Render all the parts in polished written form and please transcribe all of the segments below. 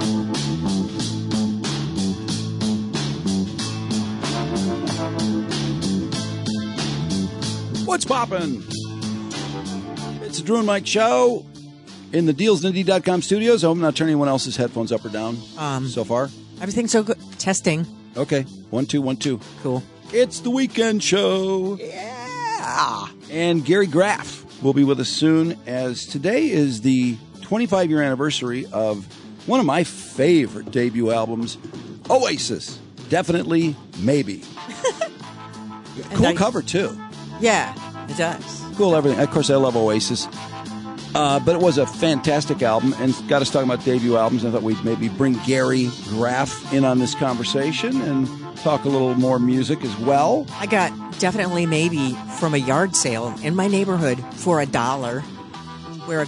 What's poppin'? It's the Drew and Mike Show in the DealsNindy.com studios. I hope I'm not turning anyone else's headphones up or down so far. Everything's so good. Testing. Okay. 1, 2, 1, 2. Cool. It's the weekend show. Yeah. And Gary Graff will be with us soon, as today is the 25-year anniversary of one of my favorite debut albums, Oasis. Definitely, Maybe. Cool cover, too. Yeah, it does. Cool everything. Of course, I love Oasis. But it was a fantastic album, and got us talking about debut albums. I thought we'd maybe bring Gary Graff in on this conversation and talk a little more music as well. I got Definitely Maybe from a yard sale in my neighborhood for $1, where a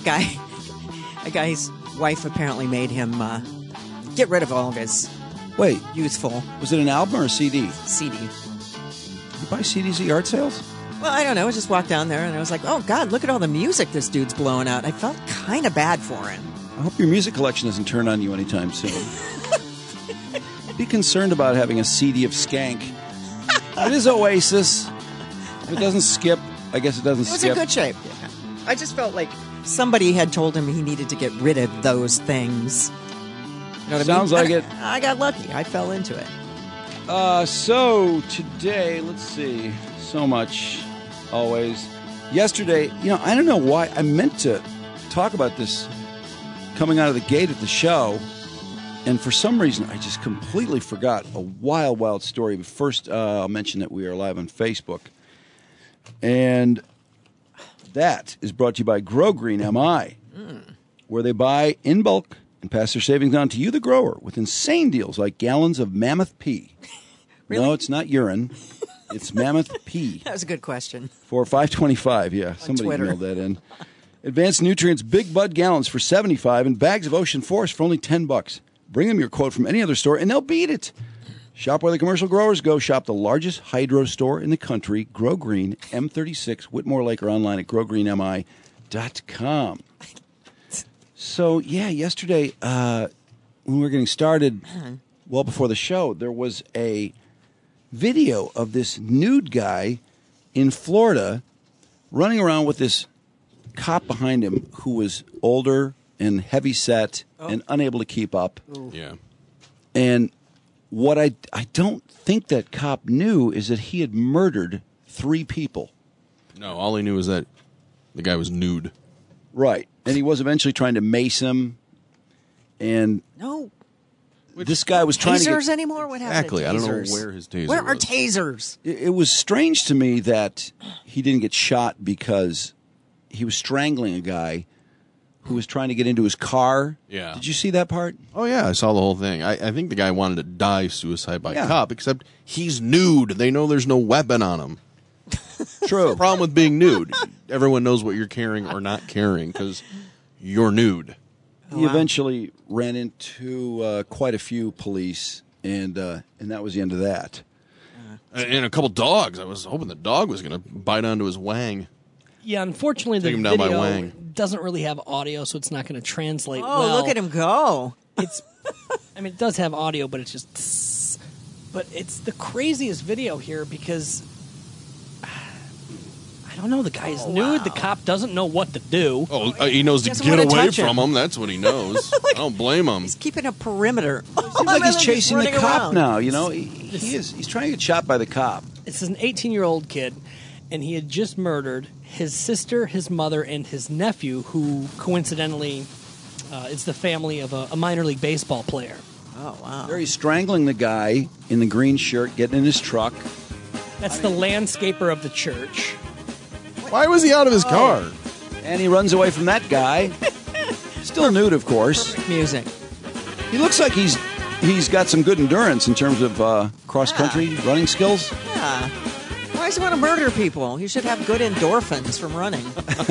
guy's wife apparently made him get rid of all of his youthful. Was it an album or a CD? CD. You buy CDs at yard sales? Well, I don't know. I just walked down there and I was like, oh, God, look at all the music this dude's blowing out. I felt kind of bad for him. I hope your music collection doesn't turn on you anytime soon. Be concerned about having a CD of Skank. It is Oasis. If it doesn't skip, I guess it doesn't skip. It was in good shape. Yeah. I just felt like somebody had told him he needed to get rid of those things. You know what Sounds I mean? like it. I got lucky. I fell into it. So today, let's see. So much, always. Yesterday, I don't know why. I meant to talk about this coming out of the gate at the show, and for some reason, I just completely forgot a wild, wild story. But first, I'll mention that we are live on Facebook. And that is brought to you by Grow Green MI, where they buy in bulk and pass their savings on to you, the grower, with insane deals like gallons of Mammoth Pea. Really? No, it's not urine. It's Mammoth Pea. That was a good question. For $5.25, yeah. Somebody Twitter. emailed that in. Advanced Nutrients Big Bud gallons for $75 and bags of Ocean Forest for only $10. Bring them your quote from any other store, and they'll beat it. Shop where the commercial growers go. Shop the largest hydro store in the country, Grow Green, M36, Whitmore Lake, or online at growgreenmi.com. So, yeah, yesterday, when we were getting started, well before the show, there was a video of this nude guy in Florida running around with this cop behind him who was older and heavy-set and unable to keep up. Ooh. Yeah. And what I don't think that cop knew is that he had murdered 3 people. No, all he knew was that the guy was nude. Right. And he was eventually trying to mace him. And No. this guy was trying to Tasers anymore? What happened Exactly. to I don't know tasers? where his taser Where are was. tasers? It was strange to me that he didn't get shot because he was strangling a guy who was trying to get into his car. Yeah. Did you see that part? Oh, yeah, I saw the whole thing. I think the guy wanted to die suicide by Yeah. cop, except he's nude. They know there's no weapon on him. True. The problem with being nude, everyone knows what you're carrying or not carrying because you're nude. He eventually ran into quite a few police, and that was the end of that. And a couple dogs. I was hoping the dog was going to bite onto his wang. Yeah, unfortunately, Take the him down by video Wang. doesn't really have audio, so it's not going to translate Oh, well. look at him go. It's, I mean, it does have audio, but it's just... tss. But it's the craziest video here because... I don't know, the guy is nude, the cop doesn't know what to do. Oh, he knows to Doesn't get wanna away touch from him. him. That's what he knows. I don't blame him. He's keeping a perimeter. Seems like he's chasing the cop now. He's trying to get shot by the cop. This is an 18-year-old kid, and he had just murdered his sister, his mother, and his nephew, who coincidentally is the family of a minor league baseball player. Oh, wow. There he's strangling the guy in the green shirt, getting in his truck. That's the landscaper of the church. Why was he out of his car? And he runs away from that guy. Still nude, of course. Music. He looks like he's got some good endurance in terms of cross-country running skills. Yeah. Why does he want to murder people? He should have good endorphins from running.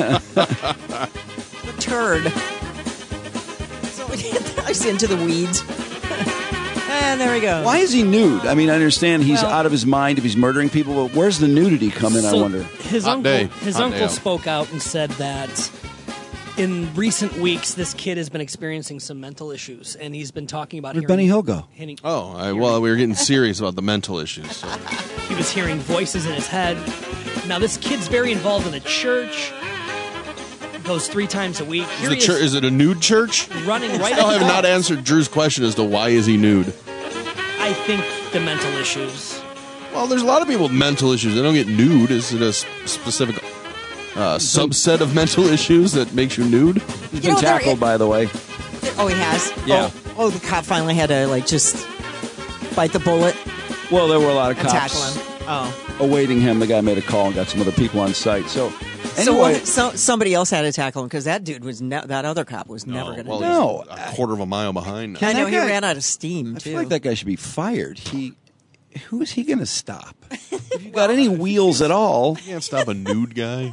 The turd. So he's into the weeds. And there we go. Why is he nude? I mean, I understand he's Well- out of his mind if he's murdering people, but where's the nudity come in, I So wonder? His Hot uncle, day. his Hot uncle day out. spoke out and said that In recent weeks, this kid has been experiencing some mental issues, and he's been talking about Where'd Benny Hill go? Well, we were getting serious about the mental issues. So. He was hearing voices in his head. Now, this kid's very involved in the church. Goes 3 times a week. Is it a nude church? Running right. I have not answered Drew's question as to why is he nude. I think the mental issues. Well, there's a lot of people with mental issues. They don't get nude. Is it a specific subset of mental issues that makes you nude? He's been tackled, by the way. Oh, he has? Yeah. Oh, the cop finally had to, just bite the bullet Well, there were a lot of and cops tackle him. Oh. awaiting him. The guy made a call and got some other people on site. So, So, anyway, somebody else had to tackle him because that dude was that other cop was never going to do it. No. He's a quarter of a mile behind now. I know that he guy- ran out of steam I too. feel like that guy should be fired. Who is he going to stop? If you got any wheels at all, You can't stop a nude guy.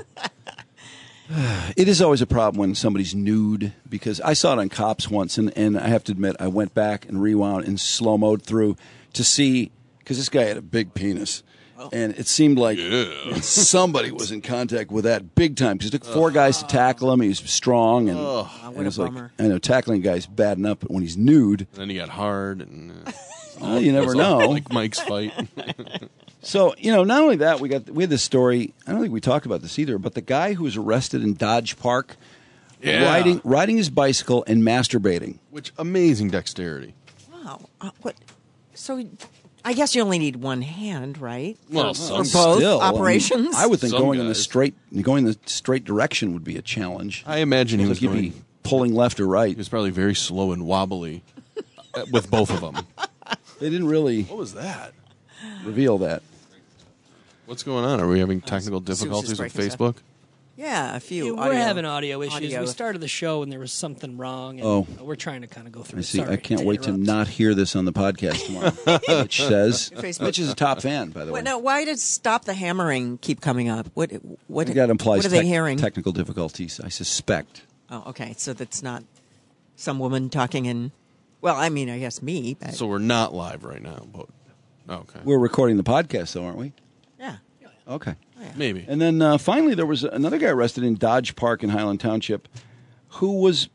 it is always a problem when somebody's nude, because I saw it on Cops once, and I have to admit, I went back and rewound and slow-mode through to see, because this guy had a big penis. And it seemed like somebody was in contact with that big time, because it took 4 guys to tackle him. He was strong, and, what and it was a like, bummer. I know, tackling a guy's bad enough, but when he's nude, And then he got hard. And you never know. Like Mike's fight. So, not only that, we had this story. I don't think we talked about this either, but the guy who was arrested in Dodge Park, riding his bicycle and masturbating. Which, amazing dexterity. Wow. What? So, I guess you only need one hand, right? Well, for some both Still, operations. I would think Some going in guys. the straight direction would be a challenge. I imagine he Like was you'd be going, pulling left or right. he was probably very slow and wobbly with both of them. They didn't really What was that? reveal that. What's going on? Are we having technical difficulties with breaking stuff. Facebook? Yeah, a few. We're having audio issues. audio. We started the show and there was something wrong. And Oh. we're trying to kind of go through I it. see. Sorry I can't wait to interrupt. not hear this on the podcast tomorrow. Mitch says. Facebook. Mitch is a top fan, by the way. Now, why does "Stop the Hammering" keep coming up? What That implies what are they hearing? technical difficulties, I suspect. Oh, okay. So that's not some woman talking in. Well, I mean, I guess me. But, So we're not live right now. But okay. We're recording the podcast, though, aren't we? yeah. Okay. Maybe. And then finally, there was another guy arrested in Dodge Park in Highland Township, who was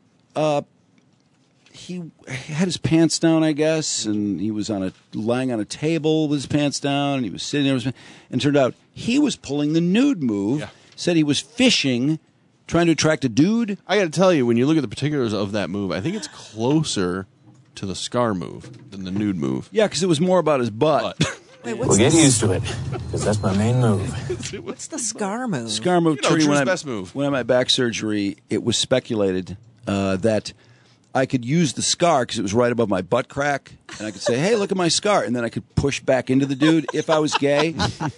he had his pants down, I guess, and he was lying on a table with his pants down, and he was sitting there, and it turned out he was pulling the nude move. Yeah. Said he was fishing, trying to attract a dude. I got to tell you, when you look at the particulars of that move, I think it's closer to the scar move than the nude move. Yeah, because it was more about his butt. Wait, Well, what's get the, used to it, because that's my main move. what's the scar move? Scar move. Trudy, Drew's best move. When I had my back surgery, it was speculated that I could use the scar because it was right above my butt crack, and I could say, "Hey, look at my scar," and then I could push back into the dude if I was gay.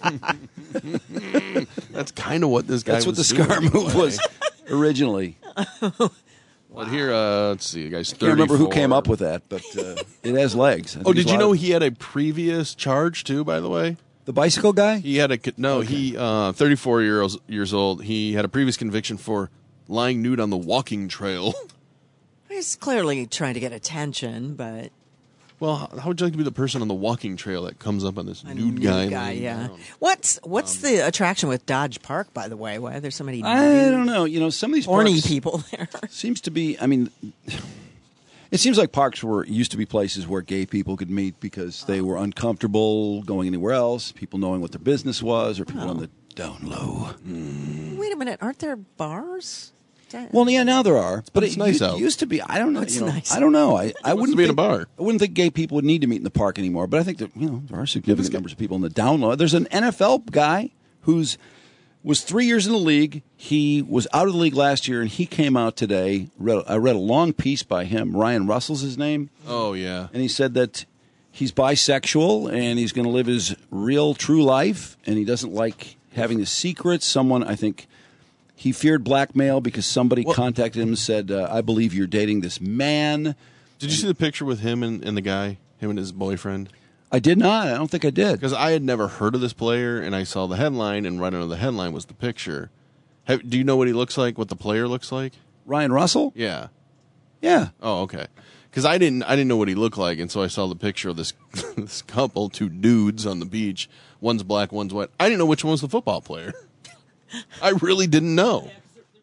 That's kind of what this guy That's what the was scar doing. move was originally. But here, let's see, the guy's 34. Can't remember who came up with that, but it has legs. I think Oh, there's did a you lot know of- he had a previous charge too? By the way, the bicycle guy? he had he 34 years old. He had a previous conviction for lying nude on the walking trail. He's clearly trying to get attention, but Well, how would you like to be the person on the walking trail that comes up on this a nude guy? laying yeah. down? What's the attraction with Dodge Park, by the way? Why are there so many I don't know. Some of these horny parks people there? seems to be. I mean, it seems like parks used to be places where gay people could meet because they were uncomfortable going anywhere else. People knowing what their business was, or people on the down low. Wait a minute, aren't there bars? Well, yeah, now there are, but It's it nice out. used to be. I don't know. It's nice. I don't know. I wants wouldn't to be in a think- bar? I wouldn't think gay people would need to meet in the park anymore. But I think that there are significant numbers of people in the down low. There's an NFL guy was 3 years in the league. He was out of the league last year, and he came out today. I read a long piece by him. Ryan Russell's his name. Oh yeah. And he said that he's bisexual and he's going to live his real, true life, and he doesn't like having the secrets. Someone, I think, he feared blackmail because somebody contacted him and said, I believe you're dating this man. Did you see the picture with him and the guy, him and his boyfriend? I did not. I don't think I did. Because I had never heard of this player, and I saw the headline, and right under the headline was the picture. Do you know what he looks like? What the player looks like? Ryan Russell? Yeah. Yeah. Oh, okay. Because I didn't know what he looked like, and so I saw the picture of this this couple, 2 dudes on the beach. One's black, one's white. I didn't know which one was the football player. I really didn't know.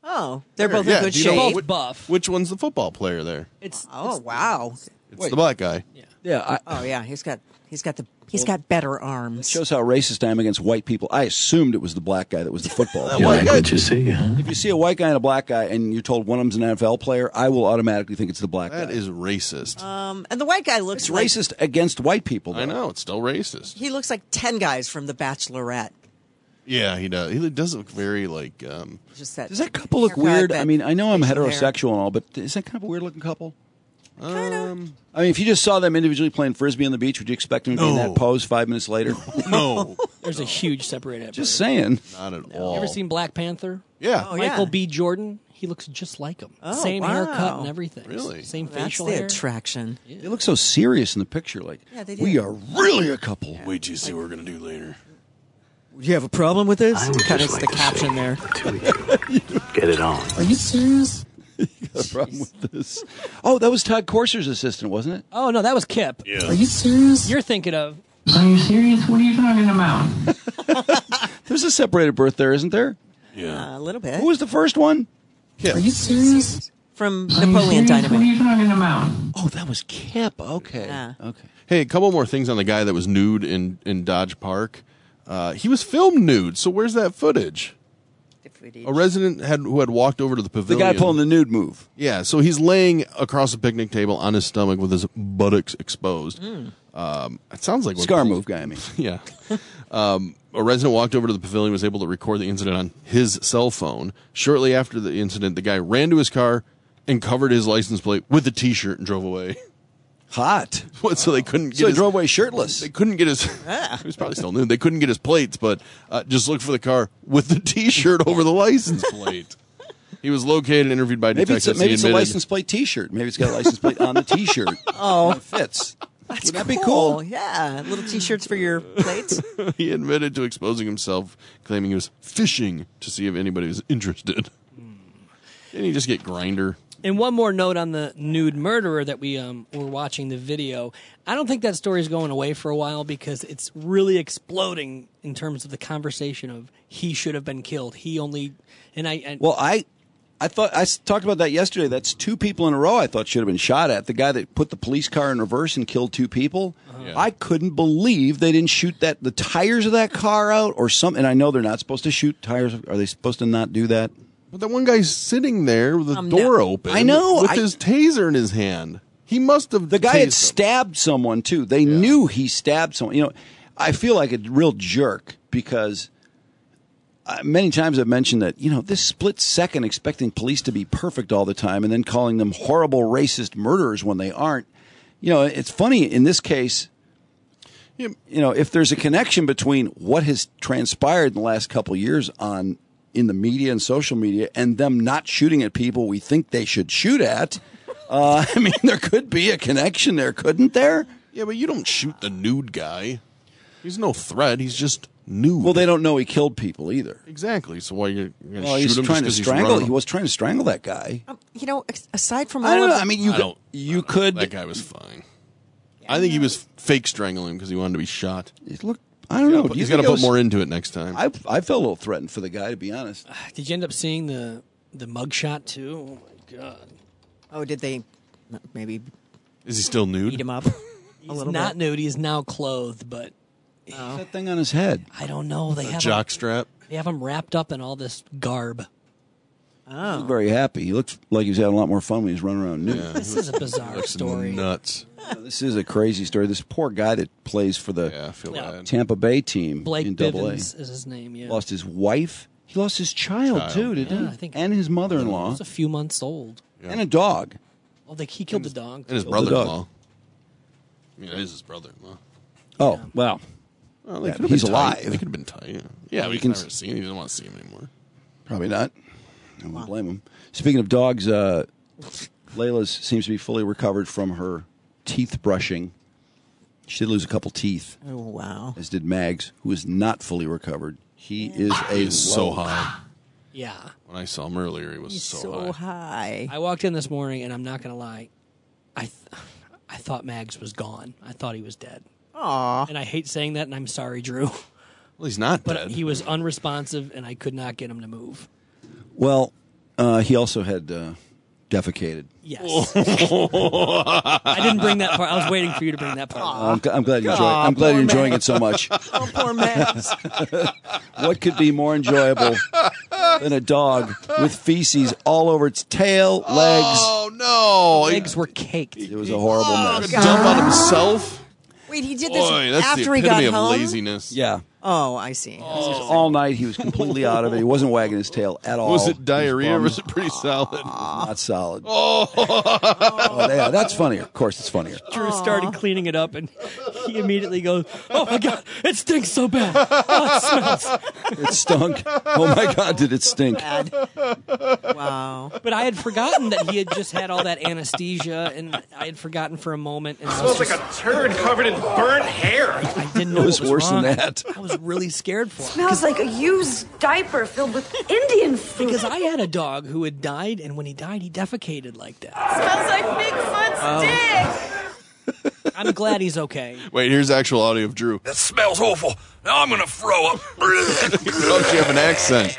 Oh, they're both Yeah, in good do you know shape. Both buff. Which one's the football player there? It's Oh, wow. It's the black guy. Yeah, Oh, yeah. He's got better arms. shows how racist I am against white people. I assumed it was the black guy that was the football player. You like what you see, huh? If you see a white guy and a black guy and you're told one of them's an NFL player, I will automatically think it's the black That guy. is racist. And the white guy looks It's like racist against white people, though. I know, it's still racist. he looks like 10 guys from The Bachelorette. Yeah, he does. He does look very like. Just that Does that couple look haircut, weird? that I mean, I know I'm facial hair. heterosexual and all, but is that kind of a weird looking couple? Kinda. I mean, if you just saw them individually playing frisbee on the beach, would you expect them to be in No. that pose 5 minutes later? No, There's a huge separated. Just saying. not at all. You ever seen Black Panther? Yeah. Oh, yeah. Michael B. Jordan. He looks just like him. Oh, Same wow. haircut and everything. Really? Same That's facial the hair. attraction. They look so serious in the picture. Like, Yeah, they we do. are really a couple. Wait till you see what we're gonna do later. Do you have a problem with this? I would Kind of just the like to caption see there. the two of you get it on. Are you serious? A problem with this. Oh, that was Todd Corser's assistant, wasn't it? Oh no, that was Kip. Are you serious? You're thinking of Are you serious? What are you talking about? There's a separated birth there, isn't there? Yeah. A little bit. Who was the first one? Are you serious? From Are you Napoleon serious? What are Dynamite. you talking about? Oh, that was Kip. Okay. Yeah. Okay. Hey, a couple more things on the guy that was nude in Dodge Park. He was filmed nude. So where's that footage? A resident who had walked over to the The pavilion. guy pulling the nude move. Yeah, so he's laying across a picnic table on his stomach with his buttocks exposed. It sounds like what- Scar move guy, I mean. Yeah. A resident walked over to the pavilion and was able to record the incident on his cell phone. Shortly after the incident, the guy ran to his car and covered his license plate with a T-shirt and drove away. Hot. So they couldn't get So he his, drove away shirtless. They couldn't get his. He was probably still nude. They couldn't get his plates, but just looked for the car with the T-shirt over the license plate. He was located and interviewed by Maybe detectives. it's He a admitted- license plate T-shirt. Maybe it's got a license plate on the T-shirt. Oh. It fits. That's Would that be cool? Yeah. Little T-shirts for your plates. He admitted to exposing himself, claiming he was fishing to see if anybody was interested. Didn't he just get Grinder? And one more note on the nude murderer that we were watching the video. I don't think that story is going away for a while because it's really exploding in terms of the conversation of he should have been killed. He only and Well, I thought I talked about that yesterday. That's two people in a row I thought should have been shot at. The guy that put the police car in reverse and killed two people. Yeah. I couldn't believe they didn't shoot the tires of that car out or something. And I know they're not supposed to shoot tires. Are they supposed to not do that? But that one guy's sitting there with the No. door open. I know. With his taser in his hand. He must have. The guy had tased him. stabbed someone too. They knew he stabbed someone. You know, I feel like a real jerk because many times I've mentioned that, you know, this split second expecting police to be perfect all the time and then calling them horrible racist murderers when they aren't. You know, it's funny in this case. Yeah. You know, if there's a connection between what has transpired in the last couple of years in the media and social media and them not shooting at people we think they should shoot at, I mean, there could be a connection there, couldn't there? Yeah, but you don't shoot the nude guy. He's no threat. He's just nude. Well, they don't know he killed people either. Exactly. So why you're going to Well, shoot he's him? trying to just 'cause he's strangle. running? He was trying to strangle that guy. You know, aside from all I don't of know. the- I mean, you That could guy was fine. I think he was fake strangling him because he wanted to be shot. look. I don't know. Do you He's got to think it put was- more into it next time. I felt a little threatened for the guy, to be honest. did you end up seeing the mugshot too? Oh my god. Oh, did they maybe Is he still nude? beat him up He's a little not bit? nude. He's now clothed, but What's that thing on his head? I don't know. They have Jock strap. him wrapped up in all this garb. He looked very happy. He looked like he was having a lot more fun when he was running around nude. Yeah, This is a bizarre looks story. nuts. This is a crazy story. This poor guy that plays for the Yeah, I feel Yeah. bad. Tampa Bay team Blake in Double A. Bivens is his name. Yeah, Lost his wife. He lost his child too, didn't he? Yeah, I think- and his mother-in-law He's a few months old. and a dog. Oh, he killed the dog. And his Killed the brother-in-law. I mean, it is his brother-in-law. Oh well, Well, they Yeah, could have he's been tight. alive. They could have been tight. Yeah, we can can never see him. He doesn't want to see him anymore. probably not. I won't blame him. Speaking of dogs, Layla's seems to be fully recovered from her teeth brushing. She did lose a couple teeth, Oh wow! as did Mags, who is not fully recovered. He is a He is so low. high. Yeah. When I saw him earlier, he was He's so, so high. high. I walked in this morning, and I'm not going to lie, I thought Mags was gone. I thought he was dead. Aw. And I hate saying that, and I'm sorry, Drew. Well, he's not But dead. he was unresponsive, and I could not get him to move. Well, He also had defecated. Yes. I didn't bring that part. I was waiting for you to bring that part. I'm glad you enjoy it. I'm glad you're enjoying it so much. Oh, poor Max. What could be more enjoyable than a dog with feces all over its tail, legs? Oh no! Legs were caked. It was a horrible mess. Dump on himself. Wait, he did this Boy, that's after the he got epitome of home? laziness. Yeah. Oh, I see. All night he was completely out of it. He wasn't wagging his tail at all. Was it diarrhea or He was it pretty solid? not solid? Oh, yeah, that's funnier. Of course, it's funnier. Drew started cleaning it up, and he immediately goes, "Oh my god, it stinks so bad! Oh, it smells." It stunk. Oh my God, did it stink? Bad. Wow. But I had forgotten that he had just had all that anesthesia, and I had forgotten for a moment. And Smells like a turd covered in burnt hair. I didn't know It was what worse than wrong. that. I was really scared for him. Smells like a used diaper filled with Indian food. Because I had a dog who had died, and when he died, he defecated like that. Smells like Bigfoot's dick. I'm glad he's okay. Wait, here's actual audio of Drew. That smells awful. Now I'm gonna throw up. Don't you have an accent?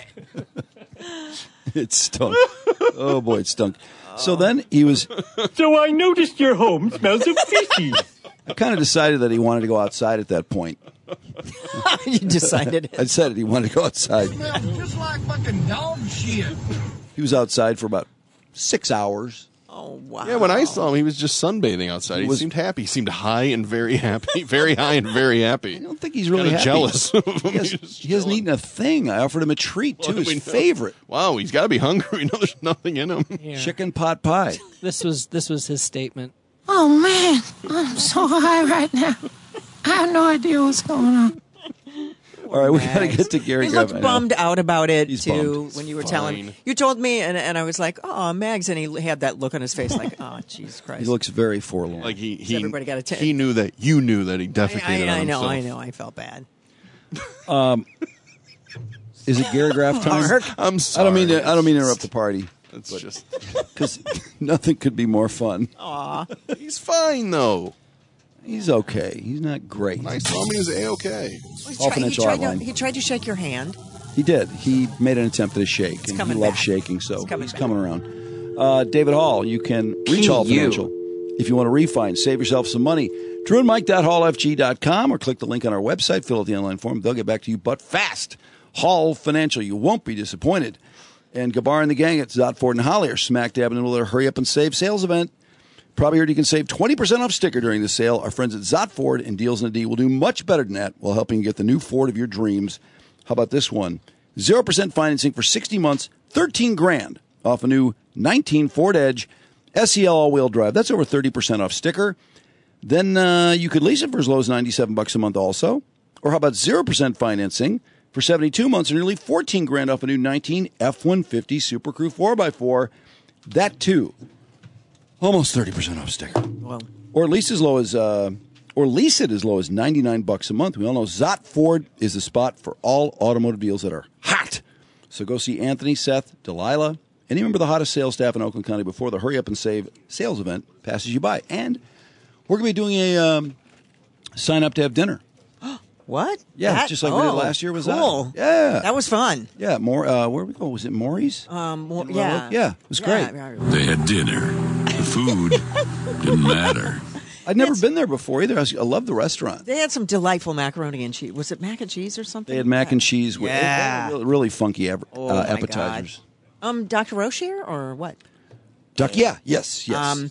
It stunk. Oh boy, it stunk. So then he was. So I noticed your home smells of feces. I kind of decided that he wanted to go outside at that point. You decided I decided he wanted to go outside. Just like fucking dog shit. He was outside for about 6 hours. Oh, wow. Yeah, when I saw him, he was just sunbathing outside. He seemed happy. He seemed high and very happy. Very high and very happy. I don't think he's really Kinda happy. jealous of him. He hasn't eaten a thing. I offered him a treat too, Well, we his know. favorite Wow, he's got to be hungry. We know there's nothing in him. Yeah. chicken pot pie. This was his statement. Oh man, I'm so high right now. I have no idea what's going on. All right, we got to get to Gary. He looked Graff. I know. bummed out about it, He's too, bummed. when you were Fine. telling. You told me, and I was like, oh, Mags, and he had that look on his face like, oh, Jesus Christ. He looks very forlorn. Like everybody got a he knew that you knew that he defecated on himself. I know. I felt bad. Is it Gary Graff time? Mark. I'm sorry. I don't mean to interrupt the party It's just because nothing could be more fun. he's fine though. He's okay. He's not great. I saw him. He was a-okay. All financial outline. He tried to shake your hand. He did. He made an attempt at a shake, and he coming loves back. shaking, so It's coming he's back. coming around. David Hall, you can reach Hall Financial if you want to refine, save yourself some money. DrewandMike.hallfg.com or click the link on our website, fill out the online form. They'll get back to you, but fast. Hall Financial, you won't be disappointed. And Gabar and the gang at Zott Ford and Holly are smack dab in the middle of their Hurry Up and Save sales event. Probably heard you can save 20% off sticker during the sale. Our friends at Zott Ford and Deals in a D will do much better than that while helping you get the new Ford of your dreams. How about this one? 0% financing for 60 months, $13,000 off a new 19 Ford Edge SEL all-wheel drive. That's over 30% off sticker. Then you could lease it for as low as $97 a month also. Or how about 0% financing for 72 months and nearly $14,000 off a new 19 F-150 Super Crew 4x4. That too. Almost 30% off sticker. Well, Or at least as low as, or lease it as low as $99 a month. We all know Zott Ford is the spot for all automotive deals that are hot. So go see Anthony, Seth, Delilah, any member of the hottest sales staff in Oakland County before the Hurry Up and Save sales event passes you by. And we're going to be doing a sign up to have dinner. what? Yeah, just like we did last year. Was cool. that? Yeah. That was fun. Yeah, more. Where we go? Was it Maury's? Yeah. Yeah, it was great. They had dinner. The food didn't matter. I'd never been there before either. I love the restaurant. They had some delightful macaroni and cheese. Was it mac and cheese or something? They had mac and cheese with Yeah. really funky Oh, my appetizers. God. Dr. Rocher or what? Duck, yeah, yes.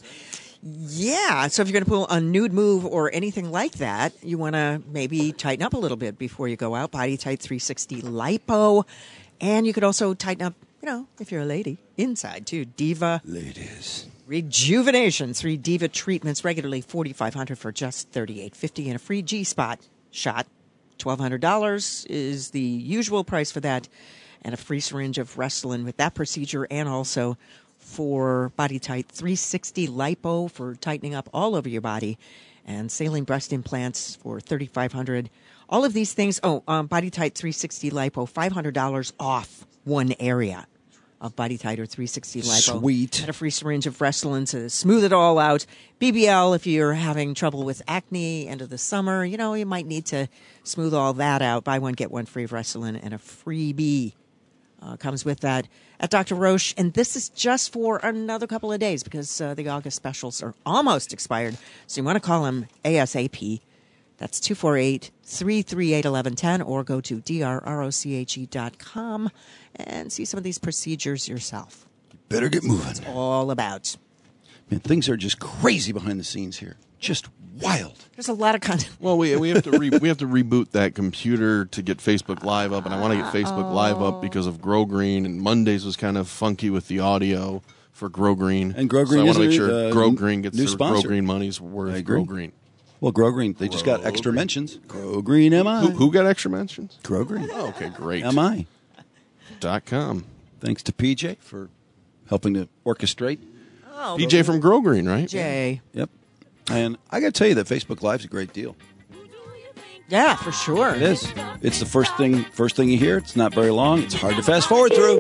Yeah, so if you're going to pull a nude move or anything like that, you want to maybe tighten up a little bit before you go out. Body Tight 360 Lipo. And you could also tighten up, if you're a lady, inside too. Diva Ladies. Rejuvenation. 3 Diva treatments, regularly $4,500 for just $38.50, and a free G-spot shot. $1,200 is the usual price for that, and a free syringe of Restylane with that procedure, and also for Body Tight 360 Lipo for tightening up all over your body, and saline breast implants for $3,500. All of these things. Body Tight 360 Lipo, $500 off one area of Body Tight or 360 Lipo. Sweet. And a free syringe of Restylane to smooth it all out. BBL, if you're having trouble with acne end of the summer, you might need to smooth all that out. Buy one, get one free of Restylane and a freebie comes with that at Dr. Roche. And this is just for another couple of days because the August specials are almost expired. So you want to call them ASAP. That's 248-338-1110 or go to drroche.com and see some of these procedures yourself. Better get moving. It's all about. Man, things are just crazy behind the scenes here. Just wild. There's a lot of content. Well, we have to we have to reboot that computer to get Facebook Live up, and I want to get Facebook Live up because of Grow Green, and Mondays was kind of funky with the audio for Grow Green. And Grow Green so I want to make is sure a Grow Green gets new their sponsor. Grow Green money's worth. I agree. Grow Green. Well, Grow Green, they just got extra mentions. Grow Green MI. Who got extra mentions? Grow Green. Oh, okay, great. MI. .com. Thanks to PJ for helping to orchestrate. Oh, PJ from Grow Green, right? Jay. Yep. And I got to tell you that Facebook Live's a great deal. Yeah, for sure. It is. It's the first thing you hear. It's not very long. It's hard to fast forward through.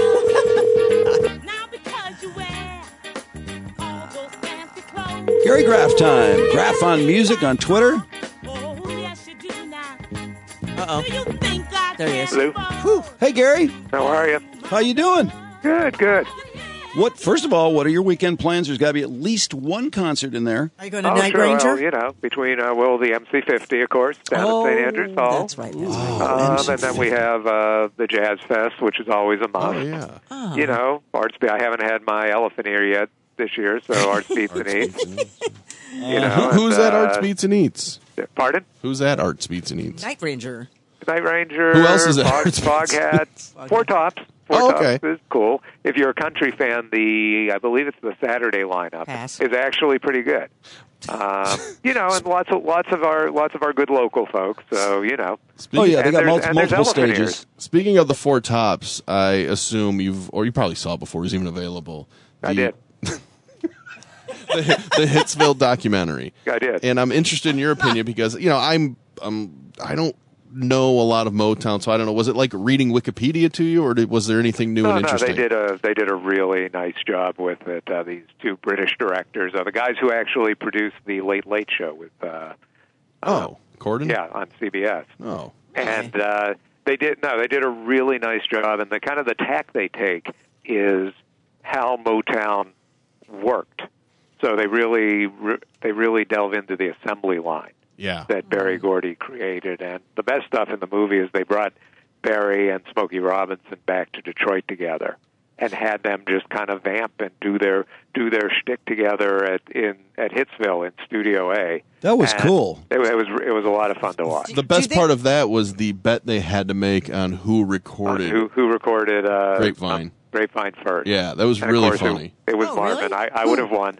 Gary Graff time. Graff on music on Twitter. Uh-oh. There he is. Whew. Hey, Gary. How are you? How you doing? Good, good. First of all, what are your weekend plans? There's got to be at least one concert in there. Are you going to Night Ranger? Well, you know, between the MC50, of course, down at St. Andrews Hall. That's right. That's right. And then we have the Jazz Fest, which is always a must. Oh, yeah. Oh. You know, Arts. I haven't had my elephant ear yet this year, so Arts Beats and Eats. You know, Who's at Arts Beats and Eats? Pardon? Who's at Arts Beats and Eats? Night Ranger. Night Ranger. Who else is at Arts Beats? Foghat. Four Tops. Okay. Tops is cool. If you're a country fan, I believe it's the Saturday lineup is actually pretty good. You know, and lots of our good local folks. So you know. They got multiple stages. Ears. Speaking of the Four Tops, I assume you probably saw it before it was even available. I did. the Hitsville documentary. I did. And I'm interested in your opinion because you know I don't know a lot of Motown, so I don't know. Was it like reading Wikipedia to you, or was there anything new and interesting? No, they did a really nice job with it. These two British directors, the guys who actually produced the Late Late Show with Corden? Yeah, on CBS. Oh, and they did a really nice job. And the kind of the tack they take is how Motown worked. So they really delve into the assembly line. Yeah. That Berry Gordy created. And the best stuff in the movie is they brought Berry and Smokey Robinson back to Detroit together and had them just kind of vamp and do their shtick together at Hitsville in Studio A. That was cool. It was a lot of fun to watch. The best part of that was the bet they had to make on who recorded who recorded Grapevine. Grapevine first. Yeah, that was and really of course funny. It was Marvin. Really? I would have won.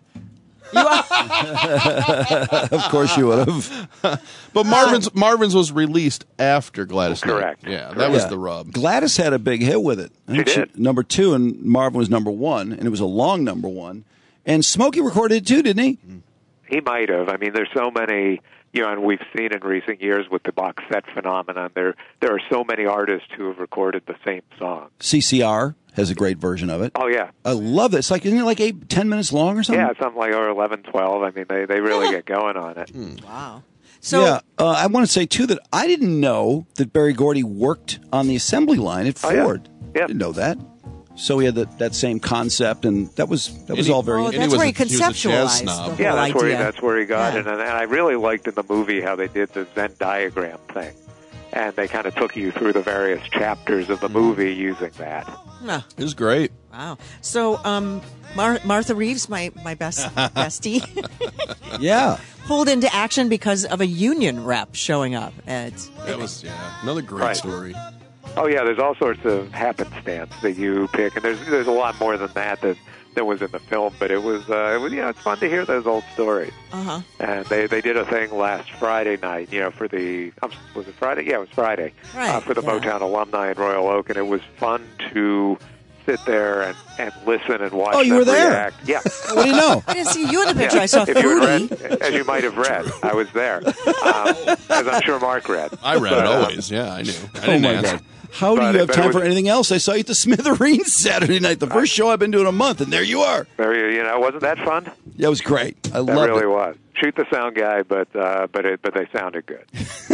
Of course you would have. But Marvin's was released after Gladys Knight. Correct. Yeah, that was the rub. Gladys had a big hit with it. I think She did. number 2, and Marvin was number 1, and it was a long number 1. And Smokey recorded it too, didn't he? He might have. I mean, there's so many, you know, and we've seen in recent years with the box set phenomenon, there are so many artists who have recorded the same song. CCR has a great version of it. Oh, yeah. I love it. It's like, isn't it like 8-10 minutes long or something? Yeah, something like 11, 12. I mean, they really get going on it. Wow. So yeah, I want to say, too, that I didn't know that Berry Gordy worked on the assembly line at Ford. Yeah. Didn't know that. So he had that same concept, and that was all very that's interesting. where he he was a jazz conceptualized snob. the Yeah, whole idea. that's where he got Yeah. it. And I really liked in the movie how they did the Venn diagram thing. And they kind of took you through the various chapters of the movie using that. Huh. It was great. Wow. So Martha Reeves, my bestie, Yeah. pulled into action because of a union rep showing up. That was another great Right. story. Oh, yeah, there's all sorts of happenstance that you pick. And there's a lot more than that was in the film. But it was it's fun to hear those old stories. Uh-huh. And they did a thing last Friday night, for the, was it Friday? Yeah, it was Friday. Right, for the yeah. Motown alumni in Royal Oak, and it was fun to sit there and listen and watch Oh, you them were there? react. Yeah. What do you know? I didn't see you in the picture. I saw If you had Foodie. read, as you might have read, I was there. As I'm sure Mark read. I read it always. Yeah, I knew. I didn't my ask. God. How do But you have it time was- for anything else? I saw you at the Smithereens Saturday night, the first show I've been to in a month, and there you are. Wasn't that fun? Yeah, it was great. I That loved really it. was. shoot the sound guy, but they sounded good.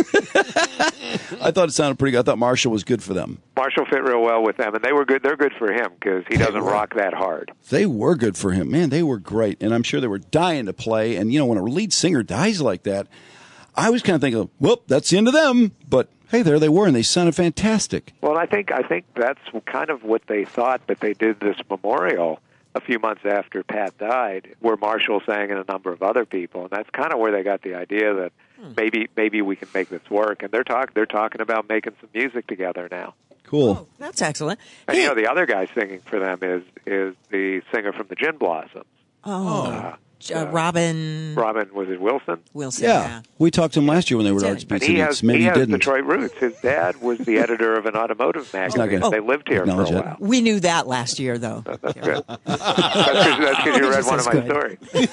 I thought it sounded pretty good. I thought Marshall was good for them. Marshall fit real well with them, and they were good. They're good for him because he doesn't rock that hard. They were good for him. Man, they were great. And I'm sure they were dying to play. And, when a lead singer dies like that, I was kind of thinking, well, that's the end of them. But, hey, there they were, and they sounded fantastic. Well, I think that's kind of what they thought, but they did this memorial a few months after Pat died, where Marshall sang and a number of other people. And that's kind of where they got the idea that maybe we can make this work. And they're talking about making some music together now. Cool. Oh, that's excellent. And the other guy singing for them is the singer from the Gin Blossoms. Robin. Was it Wilson? Wilson. Yeah. We talked to him last year when they were at Arts Beats. He has didn't. Detroit roots. His dad was the editor of an automotive magazine. They lived here for a while. We knew that last year, though. That's good. That's because you read one of my stories.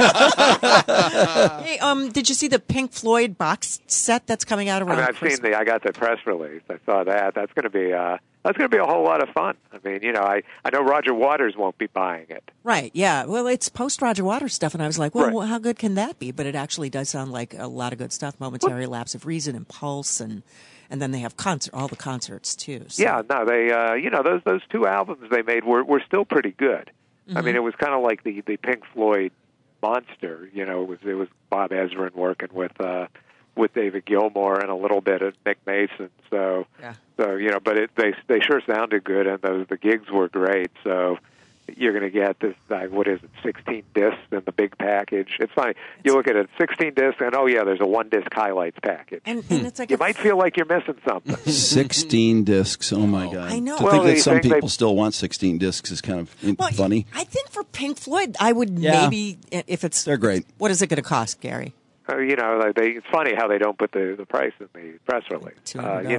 Hey, did you see the Pink Floyd box set that's coming out around Christmas? I got the press release. I saw that. That's going to be a whole lot of fun. I mean, I know Roger Waters won't be buying it. Right, yeah. Well, it's post-Roger Waters stuff, and I was like, well, right. how good can that be? But it actually does sound like a lot of good stuff. Momentary Lapse of Reason, Impulse, and then they have all the concerts, too. So. Yeah, no, they, those two albums they made were still pretty good. Mm-hmm. I mean, it was kind of like the Pink Floyd Monster. It was Bob Ezrin working with David Gilmour and a little bit of Nick Mason. So but they sure sounded good, and the gigs were great. So you're going to get this, 16 discs in the big package. It's funny. You look at it, 16 discs, and there's a 1-disc highlights package. And it's like you might feel like you're missing something. 16 discs. Oh my God! I know. To think that some people still want 16 discs is kind of funny. I think for Pink Floyd, I would maybe if it's they're great. What is it going to cost, Gary? It's funny how they don't put the price in the press release.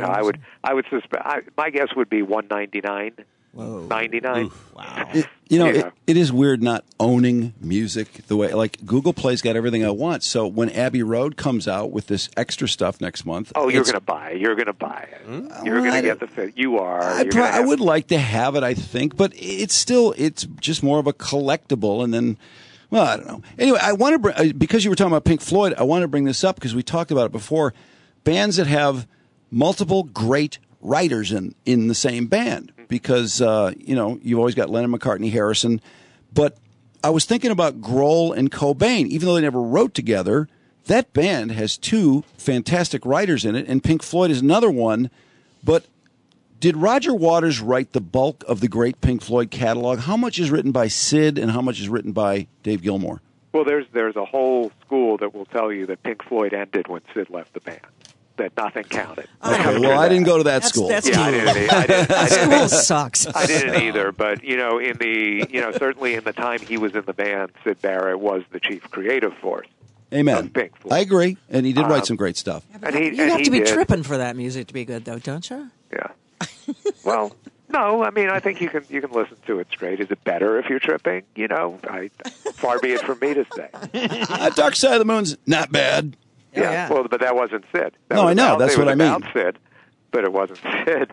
I would suspect. My guess would be $199. Whoa. $99. Wow. It is weird not owning music the way Google Play's got everything I want. So when Abbey Road comes out with this extra stuff next month, you're going to buy it. You're going to buy it. You're going to get the fit. You are. I would like to have it, I think, but it's just more of a collectible, and then. Well, I don't know. Anyway, I want to bring, because you were talking about Pink Floyd, I want to bring this up because we talked about it before. Bands that have multiple great writers in the same band, because you've always got Lennon, McCartney, Harrison. But I was thinking about Grohl and Cobain. Even though they never wrote together, that band has two fantastic writers in it, and Pink Floyd is another one. But did Roger Waters write the bulk of the great Pink Floyd catalog? How much is written by Sid and how much is written by Dave Gilmour? Well, there's a whole school that will tell you that Pink Floyd ended when Sid left the band, that nothing counted. Okay, well, I didn't go to that school. That's I didn't. School sucks. I didn't either, but certainly in the time he was in the band, Sid Barrett was the chief creative force. Amen. Pink Floyd. I agree, and he did write some great stuff. You have to be tripping for that music to be good, though, don't you? Yeah. Well, no. I mean, I think you can listen to it straight. Is it better if you're tripping? Far be it from me to say. Dark Side of the Moon's not bad. Yeah. Well, but that wasn't Sid. I know. That's what I mean. Sid, but it wasn't Sid.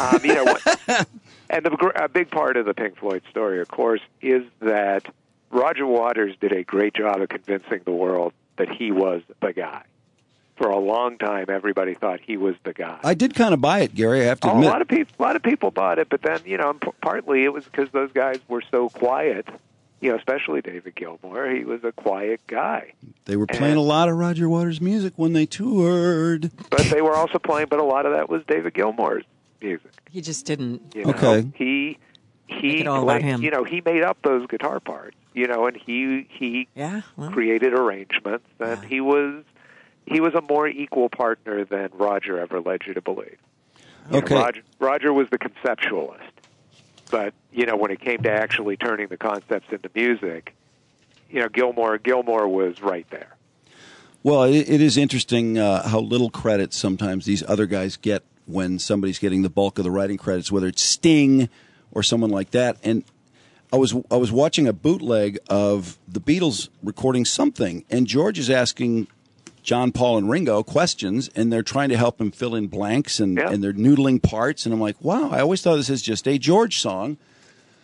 And a big part of the Pink Floyd story, of course, is that Roger Waters did a great job of convincing the world that he was the guy. For a long time, everybody thought he was the guy. I did kind of buy it, Gary. I have to admit. A lot of people bought it, but then partly it was because those guys were so quiet. Especially David Gilmour. He was a quiet guy. They were playing a lot of Roger Waters music when they toured, but they were also playing. But a lot of that was David Gilmour's music. He just didn't. Okay. He it all about him. He made up those guitar parts. And he created arrangements, and he was a more equal partner than Roger ever led you to believe. Okay. Roger was the conceptualist, but when it came to actually turning the concepts into music, Gilmour was right there. Well, it is interesting how little credit sometimes these other guys get when somebody's getting the bulk of the writing credits, whether it's Sting or someone like that. And I was watching a bootleg of the Beatles recording something, and George is asking John, Paul, and Ringo questions, and they're trying to help him fill in blanks, and they're noodling parts. And I'm like, wow, I always thought this is just a George song.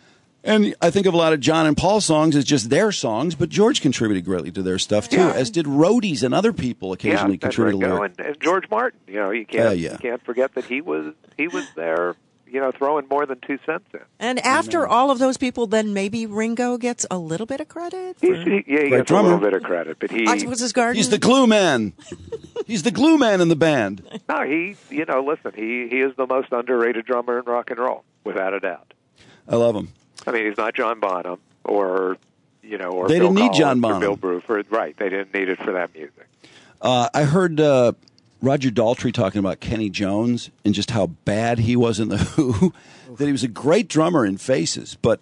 And I think of a lot of John and Paul songs as just their songs, but George contributed greatly to their stuff too, as did roadies and other people occasionally contributed. And George Martin. You can't forget that he was there. Throwing more than 2 cents in. And after all of those people, then maybe Ringo gets a little bit of credit? He gets a little bit of credit. But Octopus's Garden? He's the glue man. He's the glue man in the band. No, listen, he is the most underrated drummer in rock and roll, without a doubt. I love him. I mean, he's not John Bonham or they Bill didn't need Collins John Bonham. or Bill Bruford. Right, they didn't need it for that music. I heard Roger Daltrey talking about Kenny Jones and just how bad he was in the Who. That he was a great drummer in Faces, but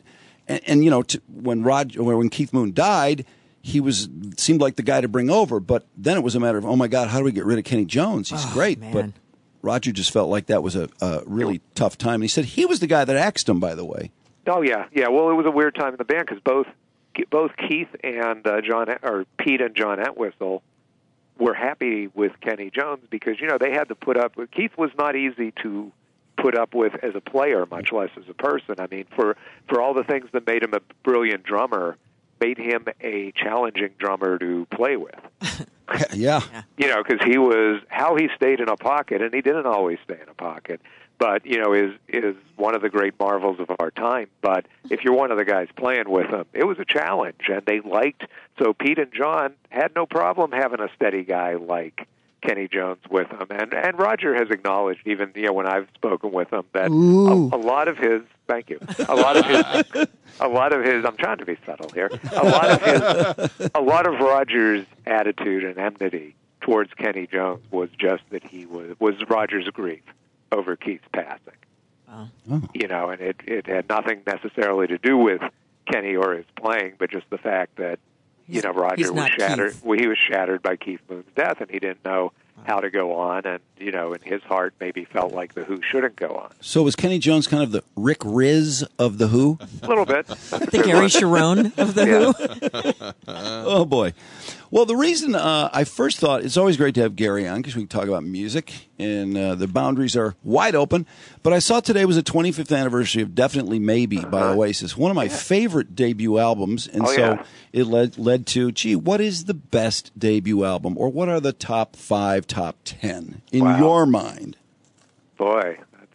when Keith Moon died, seemed like the guy to bring over. But then it was a matter of, oh my God, how do we get rid of Kenny Jones? He's great, man. But Roger just felt like that was a really tough time. And he said he was the guy that axed him, by the way. Oh yeah. Well, it was a weird time in the band because both Keith and Pete and John Entwistle were happy with Kenny Jones because they had to put up with. Keith was not easy to put up with as a player, much less as a person. I mean, for all the things that made him a brilliant drummer, made him a challenging drummer to play with. Yeah. Because he was how he stayed in a pocket, and he didn't always stay in a pocket. But is one of the great marvels of our time. But if you're one of the guys playing with him, it was a challenge, and they liked. So Pete and John had no problem having a steady guy like Kenny Jones with him, and Roger has acknowledged, even when I've spoken with him, that a lot of his. Thank you. A lot of his. I'm trying to be subtle here. A lot of Roger's attitude and enmity towards Kenny Jones was just that he was Roger's grief over Keith's passing. Oh. And it had nothing necessarily to do with Kenny or his playing, but just the fact that Roger was shattered. Well, he was shattered by Keith Moon's death, and he didn't know how to go on, and in his heart maybe felt like the Who shouldn't go on. So was Kenny Jones kind of the Rick Riz of the Who? A little bit. The Gary Cherone of the Who? Oh boy. Well, the reason I first thought it's always great to have Gary on because we can talk about music and the boundaries are wide open. But I saw today was the 25th anniversary of Definitely Maybe by Oasis, one of my favorite debut albums. And it led to, what is the best debut album, or what are the top 5, top 10 in your mind? Boy,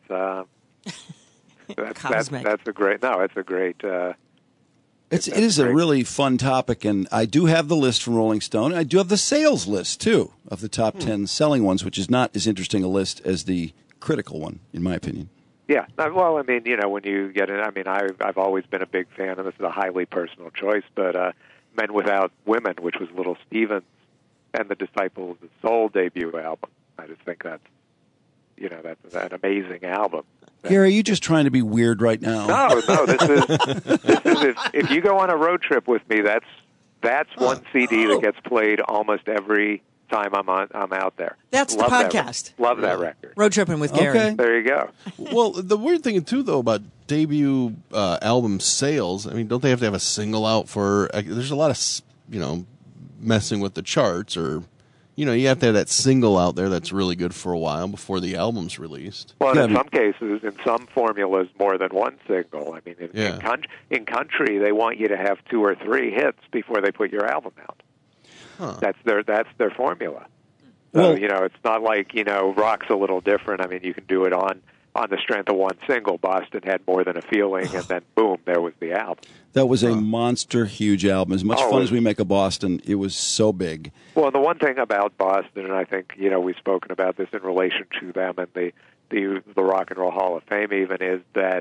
that's a great. No, it's a great. It is a really fun topic, and I do have the list from Rolling Stone. I do have the sales list, too, of the top 10 selling ones, which is not as interesting a list as the critical one, in my opinion. Yeah. Well, I mean, when you get it, I mean, I've always been a big fan, and this is a highly personal choice, but Men Without Women, which was Little Steven's and the Disciples of Soul debut album. I just think that's an amazing album. Gary, are you just trying to be weird right now? No. This is if you go on a road trip with me, that's one CD that gets played almost every time I'm out there. That's the podcast. Love that record. Road Tripping with Gary. Okay. There you go. Well, the weird thing too, though, about debut album sales, I mean, don't they have to have a single out for? There's a lot of messing with the charts, or you have to have that single out there that's really good for a while before the album's released. Well, in some cases, in some formulas, more than one single. I mean, in country, they want you to have 2 or 3 hits before they put your album out. Huh. That's their formula. So, it's not like, rock's a little different. I mean, you can do it on the strength of one single. Boston had More Than a Feeling, and then, boom, there was the album. That was a monster, huge album. As much fun as we make a Boston, it was so big. Well, the one thing about Boston, and I think, we've spoken about this in relation to them and the Rock and Roll Hall of Fame even, is that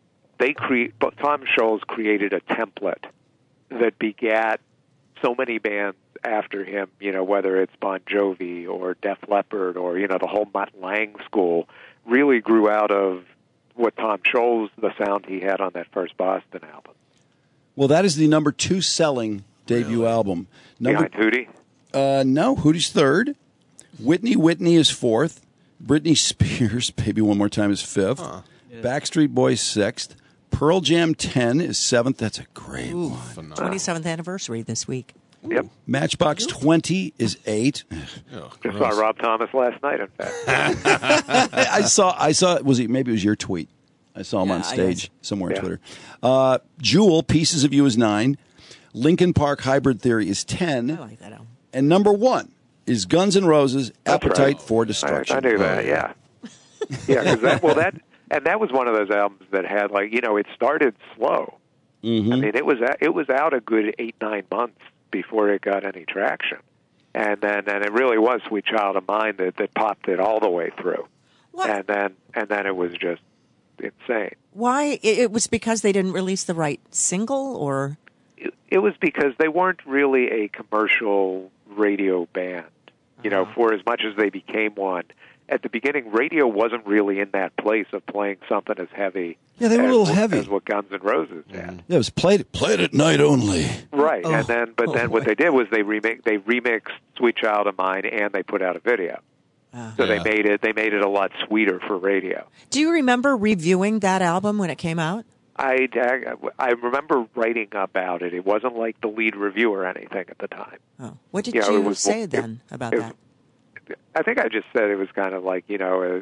Tom Scholz created a template that begat so many bands after him, whether it's Bon Jovi or Def Leppard or, the whole Mutt Lange school, really grew out of what Tom Scholz, the sound he had on that first Boston album. Well, that is the number 2 selling debut album. Behind Hootie? No, Hootie's 3rd. Whitney is 4th. Britney Spears, Baby One More Time, is 5th. Huh. Yeah. Backstreet Boys 6th. Pearl Jam 10 is 7th. That's a great one. 27th anniversary this week. Yep. Matchbox 20 is 8. Just saw Rob Thomas last night, in fact. I saw. Maybe it was your tweet. I saw him on Yeah, stage somewhere on Yeah. Twitter. Jewel, Pieces of You is 9. Linkin Park, Hybrid Theory is 10. I like that album. And number 1 is Guns N' Roses, That's Appetite right. for Destruction. I knew that. Yeah, yeah. Because that was one of those albums that had it started slow. Mm-hmm. I mean, it was out a good 8-9 months before it got any traction, and it really was Sweet Child of Mine that popped it all the way through. What? And then it was just insane. Why? It was because they didn't release the right single, or It was because they weren't really a commercial radio band. For as much as they became one. At the beginning, radio wasn't really in that place of playing something as heavy. Yeah, they were a little heavy. As what Guns N' Roses had. Yeah, it was played at night only. Right, Oh. and then what they did was they remixed Sweet Child of Mine, and they put out a video. So Yeah. they made it a lot sweeter for radio. do you remember reviewing that album when it came out? I remember writing about it. It wasn't like the lead review or anything at the time. Oh, what did Yeah, it you was- say then about that? I think I just said it was kind of like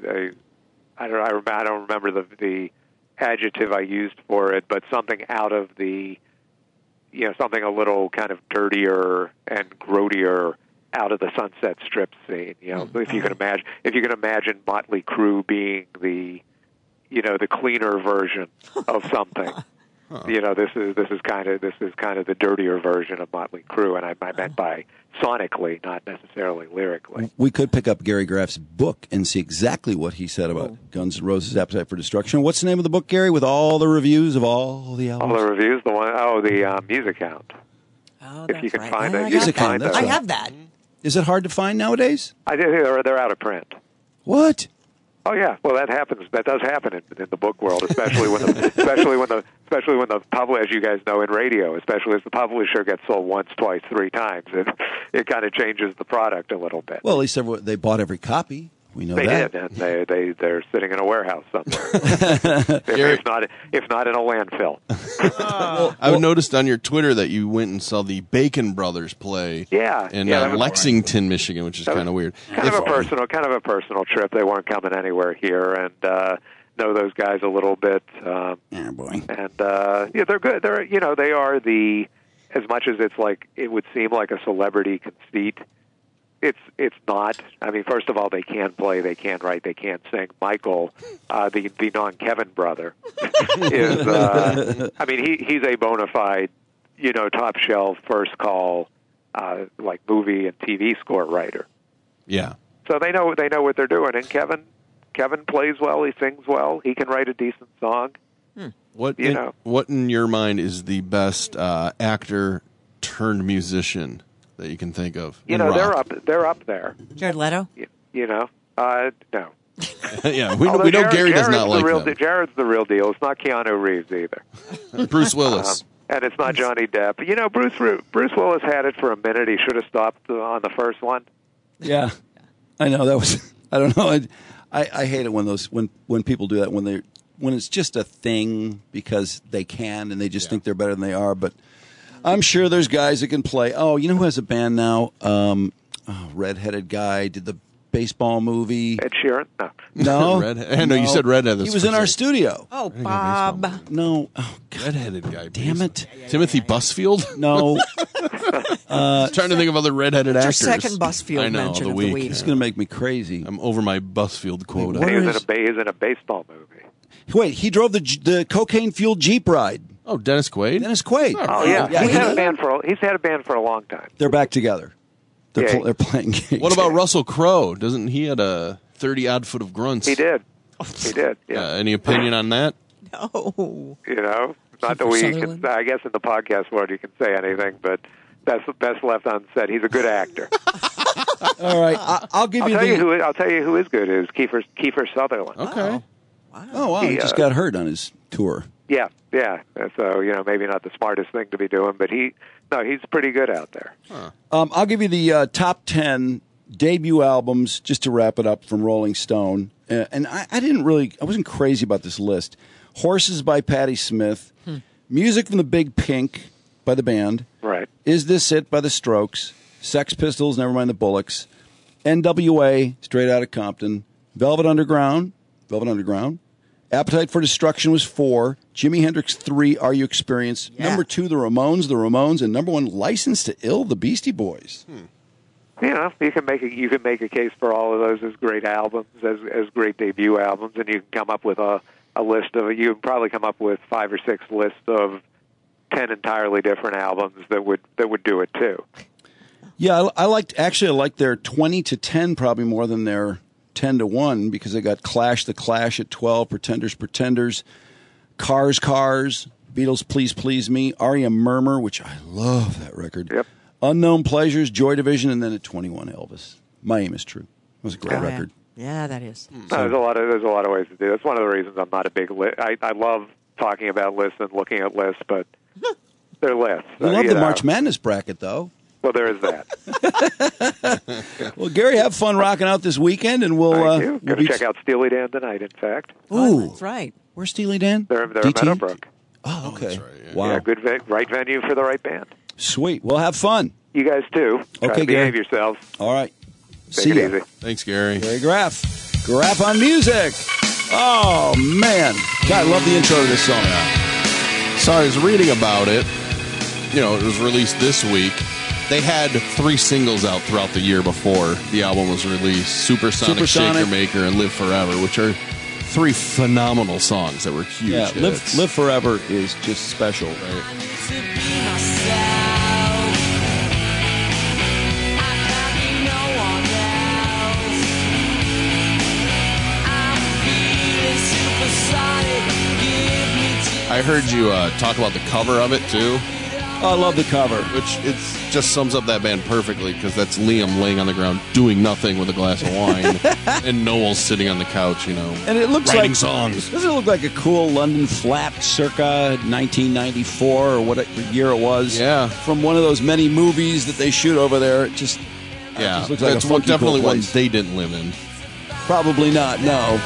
I don't remember the adjective I used for it, but something out of the something a little kind of dirtier and grodier out of the Sunset Strip scene. If you can imagine Motley Crue being the cleaner version of something. This is kind of the dirtier version of Motley Crue, and I meant by sonically, not necessarily lyrically. We could pick up Gary Graff's book and see exactly what he said about Guns N' Roses' Appetite for Destruction. What's the name of the book, Gary, with all the reviews of all the albums? All the reviews, the Music Count. Oh, If you that's can right. find I it, got you Music can Count, find that's those. I have that. Is it hard to find nowadays? I think they're out of print. What? Oh yeah, well that happens. That does happen in the book world, especially when the publisher, as you guys know, in radio, especially as the publisher gets sold once, twice, 3 times, it kind of changes the product a little bit. Well, at least they bought every copy. We know They that. did, and they're sitting in a warehouse somewhere, if not in a landfill. I've noticed on your Twitter that you went and saw the Bacon Brothers play Yeah, in that was Lexington, Michigan, which is That was kind of weird. Kind of a personal trip. They weren't coming anywhere here, and know those guys a little bit. Yeah, boy. And they're good. They are as much as it's like it would seem like a celebrity conceit. It's not. I mean, first of all, they can play, they can write, they can sing. Michael, the non-Kevin brother, is. I mean, he's a bona fide, top shelf, first call, like movie and TV score writer. Yeah. So they know what they're doing. And Kevin plays well. He sings well. He can write a decent song. What know. what in your mind is the best actor turned musician that you can think of? in rock? They're up there. Jared Leto? No. Yeah, we Although know Gary does not like them. Jared's the real deal. It's not Keanu Reeves either. Bruce Willis. And it's not Johnny Depp. Bruce Willis had it for a minute. He should have stopped on the first one. Yeah, I know that was. I don't know. I hate it when people do that when it's just a thing because they can and they just think they're better than they are. But I'm sure there's guys that can play. Oh, you know who has a band now? Redheaded guy did the baseball movie. Ed Sheeran? No, I know you said redhead. He was in our studio. Oh, Bob. No, oh, God. Redheaded guy. Damn it. Timothy Busfield? No. Trying to think of other redheaded Your actors. second Busfield I know, mention the of week. the week. It's going to make me crazy. I'm over my Busfield quota. What He was is- in a baseball movie. Wait, he drove the cocaine-fueled Jeep ride. Oh, Dennis Quaid? Dennis Quaid. Oh yeah, Yeah, he's he- had a band for a long time. They're back together. They're, Yeah. they're playing games. What about Russell Crowe? Doesn't he had a 30-odd foot of grunts? He did. Yeah. Any opinion on that? No. Not that we Sutherland? can. I guess in the podcast world you can say anything, but that's best left unsaid. He's a good actor. All right, I'll give you the. I'll tell you who is good is Kiefer Sutherland. Okay. Oh wow, he just got hurt on his tour. Yeah. So maybe not the smartest thing to be doing, but he's pretty good out there. I'll give you the top 10 debut albums just to wrap it up from Rolling Stone. And I wasn't crazy about this list. Horses by Patti Smith, Music from the Big Pink by the band, Right. Is This It by the Strokes, Sex Pistols, Nevermind the Bollocks, NWA, Straight Outta Compton, Velvet Underground, Appetite for Destruction was 4. Jimi Hendrix 3. Are You Experienced? Yeah. Number 2, The Ramones, and number 1, License to Ill, the Beastie Boys. You know, you can make a case for all of those as great albums, as great debut albums, and you can come up with a list of. You can probably come up with 5 or 6 lists of 10 entirely different albums that would do it too. Yeah, I liked their 20 to 10 probably more than their 10 to 1 because they got Clash the Clash at 12, Pretenders, Cars, Beatles, Please Please Me, R.E.M. Murmur, which I love that record. Yep. Unknown Pleasures, Joy Division, and then at 21, Elvis. My Aim is True. It was a great record. Yeah, that is. There's a lot of ways to do it. That's one of the reasons I'm not a big list. I love talking about lists and looking at lists, but they're lists. I love the March Madness bracket, though. Well, there is that. Well, Gary, have fun rocking out this weekend, and we'll. Thank you. We'll Going to check out Steely Dan tonight. In fact, Ooh, That's right. Where's Steely Dan? they're in DT? Meadowbrook. Oh, okay. that's right, yeah. Wow. Yeah, good, right venue for the right band. Sweet. Well, have fun. You guys too. Try Okay, to Gary. behave yourselves. All right. Take See it ya. easy. Thanks, Gary. Gary Graff. Graff on music. Oh, man. God, I love the intro to this song. So I was reading about it. You know, it was released this week. They had 3 singles out throughout the year before the album was released. Supersonic, Shaker Maker, and Live Forever, which are 3 phenomenal songs that were huge Yeah, hits. Live Forever is just special. Right. I heard you talk about the cover of it, too. Oh, I love the cover. Which just sums up that band perfectly, because that's Liam laying on the ground doing nothing with a glass of wine, and Noel's sitting on the couch, you know, And it looks writing like songs. Doesn't it look like a cool London flap circa 1994 or what year it was? Yeah. From one of those many movies that they shoot over there. It just Yeah, just looks like that's a funky, definitely cool one place. they didn't live in. Probably not. No.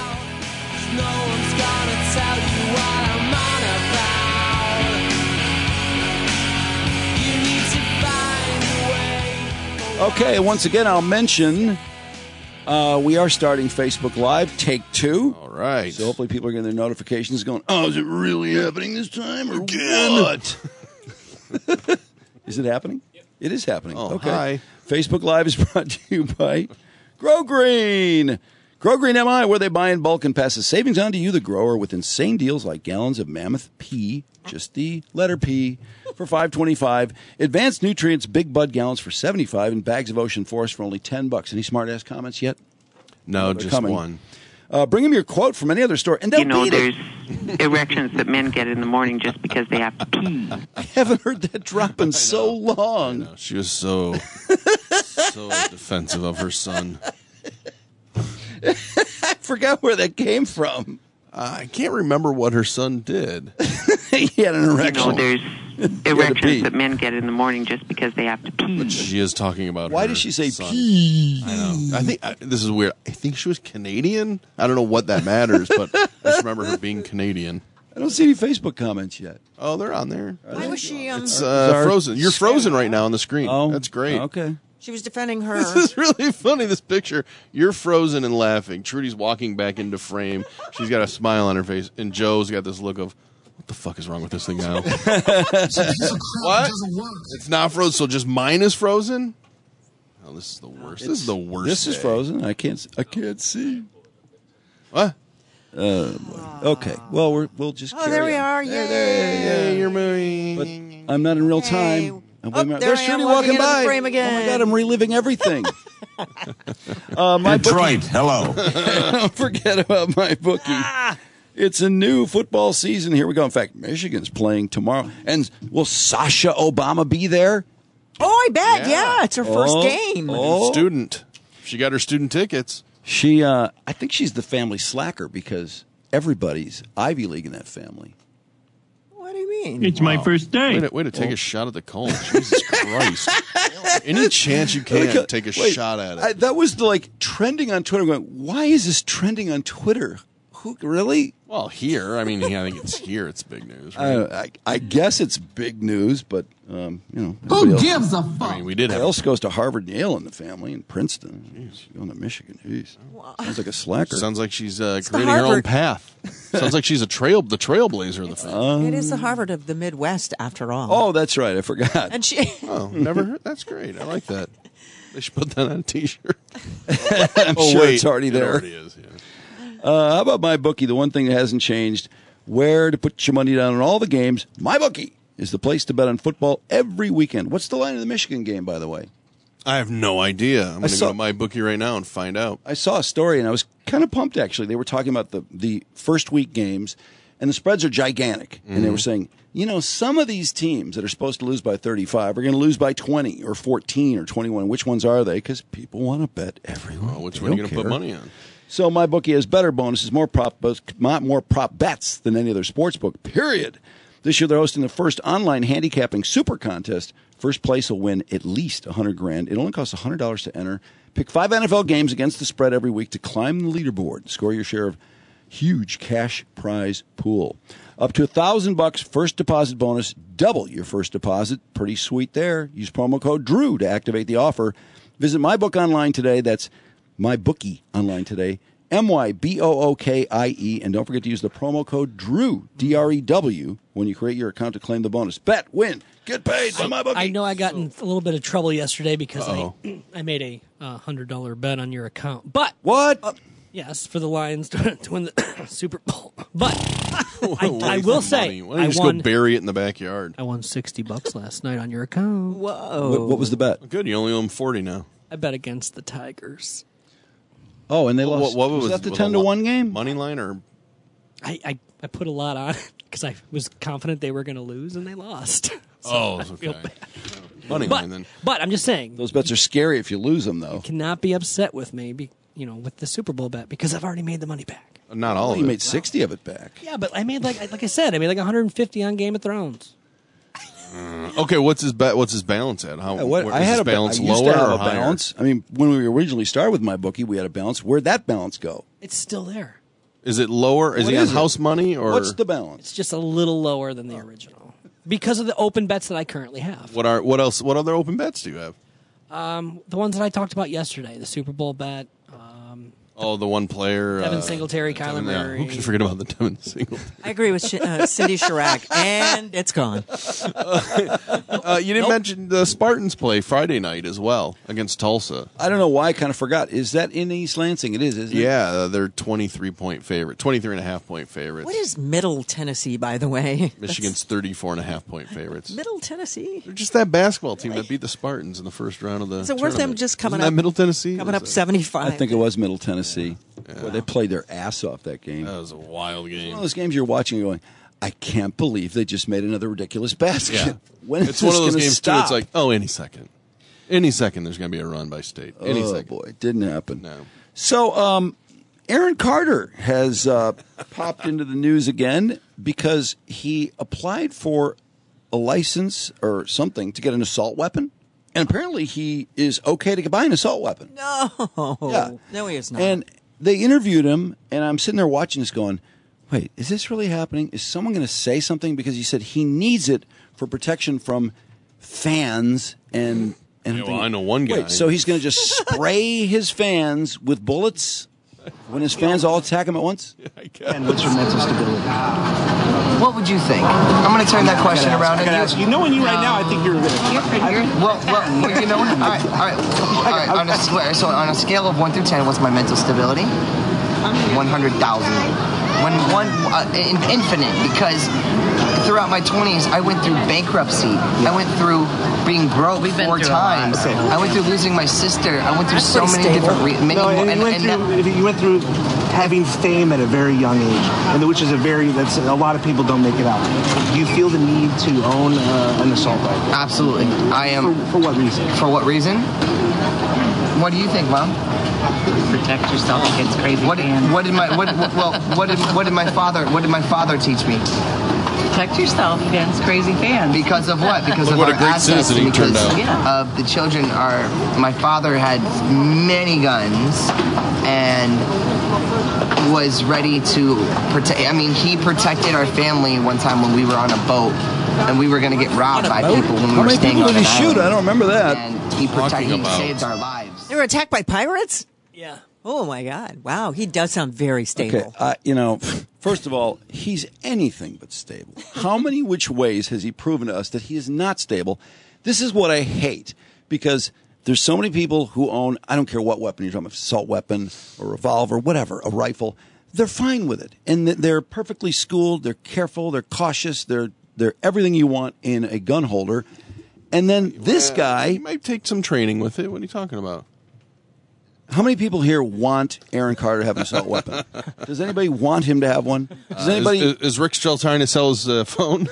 Okay, once again, I'll mention we are starting Facebook Live, take 2. All right. So hopefully people are getting their notifications going, oh, is it really happening this time or what? Is it happening? Yep. It is happening. Oh, okay. hi. Facebook Live is brought to you by Grow Green. Grow Green MI, where they buy in bulk and pass the savings on to you, the grower, with insane deals like gallons of Mammoth P, just the letter P, for $5.25. Advanced Nutrients Big Bud gallons for $75, and bags of Ocean Forest for only $10. Any smart-ass comments yet? No, They're just coming. one. Bring them your quote from any other store, and they'll You know, beat there's it. erections that men get in the morning just because they have to pee. I haven't heard that drop in so long. No, she was so defensive of her son. I forgot where that came from. I can't remember what her son did. He had an You erection. know, there's pee. erections that men get in the morning just because they have to pee. But she is talking about Why her does she say son. pee? I know. I think this is weird. I think she was Canadian. I don't know what that matters, but I just remember her being Canadian. I don't see any Facebook comments yet. Oh, they're on there. Why was she? It's frozen. You're frozen right now on the screen. Oh, That's great. Okay. She was defending her. This is really funny, this picture. You're frozen and laughing. Trudy's walking back into frame. She's got a smile on her face. And Joe's got this look of, what the fuck is wrong with this thing now? What? It's not frozen, so just mine is frozen? Oh, this is the worst. This is the worst. This is day. frozen. I can't see. What? Okay. Well, we'll just. Oh, there we are. Yay, Yay! you're moving. But I'm not in real Hey. time. Oh, There's there I am, Trudy walking walking into the by. frame again. Oh my God, I'm reliving everything. My Detroit, hello. Don't forget about my bookie. It's a new football season. Here we go. In fact, Michigan's playing tomorrow. And will Sasha Obama be there? Oh, I bet. Yeah, it's her first game. Student. She got her student tickets. She, I think she's the family slacker because everybody's Ivy League in that family. What do you mean? It's my first day. Way to take a shot at the cone. Jesus Christ. Any chance you can, take a shot at it. That was trending on Twitter. I'm going, why is this trending on Twitter? Who really? Well, here, I mean, I think it's here. It's big news. Right? I guess it's big news, but you know, Who gives a fuck? I mean, we did have. Everybody else goes to Harvard, and Yale in the family, and Princeton. She's going to Michigan. Jeez, sounds like a slacker. Sounds like she's creating her own path. Sounds like she's the trailblazer of the family. It is the Harvard of the Midwest, after all. Oh, that's right. I forgot. And she. Oh, never heard. That's great. I like that. They should put that on a T-shirt. I'm sure it's already there. It already is. Yeah. How about MyBookie? The one thing that hasn't changed: where to put your money down on all the games. MyBookie is the place to bet on football every weekend. What's the line of the Michigan game, by the way? I have no idea. I'm going to go to MyBookie right now and find out. I saw a story, and I was kind of pumped, actually. They were talking about the first week games, and the spreads are gigantic. Mm-hmm. And they were saying, you know, some of these teams that are supposed to lose by 35 are going to lose by 20 or 14 or 21. Which ones are they? Because people want to bet everyone. Well, which one are you going to put money on? So MyBookie has better bonuses, more prop bets than any other sports book, period. This year they're hosting the first online handicapping super contest. First place will win at least $100,000. It only costs $100 to enter. Pick 5 NFL games against the spread every week to climb the leaderboard. Score your share of huge cash prize pool. Up to $1,000 first deposit bonus. Double your first deposit. Pretty sweet there. Use promo code DREW to activate the offer. Visit MyBook online today. That's MyBookie online today. MyBookie. And don't forget to use the promo code DREW, D-R-E-W, when you create your account to claim the bonus. Bet, win, get paid by MyBookie. I know I got in a little bit of trouble yesterday because I made a $100 bet on your account. But what? Yes, for the Lions to win the Super Bowl. But I will say, why don't you just go bury it in the backyard? I won $60 last night on your account. Whoa! What was the bet? Good, you only owe them 40 now. I bet against the Tigers. Oh, and they lost. What was that the 10-1 game? Money line or? I put a lot on it because I was confident they were going to lose, and they lost. So I feel bad. Money line then. But I'm just saying. Those bets are scary if you lose them, though. You cannot be upset with me, with the Super Bowl bet because I've already made the money back. Not all of it. You made 60 of it back. Yeah, but I made like I said, I made like 150 on Game of Thrones. Okay, what's his balance at? How? I had a balance I used lower to have or a higher? balance. I mean, when we originally started with MyBookie, we had a balance. Where'd that balance go? It's still there. Is it lower? Is he on house money or what's the balance? It's just a little lower than the original because of the open bets that I currently have. What else? What other open bets do you have? The ones that I talked about yesterday, the Super Bowl bet. The one player. Devin Singletary, Kyler Murray. Who can forget about the Devin Singletary? I agree with Cindy Chirac, and it's gone. You didn't mention the Spartans play Friday night as well against Tulsa. I don't know why I kind of forgot. Is that in East Lansing? It is, isn't it? Yeah, they're 23-point favorite, 23.5-point favorites. What is Middle Tennessee, by the way? Michigan's 34.5-point favorites. Middle Tennessee? They're just that basketball team that beat the Spartans in the first round of the Is it worth them tournament. just coming Isn't up? that Middle Tennessee? Coming up 75. I think it was Middle Tennessee. Yeah. Boy, they played their ass off that game. That was a wild game. It's one of those games you're watching and going, I can't believe they just made another ridiculous basket. Yeah. When is It's one this of those gonna games, stop? too. It's like, any second. Any second there's going to be a run by State. Any second. Boy, it didn't happen. No. So, Aaron Carter has popped into the news again because he applied for a license or something to get an assault weapon. And apparently he is okay to buy an assault weapon. No. Yeah. No, he is not. And they interviewed him, and I'm sitting there watching this going, wait, is this really happening? Is someone going to say something? Because he said he needs it for protection from fans and well, I know one guy. Wait, so he's going to just spray his fans with bullets when his fans all attack him at once? And what's your mental stability? What would you think? I'm going to turn that question around. I gotta ask you. Knowing you right now, I think you're good. Well, you know what? All right. On a scale of 1 through 10, what's my mental stability? 100,000. Infinite, because throughout my 20s, I went through bankruptcy. I went through being broke 4 times. I went through losing my sister. I went through so many different you went through having fame at a very young age, and which is that's a lot of people don't make it out. Do you feel the need to own an assault rifle? Absolutely, I am. For what reason? For what reason? What do you think, Mom? Protect yourself against crazy fans. What did my father teach me? Protect yourself against crazy fans. Because of what? Because Look of what our a great assets. citizen he turned out. Of the children are. My father had many guns and was ready to protect. I mean, he protected our family one time when we were on a boat and we were going to get robbed by people when we were staying on an island. How many people did he shoot? I don't remember that. And he protected. He saved our lives. They were attacked by pirates? Yeah. Oh, my God. Wow. He does sound very stable. Okay, first of all, he's anything but stable. How many which ways has he proven to us that he is not stable? This is what I hate, because there's so many people who own, I don't care what weapon you're talking about, assault weapon or revolver, whatever, a rifle. They're fine with it. And they're perfectly schooled. They're careful. They're cautious. They're everything you want in a gun holder. And then this guy... He might take some training with it. What are you talking about? How many people here want Aaron Carter to have an assault weapon? Does anybody want him to have one? Does anybody? Is Rick still trying to sell his phone?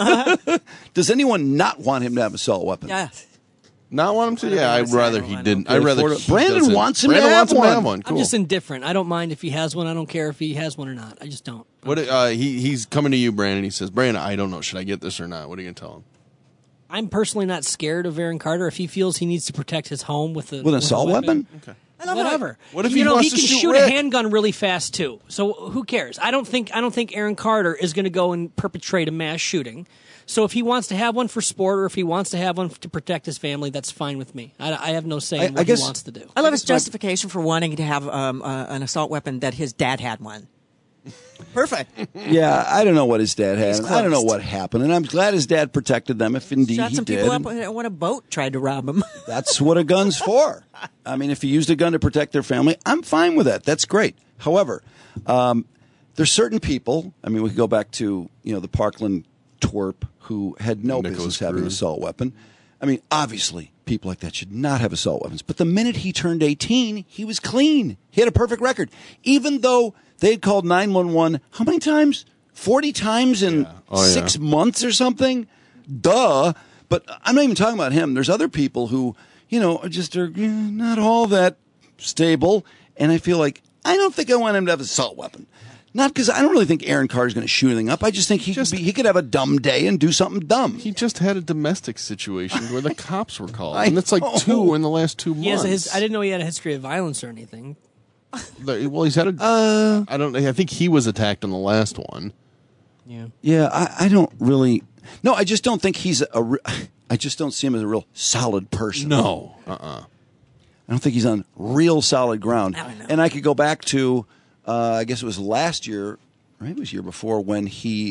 Does anyone not want him to have an assault weapon? Yeah. Not want him to? Yeah, I'd rather he didn't. I'd rather Brandon wants him to have one. Cool. I'm just indifferent. I don't mind if he has one. I don't care if he has one or not. I just don't. What? He's coming to you, Brandon. He says, "Brandon, I don't know. Should I get this or not? What are you gonna tell him?" I'm personally not scared of Aaron Carter. If he feels he needs to protect his home with an assault weapon. Okay. Whatever. What if he wants can to shoot shoot Rick? a handgun really fast too. So who cares? I don't think Aaron Carter is going to go and perpetrate a mass shooting. So if he wants to have one for sport or if he wants to have one to protect his family, that's fine with me. I have no say in what he wants to do. I love his justification for wanting to have an assault weapon that his dad had one. Perfect. Yeah, I don't know what his dad had. I don't know what happened, and I'm glad his dad protected them. If indeed Shot he some did, people up when a boat tried to rob him. That's what a gun's for. I mean, if he used a gun to protect their family, I'm fine with that. That's great. However, there's certain people. I mean, we could go back to the Parkland twerp who had no business having an assault weapon. I mean, obviously, people like that should not have assault weapons. But the minute he turned 18, he was clean. He had a perfect record, even though they had called 911 how many times? 40 times in 6 months or something? Duh. But I'm not even talking about him. There's other people who, are not all that stable. And I feel like, I don't think I want him to have an assault weapon. Not because I don't really think Aaron Carter's going to shoot anything up. I just think he could have a dumb day and do something dumb. He just had a domestic situation where the cops were called. And that's like 2 in the last 2 months. I didn't know he had a history of violence or anything. Well, he's had a. I think he was attacked on the last one. Yeah. Yeah, I don't really. No, I just don't think he's I just don't see him as a real solid person. No. I don't think he's on real solid ground. And I could go back to, I guess it was last year, or maybe it was the year before, when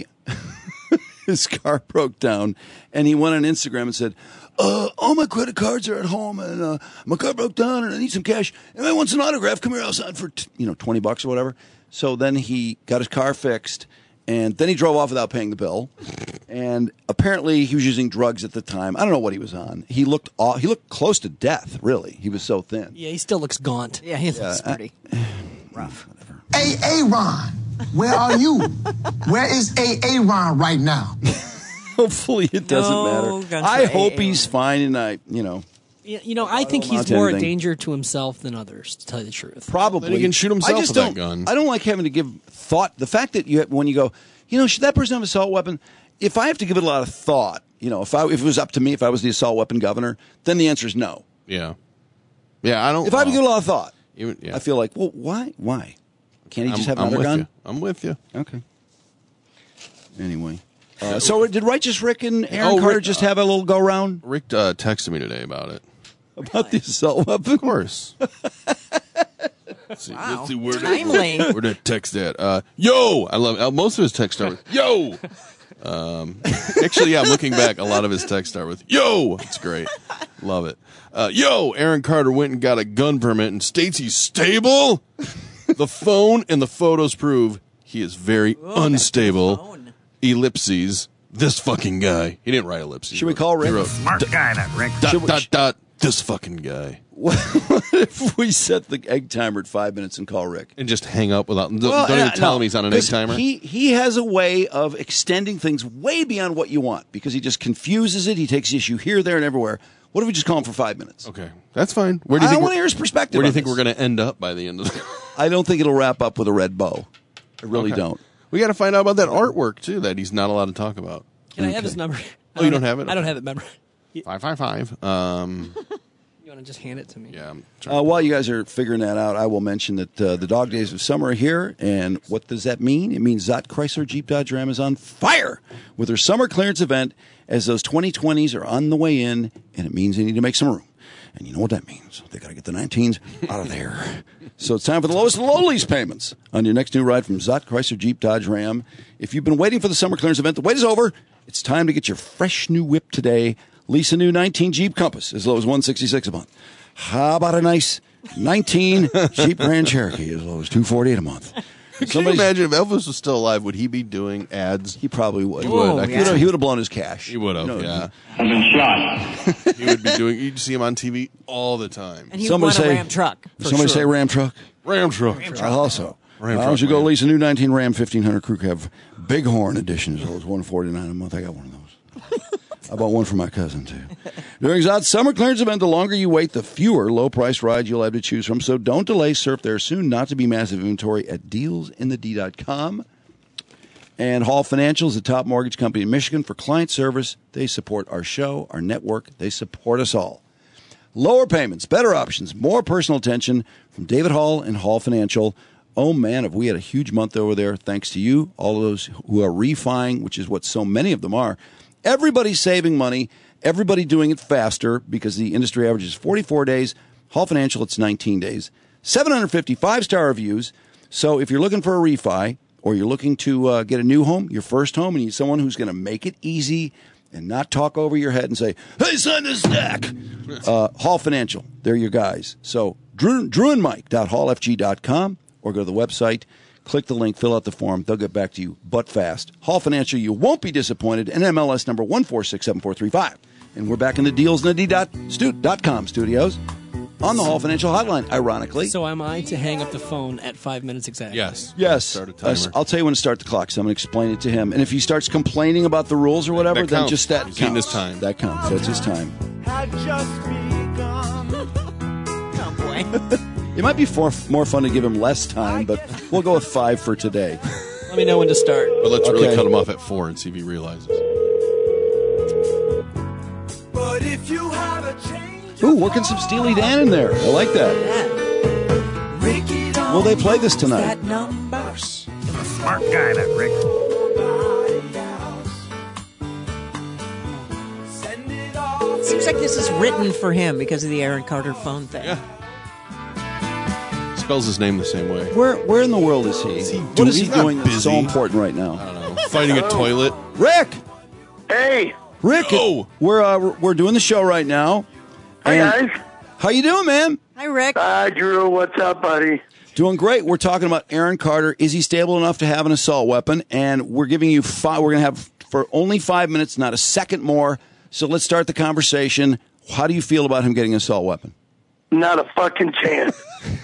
his car broke down, and he went on Instagram and said, all my credit cards are at home, and my car broke down, and I need some cash. Anybody wants an autograph? Come here, I'll sign for $20 or whatever. So then he got his car fixed, and then he drove off without paying the bill. And apparently he was using drugs at the time. I don't know what he was on. He looked close to death. Really, he was so thin. Yeah, he still looks gaunt. Yeah, he looks pretty rough. Whatever. Hey, Aaron, where are you? Where is Aaron right now? Hopefully it doesn't matter. I hope he's fine, and I think he's more a danger to himself than others, to tell you the truth. Probably. Then he can shoot himself with that gun. I don't like having to give thought. The fact that when you go, should that person have an assault weapon? If I have to give it a lot of thought, if it was up to me, if I was the assault weapon governor, then the answer is no. Yeah. Yeah, I don't. If I have to give it a lot of thought, yeah. I feel like, well, why? Why? Can't he just have another gun? I'm with you. Okay. Anyway. So did Righteous Rick and Aaron Carter just have a little go-round? Rick texted me today about it. About the assault weapon? Of course. Let's see where timely. Where did text at? Yo! I love most of his texts start with, yo! Actually, yeah, looking back, a lot of his texts start with, yo! It's great. Love it. Yo! Aaron Carter went and got a gun permit and states he's stable? The phone and the photos prove he is very unstable. Ellipses, this fucking guy. He didn't write ellipses. Should we call Rick? He wrote, Smart guy, that Rick. Dot, this fucking guy. What if we set the egg timer at 5 minutes and call Rick? And just hang up without, don't even tell him he's on an egg timer? He has a way of extending things way beyond what you want because he just confuses it. He takes issue here, there, and everywhere. What if we just call him for 5 minutes? Okay, that's fine. I want to hear his perspective. Where do you think we're going to end up by the end of the I don't think it'll wrap up with a red bow. I really don't. We got to find out about that artwork, too, that he's not allowed to talk about. Can I have his number? Oh, you don't have it? I don't have it memorized. 555. You want to just hand it to me? Yeah. While you guys are figuring that out, I will mention that the dog days of summer are here. And what does that mean? It means Zott Chrysler Jeep Dodge Ram is on fire with their summer clearance event as those 2020s are on the way in. And it means they need to make some room. And you know what that means. They got to get the 19s out of there. So it's time for the lowest of low lease payments on your next new ride from Zott Chrysler Jeep Dodge Ram. If you've been waiting for the summer clearance event, the wait is over. It's time to get your fresh new whip today. Lease a new 19 Jeep Compass as low as $166 a month. How about a nice 19 Jeep Grand Cherokee as low as $248 a month? Can you imagine if Elvis was still alive, would he be doing ads? He probably would. He would. He would have blown his cash. He would have, yeah. I've been shot. He would be doing, you'd see him on TV all the time. And he would want a Ram truck. Say Ram truck? Ram truck. Also. Why don't you go lease a new 19 Ram 1500 Crew Cab Bighorn edition as low as $149 a month? I got one of those. I bought one for my cousin, too. During Zott's summer clearance event, the longer you wait, the fewer low-priced rides you'll have to choose from. So don't delay. Surf there soon. Not to be massive inventory at dealsinthed.com. And Hall Financial is the top mortgage company in Michigan for client service. They support our show, our network. They support us all. Lower payments, better options, more personal attention from David Hall and Hall Financial. Oh, man, have we had a huge month over there. Thanks to you, all of those who are refining, which is what so many of them are. Everybody's saving money. Everybody doing it faster because the industry average is 44 days. Hall Financial, it's 19 days. 750 5-star reviews. So if you're looking for a refi or you're looking to get a new home, your first home, and you need someone who's going to make it easy and not talk over your head and say, hey, sign this stack. Hall Financial, they're your guys. So drewandmike.hallfg.com or go to the website. Click the link, fill out the form. They'll get back to you, but fast. Hall Financial, you won't be disappointed. NMLS number 1467435. And we're back in the dealsinthe.com studios on the Hall Financial Hotline, ironically. So am I to hang up the phone at 5 minutes exactly? Yes. Start a timer. I'll tell you when to start the clock, so I'm going to explain it to him. And if he starts complaining about the rules or whatever, then just that counts. His time. That counts. That's his time. Oh, boy. It might be more fun to give him less time, but we'll go with 5 for today. Let me know when to start. But let's really cut him off at 4 and see if he realizes. But if you have a change, ooh, working some Steely Dan in there. I like that. Will they play this tonight? Smart guy, that Rick. Seems like this is written for him because of the Aaron Carter phone thing. Yeah. Spells his name the same way. Where in the world is he? What is he doing that's so important right now? I don't know. Fighting a toilet. Rick! Hey! Rick, we're doing the show right now. Hi, guys. How you doing, man? Hi, Rick. Hi, Drew. What's up, buddy? Doing great. We're talking about Aaron Carter. Is he stable enough to have an assault weapon? And we're giving you we're going to have for only 5 minutes, not a second more. So let's start the conversation. How do you feel about him getting an assault weapon? Not a fucking chance.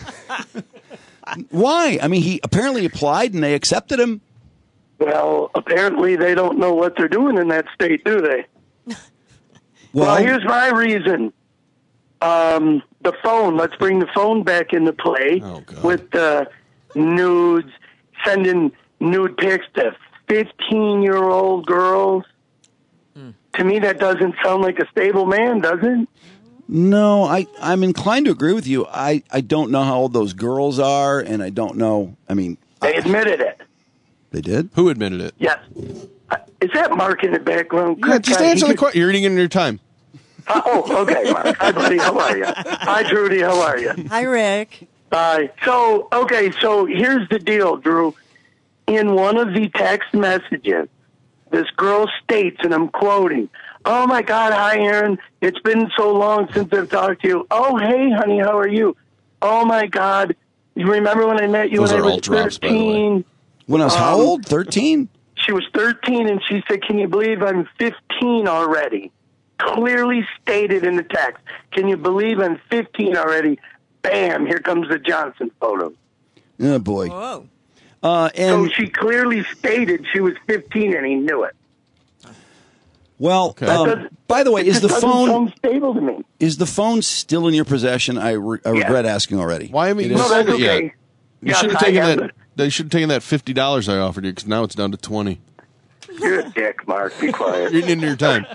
Why? I mean, he apparently applied and they accepted him. Well, apparently they don't know what they're doing in that state, do they? Well, here's my reason. The phone. Let's bring the phone back into play with nudes, sending nude pics to 15-year-old girls. To me, that doesn't sound like a stable man, does it? No, I'm inclined to agree with you. I don't know how old those girls are, and I don't know. I mean, they admitted it. They did? Who admitted it? Yes. Is that Mark in the background? Yeah, just answer the question. You're eating in your time. Okay, Mark. Hi, buddy. How are you? Hi, Trudy. How are you? Hi, Rick. Hi. So here's the deal, Drew. In one of the text messages, this girl states, and I'm quoting, "Oh, my God, hi, Aaron. It's been so long since I've talked to you. Oh, hey, honey, how are you? Oh, my God. You remember when I met you when I was 13? When I was how old? 13? She was 13, and she said, can you believe I'm 15 already? Clearly stated in the text. Can you believe I'm 15 already? Bam, here comes the Johnson photo. Oh, boy. Whoa. So she clearly stated she was 15, and he knew it. Well, by the way, is the phone sound stable to me? Is the phone still in your possession? I regret asking already. Why? I mean, no, that's okay. You should have taken that. They should have taken that $50 I offered you, because now it's down to $20. You're a dick, Mark. Be quiet. You're into your time.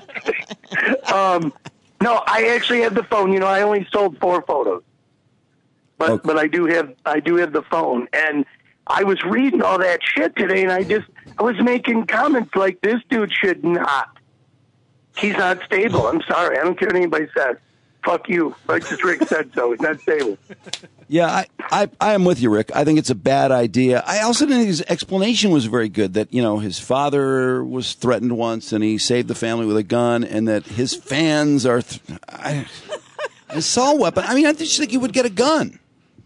No, I actually have the phone. I only sold 4 photos, but I do have the phone. And I was reading all that shit today, and I was making comments like, this dude should not. He's not stable. I'm sorry. I don't care what anybody says. Fuck you. Like just Rick said so. He's not stable. Yeah, I am with you, Rick. I think it's a bad idea. I also think his explanation was very good, that, his father was threatened once and he saved the family with a gun, and that his fans are an assault weapon. I mean, I just think he would get a gun.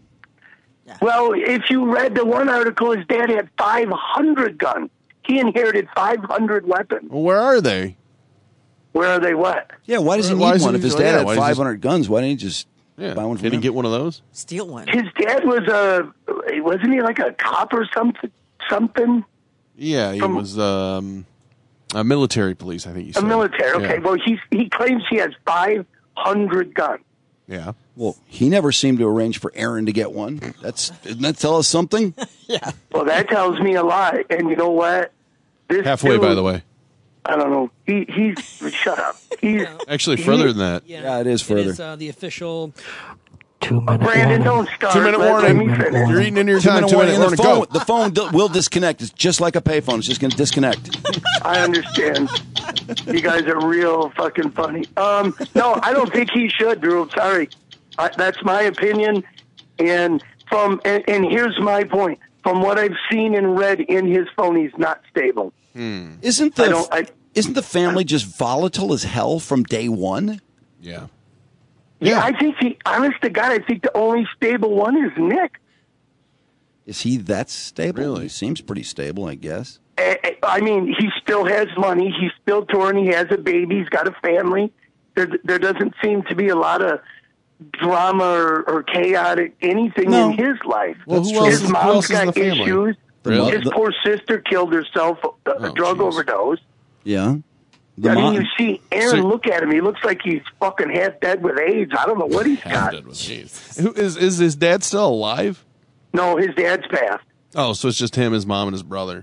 Well, if you read the one article, his dad had 500 guns. He inherited 500 weapons. Well, where are they? Where are they what? Yeah, why does he need one? If his dad had 500 guns, why didn't he just buy one from him? Did he get one of those? Steal one. His dad wasn't he like a cop or something? Yeah, he was a military police, I think he said. A military, okay. Yeah. Well, he claims he has 500 guns. Yeah. Well, he never seemed to arrange for Aaron to get one. Doesn't that tell us something? Yeah. Well, that tells me a lot. And you know what? Halfway, dude, by the way. I don't know. He's shut up. He's actually further than that. Yeah, it is further. It is the official 2-minute Brandon, don't start. 2-minute warning. You're eating into your time. 2-minute warning. Go. The phone will disconnect. It's just like a payphone. It's just going to disconnect. I understand. You guys are real fucking funny. No, I don't think he should, Drew. Sorry. That's my opinion. And here's my point. From what I've seen and read in his phone, he's not stable. Isn't the family just volatile as hell from day one? Yeah. Yeah, I think honest to God, I think the only stable one is Nick. Is he that stable? Really? He seems pretty stable, I guess. I mean, he still has money. He's still touring. He has a baby. He's got a family. There doesn't seem to be a lot of drama or chaotic anything in his life. Well, His mom's got issues. Really? His poor sister killed herself, a drug overdose. Yeah. You see Aaron, look at him. He looks like he's fucking half dead with AIDS. I don't know what he's got. Is his dad still alive? No, his dad's passed. Oh, so it's just him, his mom, and his brother.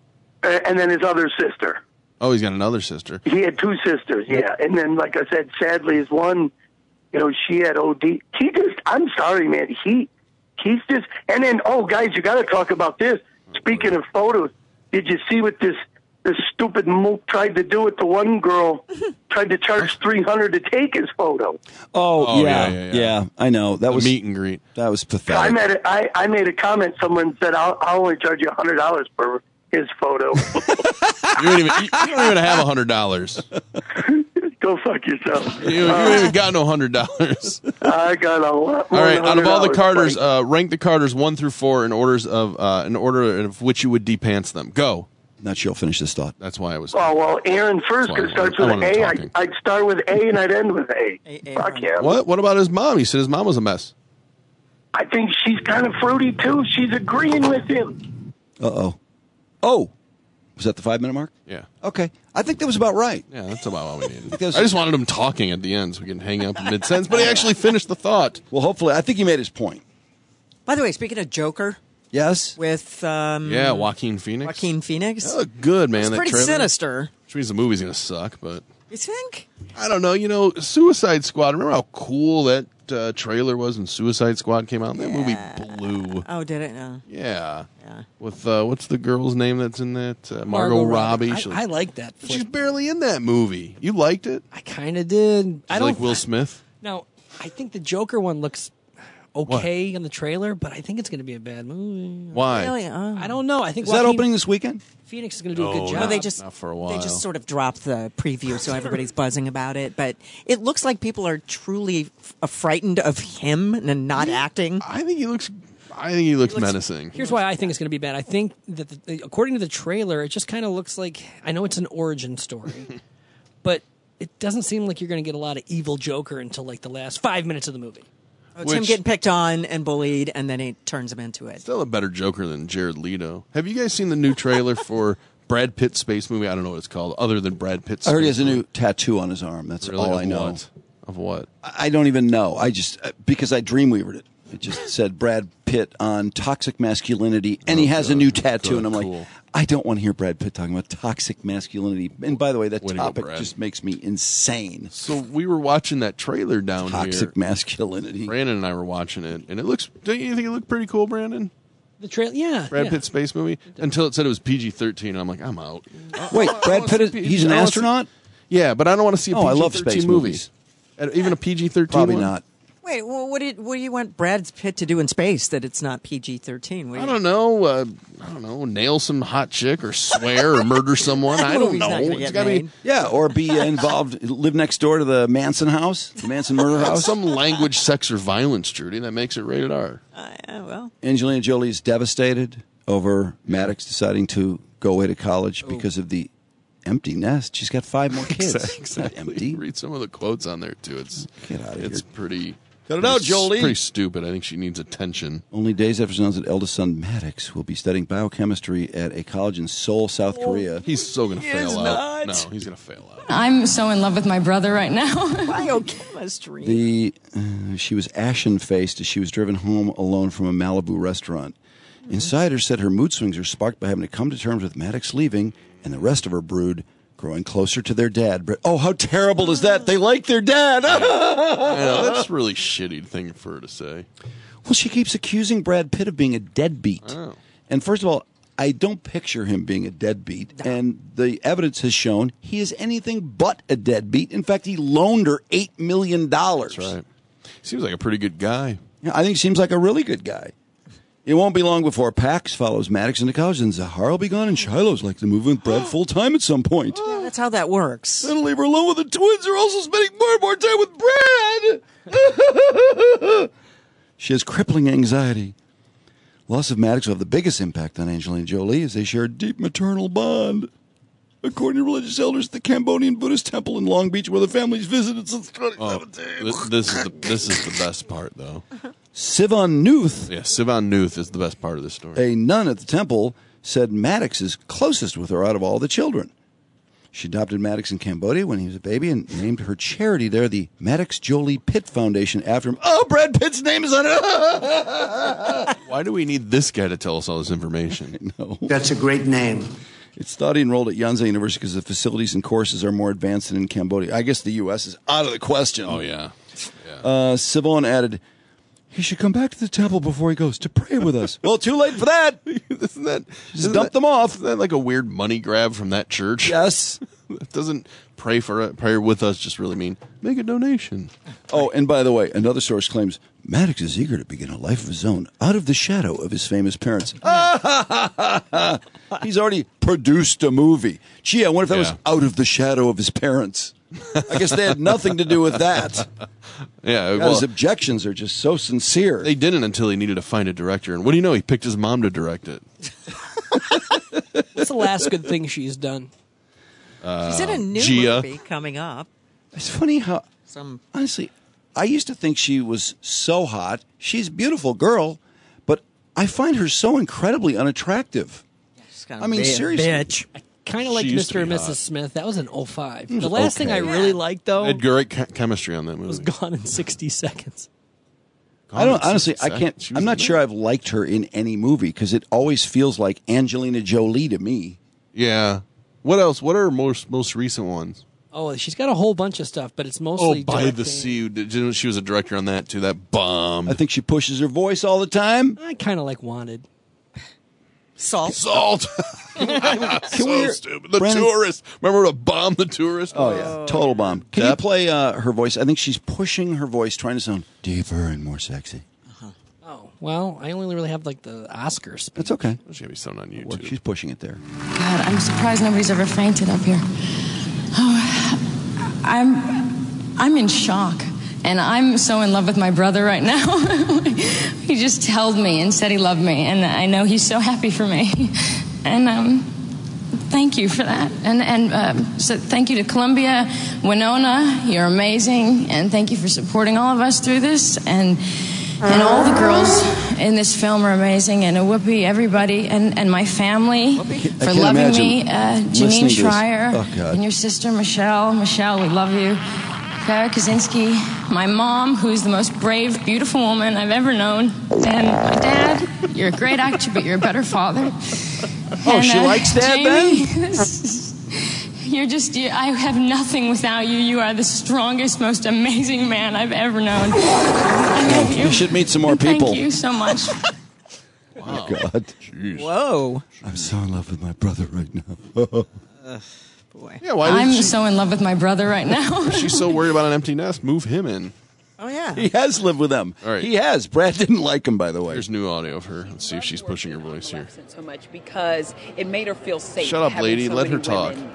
And then his other sister. Oh, he's got another sister. He had 2 sisters, yeah. And then, like I said, sadly, his one, she had OD. I'm sorry, man. He's just, and then, guys, you got to talk about this. Speaking of photos, did you see what this stupid mook tried to do with the one girl? Tried to charge $300 to take his photo. Oh yeah. I know that was meet and greet. That was pathetic. I made a comment. Someone said, "I'll only charge you $100 for his photo." You don't even have $100. Go fuck yourself. You ain't even got no $100. I got a lot more. All right, out of all the Carters, buddy. rank the Carters 1 through 4 in order of which you would de-pants them. Go. Not sure I'll finish this thought. That's why I was. Oh, well, Aaron first starts with A. I'd start with A and I'd end with A. Fuck yeah. What about his mom? He said his mom was a mess. I think she's kind of fruity, too. She's agreeing with him. Uh-oh. Oh. Was that the 5-minute mark? Yeah. Okay. I think that was about right. Yeah, that's about all we needed. I just wanted him talking at the end so we can hang up in mid-sentence, but he actually finished the thought. Well, hopefully. I think he made his point. By the way, speaking of Joker. Yes. With Joaquin Phoenix. Joaquin Phoenix. That looked good, man. It's pretty sinister. Which means the movie's going to suck, but... You think? I don't know. Suicide Squad. Remember how cool that trailer was when Suicide Squad came out? That movie blew. Oh, did it? No. Yeah. With, what's the girl's name that's in that? Margot Robbie. I like that. She's barely in that movie. You liked it? I kind of did. I don't like Will Smith? No, I think the Joker one looks okay in the trailer, but I think it's going to be a bad movie. Why? Really? I don't know. I think is that opening this weekend? Phoenix is going to do a good job. Well, they just not for a while. They just sort of dropped the preview, so everybody's buzzing about it. But it looks like people are truly frightened of him and not acting. I think he looks menacing. Here's why I think it's going to be bad. I think that according to the trailer, it just kind of looks like, I know it's an origin story, but it doesn't seem like you're going to get a lot of evil Joker until like the last 5 minutes of the movie. It's him getting picked on and bullied, and then he turns him into it. Still a better Joker than Jared Leto. Have you guys seen the new trailer for Brad Pitt's space movie? I don't know what it's called, other than Brad Pitt's I heard he space has a new movie. tattoo on his arm. That's Really? all Of I know. what? Of what? I don't even know. I just, because I Dreamweavered it. It just said Brad Pitt on toxic masculinity, and he has a new tattoo. And I'm like, I don't want to hear Brad Pitt talking about toxic masculinity. And by the way, that topic just makes me insane. So we were watching that trailer down here. Toxic masculinity. Brandon and I were watching it, and it looks. Don't you think it looked pretty cool, Brandon? The trailer, yeah. Brad Pitt space movie. Until it said it was PG-13, and I'm like, I'm out. Wait, Brad Pitt he's an astronaut? Yeah, but I don't want to see a PG-13 I love space movie. movies. Even a PG-13 Probably one? not. Wait, well, what do you want Brad Pitt to do in space that it's not PG-13? I don't know. Nail some hot chick or swear or murder someone. I don't know. It's got to be. Yeah, or be involved, live next door to the Manson house, the Manson murder house. Some language, sex, or violence, Trudy, that makes it rated R. Well, Angelina Jolie's devastated over Maddox deciding to go away to college because of the empty nest. She's got 5 more kids. Exactly. It's not empty. Read some of the quotes on there too. Get out of It's here. pretty. Cut it out, it's Jolie. Pretty stupid. I think she needs attention. Only days after she announced that eldest son Maddox will be studying biochemistry at a college in Seoul, South Korea. He's so going to fail out. not. No, he's going to fail out. I'm so in love with my brother right now. Biochemistry. She was ashen-faced as she was driven home alone from a Malibu restaurant. Insiders said her mood swings are sparked by having to come to terms with Maddox leaving and the rest of her brood growing closer to their dad. Oh, how terrible is that? They like their dad. I know, that's a really shitty thing for her to say. Well, she keeps accusing Brad Pitt of being a deadbeat. Oh. And first of all, I don't picture him being a deadbeat. And the evidence has shown he is anything but a deadbeat. In fact, he loaned her $8 million. That's right. Seems like a pretty good guy. Yeah, I think he seems like a really good guy. It won't be long before Pax follows Maddox into college, and Zahara will be gone, and Shiloh's like to move with Brad full-time at some point. Yeah, that's how that works. That'll leave her alone with the twins. They're also spending more and more time with Brad. She has crippling anxiety. Loss of Maddox will have the biggest impact on Angelina Jolie as they share a deep maternal bond. According to religious elders at the Cambodian Buddhist temple in Long Beach, where the families visited since 2017. This is the best part, though. Sivan Nuth, Yeah, Sivan Nuth is the best part of this story. a nun at the temple, said Maddox is closest with her out of all the children. She adopted Maddox in Cambodia when he was a baby and named her charity there the Maddox Jolie Pitt Foundation after him. Oh, Brad Pitt's name is on it. Why do we need this guy to tell us all this information? No. That's a great name. It's thought he enrolled at Yonsei University because the facilities and courses are more advanced than in Cambodia. I guess the U.S. is out of the question. Oh, yeah. Sivan added, he should come back to the temple before he goes to pray with us. Well, too late for that. Just dump them off. Isn't that like a weird money grab from that church? Yes. It doesn't pray with us just really mean make a donation. Oh, and by the way, another source claims Maddox is eager to begin a life of his own out of the shadow of his famous parents. He's already produced a movie. Gee, I wonder if that was out of the shadow of his parents. I guess they had nothing to do with that. Yeah, God, his objections are just so sincere. They didn't until he needed to find a director. And what do you know? He picked his mom to direct it. What's the last good thing she's done? She's in a new Gia. movie coming up. It's funny how, honestly, I used to think she was so hot. She's a beautiful girl, but I find her so incredibly unattractive. I mean, seriously. Bitch. Kind of like She used to Mr. and be Mrs. hot. Smith. That was an 05. was The last thing I okay. really liked, though, They had great chemistry on that movie. was Gone in 60 Seconds. I don't honestly. I She can't. was I'm not in sure I've liked her in any movie because it always feels like Angelina Jolie to me. Yeah. What else? What are her most recent ones? Oh, she's got a whole bunch of stuff, but it's mostly By directing. the Sea. She was a director on that too. That bombed. I think she pushes her voice all the time. I kind of like Wanted. Salt. Salt. Can so we hear- stupid. The Brandon- Tourist. Remember to bomb the Tourist? Oh yeah, total bomb. Can you Yep. play her voice? I think she's pushing her voice, trying to sound deeper and more sexy. Oh, well, I only really have like the Oscars. That's okay. She gotta be sound on YouTube. She's pushing it there. God, I'm surprised nobody's ever fainted up here. Oh, I'm in shock. And I'm so in love with my brother right now. He just held me and said he loved me. And I know he's so happy for me. And thank you for that. And so thank you to Columbia, Winona. You're amazing. And thank you for supporting all of us through this. And all the girls in this film are amazing. And Whoopi, everybody, and my family for can't loving me. imagine listening Janine to this. Schreier Oh, God. and your sister, Michelle. Michelle, we love you. Monica Kaczynski, my mom, who's the most brave, beautiful woman I've ever known, and my dad. You're a great actor, but you're a better father. Oh, she likes Dad, Jamie, then? I have nothing without you. You are the strongest, most amazing man I've ever known. I love you. You should meet some more people. Thank you so much. Oh, God. Jeez. Whoa. I'm so in love with my brother right now. Boy. Yeah, why I'm did she, so in love with my brother right now. if she's so worried about an empty nest, move him in. Oh, yeah. He has lived with them. All right. He has. Brad didn't like him, by the way. Here's new audio of her. Let's see if she's pushing her voice here. So much because it made her feel safe. Shut up, having lady. so Let many her talk. women.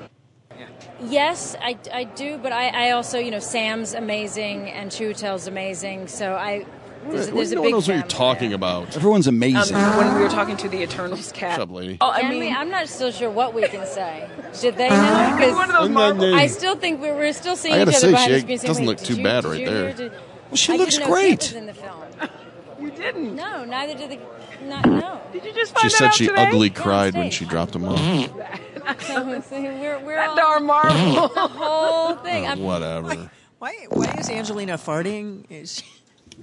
Yes, I do, but I also, Sam's amazing and Chiwetel's amazing, so there's no a one big knows what you're family talking there. about. Everyone's amazing. When we were talking to the Eternals cat. Shut up, lady. Oh, Can we? I'm not still sure what we can say. Should they know? Because I still think we're still seeing I each gotta other say, behind the she screen. saying, doesn't "Wait, look did too you- bad did right you there. hear- did-" Well, she I looks didn't know great. Kit was in the film. You didn't. No, neither did no. Did you just She find that said out she today? ugly cried when she dropped him off. So we're That all darn Marvel. the whole thing. I'm- Whatever. Why is Angelina farting? Is she...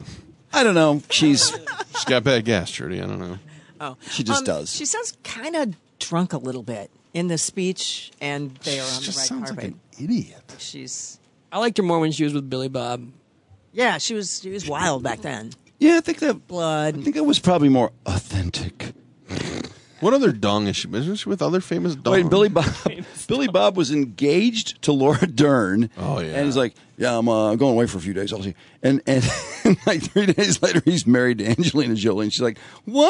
I don't know. She's She's got bad gas, Trudy. I don't know. Oh, She just does. She sounds kind of drunk a little bit in the speech, and they are on She the just right sounds carpet. like an idiot. She's I liked her more when she was with Billy Bob. yeah, she was wild back then. Yeah, I think that Blood. I think it was probably more authentic. What other dong is she? Isn't she with other famous dongs? Wait, Billy Bob was engaged to Laura Dern. Oh, yeah. And he's like, yeah, I'm going away for a few days. I'll see. And like 3 days later, he's married to Angelina Jolie. And she's like,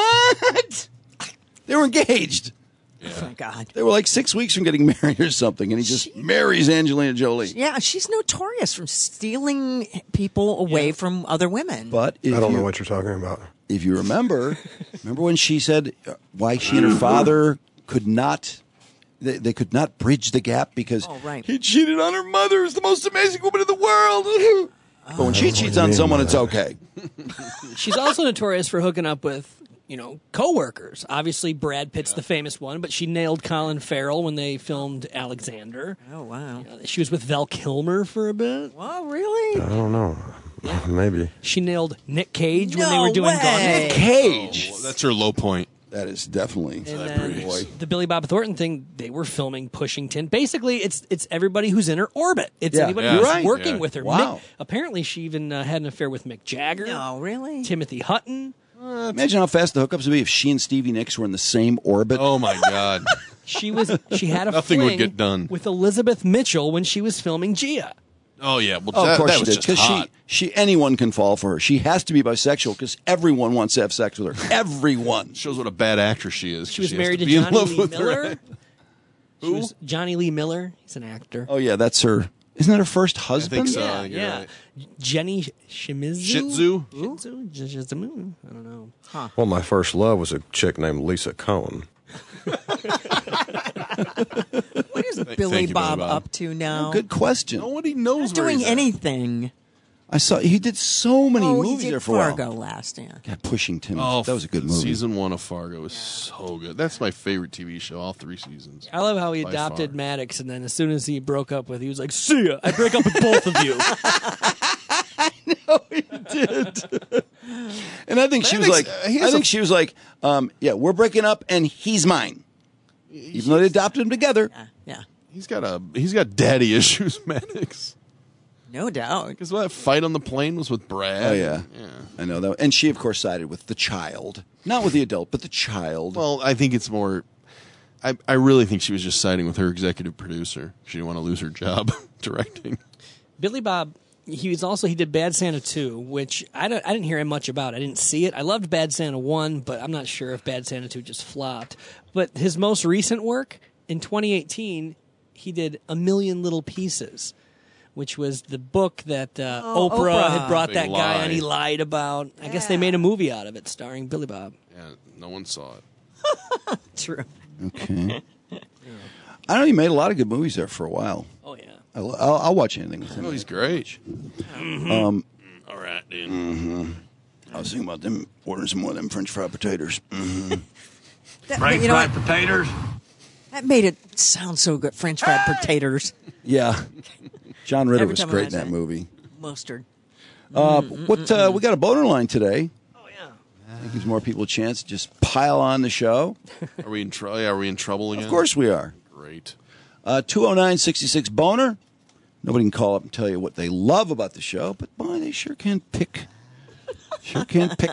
what? They were engaged. Yeah. Oh my God. They were like 6 weeks from getting married or something. And he just marries Angelina Jolie. Yeah, she's notorious for stealing people away from other women. But if I don't you- know what you're talking about. If you remember when she said why she and her father could not, they could not bridge the gap because he cheated on her mother, who's the most amazing woman in the world. But when she cheats on someone, it's okay. She's also notorious for hooking up with, co-workers. Obviously, Brad Pitt's the famous one, but she nailed Colin Farrell when they filmed Alexander. Oh, wow. She was with Val Kilmer for a bit. Oh, really? I don't know. Maybe. She nailed Nick Cage when they No were doing way. Gone. Nick Cage. Oh, that's her low point. That is definitely And then boy. the Billy Bob Thornton thing, they were filming Pushing Tin. Basically, it's everybody who's in her orbit. It's Yeah. anybody Yeah. who's Right. working Yeah. with her. Wow. Apparently, she even had an affair with Mick Jagger. No, really? Timothy Hutton. Imagine how fast the hookups would be if she and Stevie Nicks were in the same orbit. Oh my God. She had a Nothing would fling get done. with Elizabeth Mitchell when she was filming Gia. Oh yeah. Well, Oh, of course that she was did. just Because hot. she anyone can fall for her. She has to be bisexual because everyone wants to have sex with her. Everyone. Shows what a bad actress she is. She was has married to be in Johnny love Lee with her. Miller. She was Johnny Lee Miller. He's an actor. Oh yeah, that's her. Isn't that her first husband? so. Yeah, I think you're yeah. right. Jenny Shimizu. Shih-Tzu? Shih-Tzu? I don't know. Well, my first love was a chick named Lisa Cohen. What is Thank Billy you, Bob Billy Bob. up to now? Good question. Nobody knows Not where doing he's at. anything. I saw he did so many Oh, movies he did there for a while. Fargo last year. Yeah, Pushing Tim. Oh, that was a good movie. Season 1 of Fargo was so good. That's my favorite TV show. All 3 seasons. I love how he By adopted far. Maddox, and then as soon as he broke up with, he was like, "See ya! I break up with both of you." He did. And I think she was like, yeah, we're breaking up, and he's mine. Even though they adopted him together. Yeah. He's got daddy issues, Maddox. No doubt. Because that fight on the plane was with Brad. Oh yeah, I know that. And she, of course, sided with the child, not with the adult, but the child. Well, I think it's more. I really think she was just siding with her executive producer. She didn't want to lose her job directing. Billy Bob, he did Bad Santa 2, which I didn't hear much about. I didn't see it. I loved Bad Santa 1, but I'm not sure if Bad Santa 2 just flopped. But his most recent work, in 2018, he did A Million Little Pieces, which was the book that Oprah had brought Big that guy lie. on. He lied about. I guess they made a movie out of it starring Billy Bob. Yeah, no one saw it. True. Okay. I know he made a lot of good movies there for a while. Oh yeah. I'll watch anything with him. Oh, he's great. Mm-hmm. All right, dude. Mm-hmm. I was thinking about them ordering some more of them French fried potatoes. Mm-hmm. French fried potatoes. That made it sound so good. French fried potatoes. Yeah. John Ritter Every was time I great in watch that that. movie. Mustard. We got a boner line today. Oh yeah. It gives more people a chance to just pile on the show. Are we in trouble again? Of course we are. Great. 209-66 boner. Nobody can call up and tell you what they love about the show, but boy, they sure can pick. Sure can pick.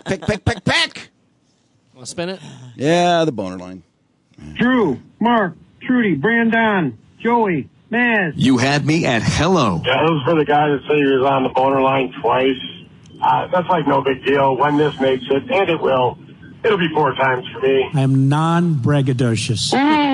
Want to spin it? Yeah, the boner line. Drew, Mark, Trudy, Brandon, Joey, Maz. You had me at hello. Yeah, this was for the guy that said he was on the borderline twice. That's like no big deal. When this makes it, and it will, it'll be 4 times for me. I am non-braggadocious.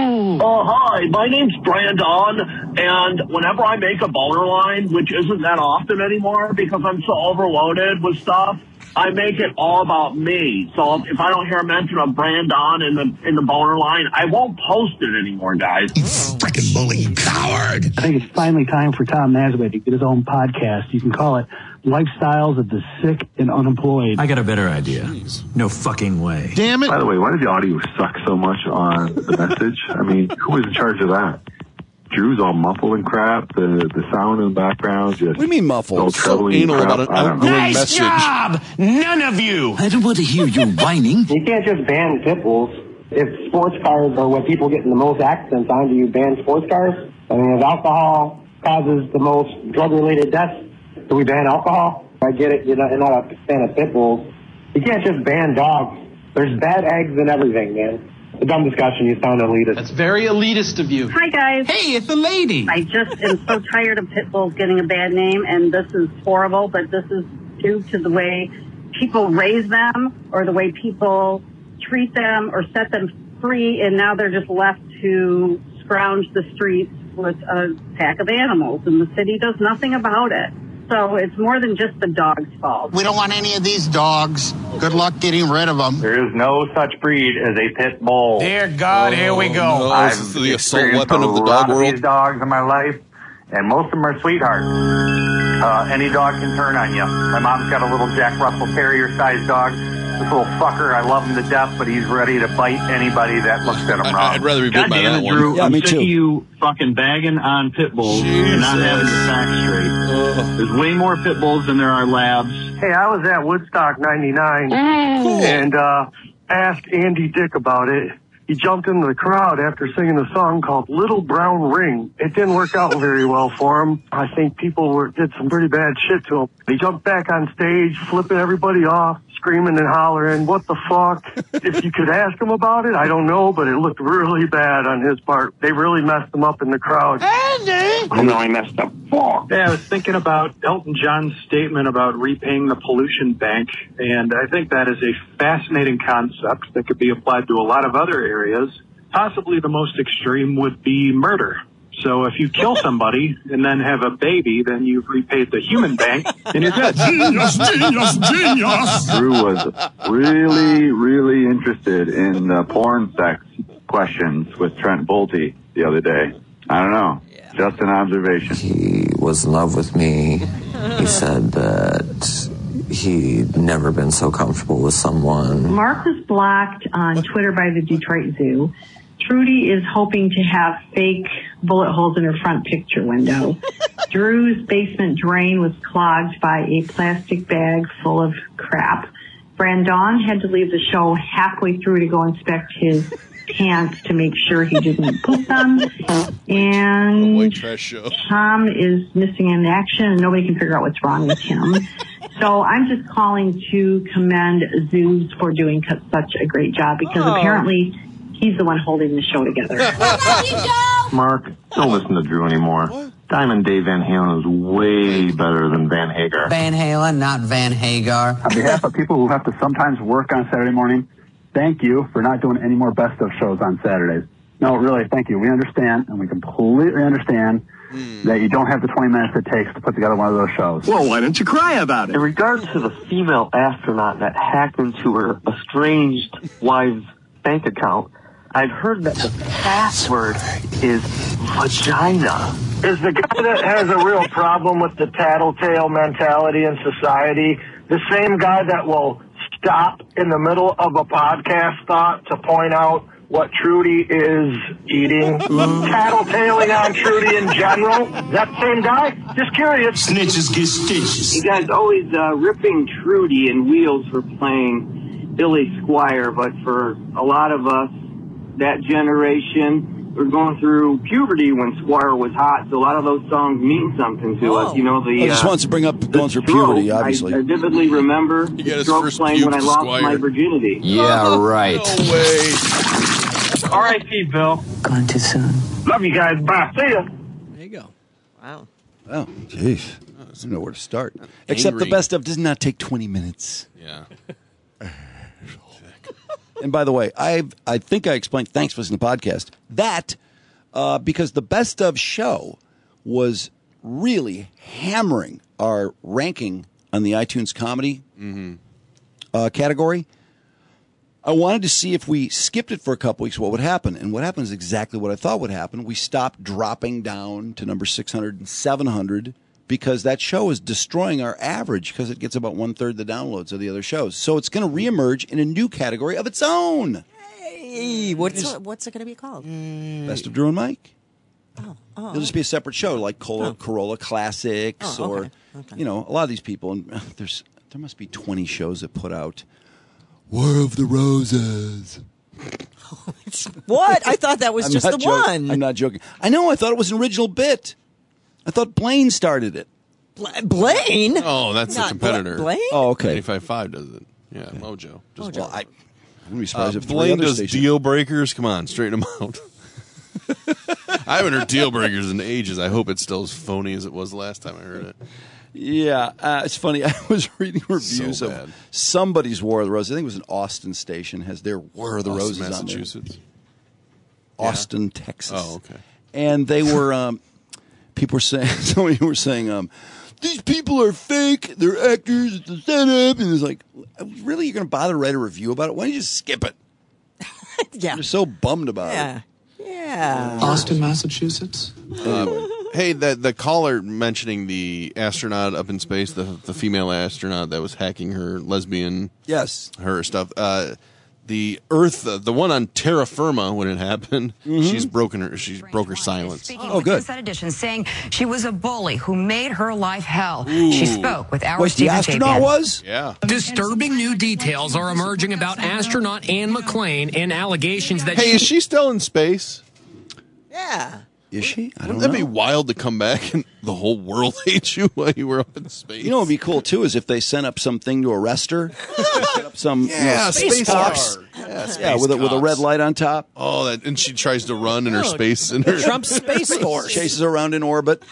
Hi, my name's Brandon, and whenever I make a borderline, which isn't that often anymore because I'm so overloaded with stuff, I make it all about me. So if I don't hear a mention of Brandon in the borderline, I won't post it anymore, guys. You freaking bully coward! I think it's finally time for Tom Nazareth to get his own podcast. You can call it Lifestyles of the Sick and Unemployed. I got a better idea. No fucking way. Damn it! By the way, why did the audio suck so much on the message? I mean, who was in charge of that? Drew's all muffled and crap. The sound in the background just. What do you mean muffled? So anal about an outgoing Nice job! None of you! I don't want to hear you whining. You can't just ban pit bulls. If sports cars are what people get in the most accidents on, do you ban sports cars? I mean, if alcohol causes the most drug-related deaths, do we ban alcohol? I get it, you're not a fan of pit bulls. You can't just ban dogs. There's bad eggs and everything, man. A dumb discussion. You sound elitist. That's very elitist of you. Hi, guys. Hey, it's a lady. I just am so tired of pit bulls getting a bad name, and this is horrible, but this is due to the way people raise them or the way people treat them or set them free, and now they're just left to scrounge the streets with a pack of animals, and the city does nothing about it. So it's more than just the dog's fault. We don't want any of these dogs. Good luck getting rid of them. There is no such breed as a pit bull. Dear God, here we go. No, I've this is the assault experienced weapon of the a dog lot of world. these dogs in my life, and most of them are sweethearts. Any dog can turn on you. My mom's got a little Jack Russell Terrier-sized dog. This little fucker, I love him to death, but he's ready to bite anybody that looks at him wrong. I'd rather be bit by that one. Drew, Yeah, I'm me sick too. of you fucking bagging on pit bulls and not having the facts straight. There's way more pit bulls than there are labs. Hey, I was at Woodstock 99 and asked Andy Dick about it. He jumped into the crowd after singing a song called Little Brown Ring. It didn't work out very well for him. I think people did some pretty bad shit to him. He jumped back on stage, flipping everybody off, screaming and hollering, what the fuck? If you could ask him about it, I don't know, but it looked really bad on his part. They really messed him up in the crowd. Andy! I know I messed up. Yeah, I was thinking about Elton John's statement about repaying the pollution bank, and I think that is a fascinating concept that could be applied to a lot of other areas. Possibly the most extreme would be murder. So if you kill somebody and then have a baby, then you've repaid the human bank and you're good. Genius, genius, genius! Drew was really, really interested in the porn sex questions with Trent Bolte the other day. I don't know. Just an observation. He was in love with me. He said that he'd never been so comfortable with someone. Mark was blocked on Twitter by the Detroit Zoo. Trudy is hoping to have fake bullet holes in her front picture window. Drew's basement drain was clogged by a plastic bag full of crap. Brandon had to leave the show halfway through to go inspect his pants to make sure he didn't poop them. And Tom is missing in action and nobody can figure out what's wrong with him. So I'm just calling to commend Zeus for doing such a great job because apparently he's the one holding the show together. Mark, don't listen to Drew anymore. Diamond Dave Van Halen is way better than Van Hagar. Van Halen, not Van Hagar. On behalf of people who have to sometimes work on Saturday morning, thank you for not doing any more best of shows on Saturdays. No, really, thank you. We understand, and we completely understand that you don't have the 20 minutes it takes to put together one of those shows. Well, why don't you cry about it? In regards to the female astronaut that hacked into her estranged wife's bank account, I've heard that the password is vagina. Is the guy that has a real problem with the tattletale mentality in society the same guy that will stop in the middle of a podcast thought to point out what Trudy is eating? Tattletaling on Trudy in general? Is that the same guy? Just curious. Snitches get stitches. You guys always ripping Trudy and Wheels for playing Billy Squire, but for a lot of us, that generation, we're going through puberty when Squire was hot, so a lot of those songs mean something to us. You know, I just wants to bring up going through puberty, obviously. I vividly remember the Strokes playing when I lost my virginity. Yeah, right. No way. R.I.P. Bill. Gone too soon. Love you guys. Bye. See ya. There you go. Wow. Oh, jeez. I don't know where to start. Except the best of does not take 20 minutes. Yeah. And by the way, I think I explained, thanks for listening to the podcast, that because the best of show was really hammering our ranking on the iTunes comedy category. I wanted to see if we skipped it for a couple weeks, what would happen. And what happened is exactly what I thought would happen. We stopped dropping down to number 600 and 700 because that show is destroying our average because it gets about 1/3 the downloads of the other shows. So it's going to reemerge in a new category of its own. Hey, what's it going to be called? Best of Drew and Mike. It'll just be a separate show like Corolla Classics or, you know, a lot of these people. And there must be 20 shows that put out War of the Roses. What? I thought that was just the one. I'm not joking. I know. I thought it was an original bit. I thought Blaine started it. Blaine? Oh, that's the competitor. Blaine? Oh, okay. 95.5 does it. Yeah, Mojo. Well, I wouldn't be surprised if Blaine does stations. Deal Breakers. Come on, straighten them out. I haven't heard Deal Breakers in ages. I hope it's still as phony as it was the last time I heard it. Yeah, it's funny. I was reading reviews of somebody's War of the Roses. I think it was an Austin station has their War of the Roses Massachusetts. on there. Austin, Texas. Oh, okay. And they were people were saying, some of you were saying, these people are fake. They're actors. It's a setup. And it's like, really, you're going to bother to write a review about it? Why don't you just skip it? Yeah. You're so bummed about it. Yeah. Austin, Massachusetts. Hey, the caller mentioning the astronaut up in space, the female astronaut that was hacking her lesbian, her stuff. The Earth, the one on terra firma when it happened, she broke her silence. Oh, good. Inside Edition, saying she was a bully who made her life hell. She spoke with our Wait, the astronaut was? Yeah. Disturbing new details are emerging about astronaut Anne McClain and allegations that is she still in space? Yeah. Is she? I don't Wouldn't that know. be wild to come back and the whole world hates you while you were up in space? You know what would be cool, too, is if they sent up something to arrest her. Set up some space cops. Yeah, with a red light on top. Oh, and she tries to run in her space. In her Trump Space Force. Chases her around in orbit.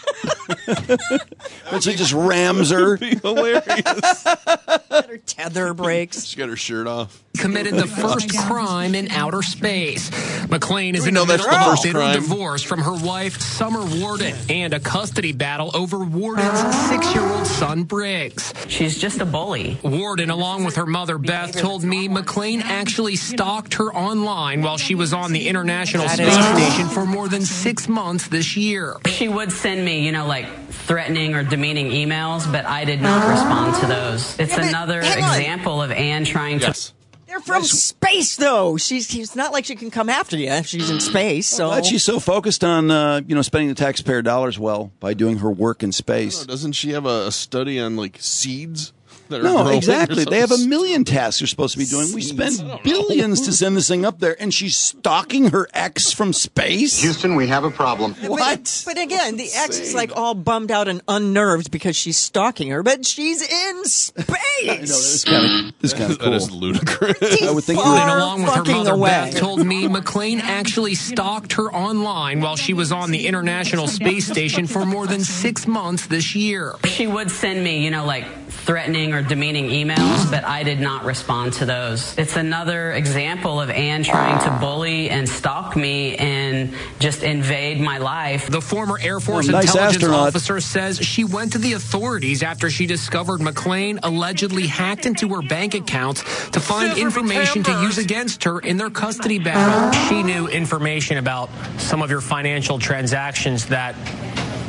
And she just rams her. Hilarious. Her tether breaks. She got her shirt off. committed the first crime in outer space. McClain is We in know the that's middle the of a first bitter crime. divorce from her wife, Summer Warden, and a custody battle over Warden's 6-year-old son, Briggs. She's just a bully. Warden, along with her mother, Beth, told me McClain actually stalked her online while she was on the International Space Station for more than 6 months this year. She would send me, like threatening or demeaning emails, but I did not respond to those. It's another example of Anne trying to... They're from space, though. She's not like she can come after you if she's in space. So But she's so focused on spending the taxpayer dollars well by doing her work in space. Doesn't she have a study on like seeds? That are No, growing exactly. or They have a something? million tasks they're supposed to be doing. We spend billions to send this thing up there, and she's stalking her ex from space? Houston, we have a problem. What? But again, the ex is like all bummed out and unnerved because she's stalking her, but she's in space. I know, this is kind of cool. That is ludicrous. I would think Warden, along with her fucking mother, away. Beth, told me McClain actually stalked her online while she was on the International Space Station for more than 6 months this year. She would send me, like threatening or demeaning emails, but I did not respond to those. It's another example of Anne trying to bully and stalk me and just invade my life. The former Air Force nice intelligence astronaut. officer says she went to the authorities after she discovered McClain allegedly hacked into her bank accounts to find information to use against her in their custody battle. She knew information about some of your financial transactions that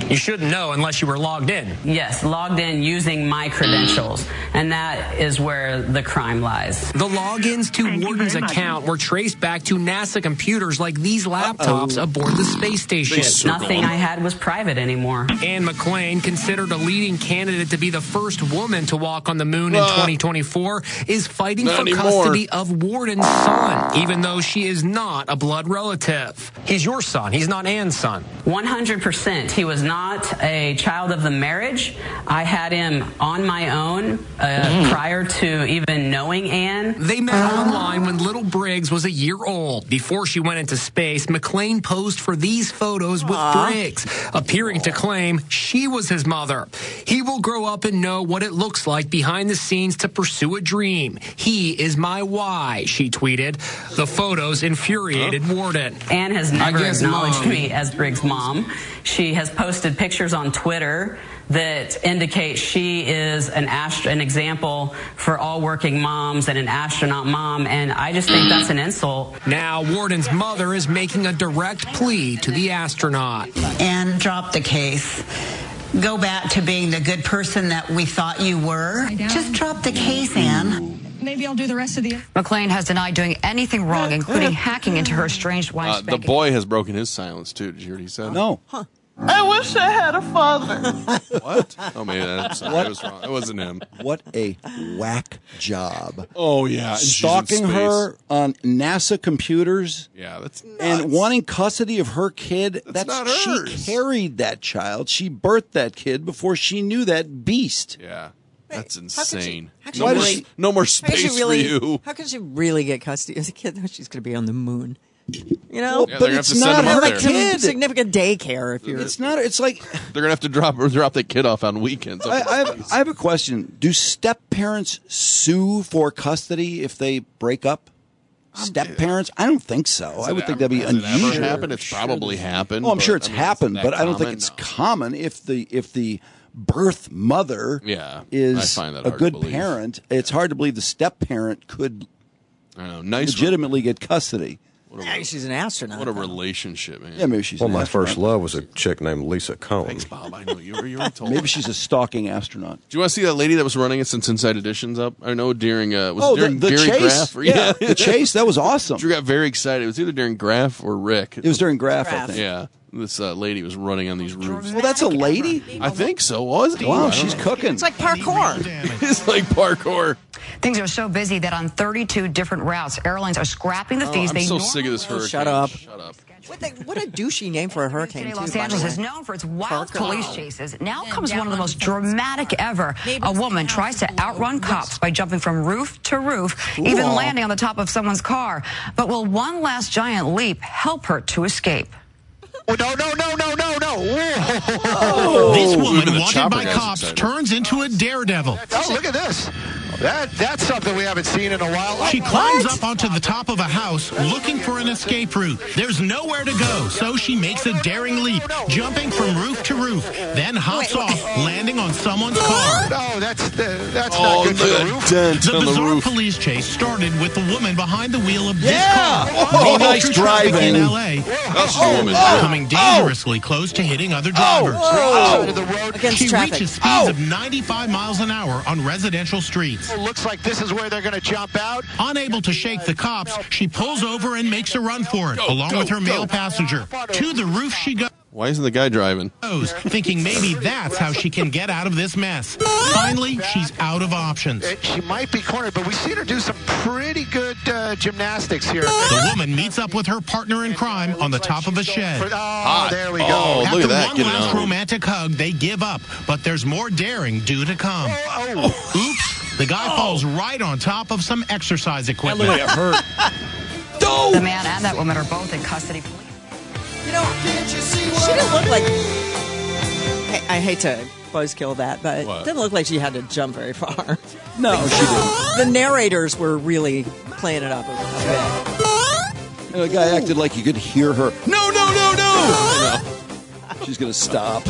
You shouldn't know unless you were logged in. Yes, logged in using my credentials. And that is where the crime lies. The logins to Worden's account were traced back to NASA computers like these laptops aboard the space station. Nothing I had was private anymore. Anne McClain, considered a leading candidate to be the first woman to walk on the moon in 2024, is fighting for custody of Worden's son, even though she is not a blood relative. He's your son. He's not Anne's son. 100%. He was not a child of the marriage. I had him on my own prior to even knowing Anne. They met online when little Briggs was a year old. Before she went into space, McClain posed for these photos with Briggs, appearing to claim she was his mother. He will grow up and know what it looks like behind the scenes to pursue a dream. He is my why, she tweeted. The photos infuriated Worden. Anne has never acknowledged me as Briggs' mom. She has posted pictures on Twitter that indicate she is an example for all working moms and an astronaut mom, and I just think that's an insult. Now, Worden's mother is making a direct plea to the astronaut. And drop the case. Go back to being the good person that we thought you were. Just drop the case, Anne. Maybe I'll do the rest of the... McClain has denied doing anything wrong, including hacking into her estranged wife's The boy has broken his silence, too. Did you hear what he said? No. Huh. I wish I had a father. What? Oh, maybe that's I was wrong. It wasn't him. What a whack job. Oh, yeah. Stalking her on NASA computers. Yeah, that's nuts. And wanting custody of her kid. That's not hers. She carried that child. She birthed that kid before she knew that beast. Yeah. That's insane. No more space for you. How can she really get custody of the kid? She's going to be on the moon. You know, well, but it's not her kid. Significant daycare. If you're, it's not. It's like they're gonna have to drop that kid off on weekends. I have a question. Do step parents sue for custody if they break up? Step parents? I don't think so. I would think that'd be unusual. Ever happened? It's probably happened. Oh, I'm sure it's happened, but I don't think it's common. If the birth mother is a good parent, it's hard to believe the step parent could legitimately get custody. She's an astronaut. What a relationship, man. Yeah, maybe she's my first love was a chick named Lisa Cohn. Thanks, Bob. I know you were told. Maybe she's a stalking astronaut. Do you want to see that lady that was running it since Inside Edition's up? I know during during the Gary chase. Graff? The chase. That was awesome. Drew got very excited. It was either during Graff or Rick. It was during Graff, I think. Yeah. This lady was running on these roofs. Well, that's a lady? I think so. Was it? Wow, she's cooking. It's like parkour. It's like parkour. Things are so busy that on 32 different routes, airlines are scrapping the fees. I'm so sick of this hurricane. Shut up. Shut up. What a douchey name for a hurricane, too. Los Angeles is known for its wild police chases. Now comes one of the most dramatic ever. A woman tries to outrun cops by jumping from roof to roof, even landing on the top of someone's car. But will one last giant leap help her to escape? Oh, no. Oh, this woman, wanted by cops, turns into a daredevil. Oh, look at this. That's something we haven't seen in a while. She climbs up onto the top of a house looking for an escape route. There's nowhere to go, so she makes a daring leap, jumping from roof to roof, then hops off, landing on someone's car. No, that's not good for the roof. The bizarre police chase started with the woman behind the wheel of this car. Nice driving. In L.A. Coming dangerously close to hitting other drivers. Outside of the road. She reaches speeds of 95 miles an hour on residential streets. Looks like this is where they're going to jump out. Unable to shake the cops, she pulls over and makes a run for it, along with her male passenger. To the roof she goes. Why isn't the guy driving? Thinking maybe that's how she can get out of this mess. Finally, she's out of options. She might be cornered, but we've seen her do some pretty good gymnastics here. The woman meets up with her partner in crime on the top of a shed. Oh, there we go. Oh, After look at that. one last romantic hug, they give up, but there's more daring due to come. Oops. The guy falls right on top of some exercise equipment. That hurt. The man and that woman are both in custody. You know, she didn't look like... I hate to buzzkill that, but it didn't look like she had to jump very far. No, she didn't. The narrators were really playing it up a bit. And the guy acted like you could hear her. No! She's going to stop.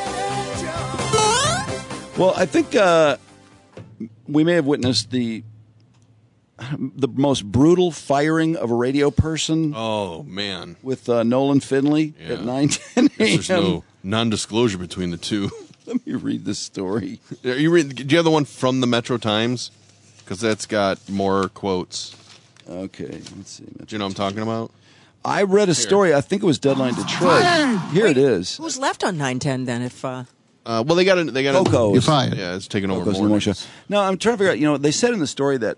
Well, I think we may have witnessed the most brutal firing of a radio person. Oh, man. With Nolan Finley at 9:10 a.m. non-disclosure between the two. Let me read this story. Do you have the one from the Metro Times? Because that's got more quotes. Okay, let's see. Do you know what I'm talking about? I read a story. I think it was Deadline Detroit. Here it is. Who's left on 910 then? If well, they got Coco. You're fired. Yeah, it's taking over Coco's more. Morning Show. No, I'm trying to figure out. You know, they said in the story that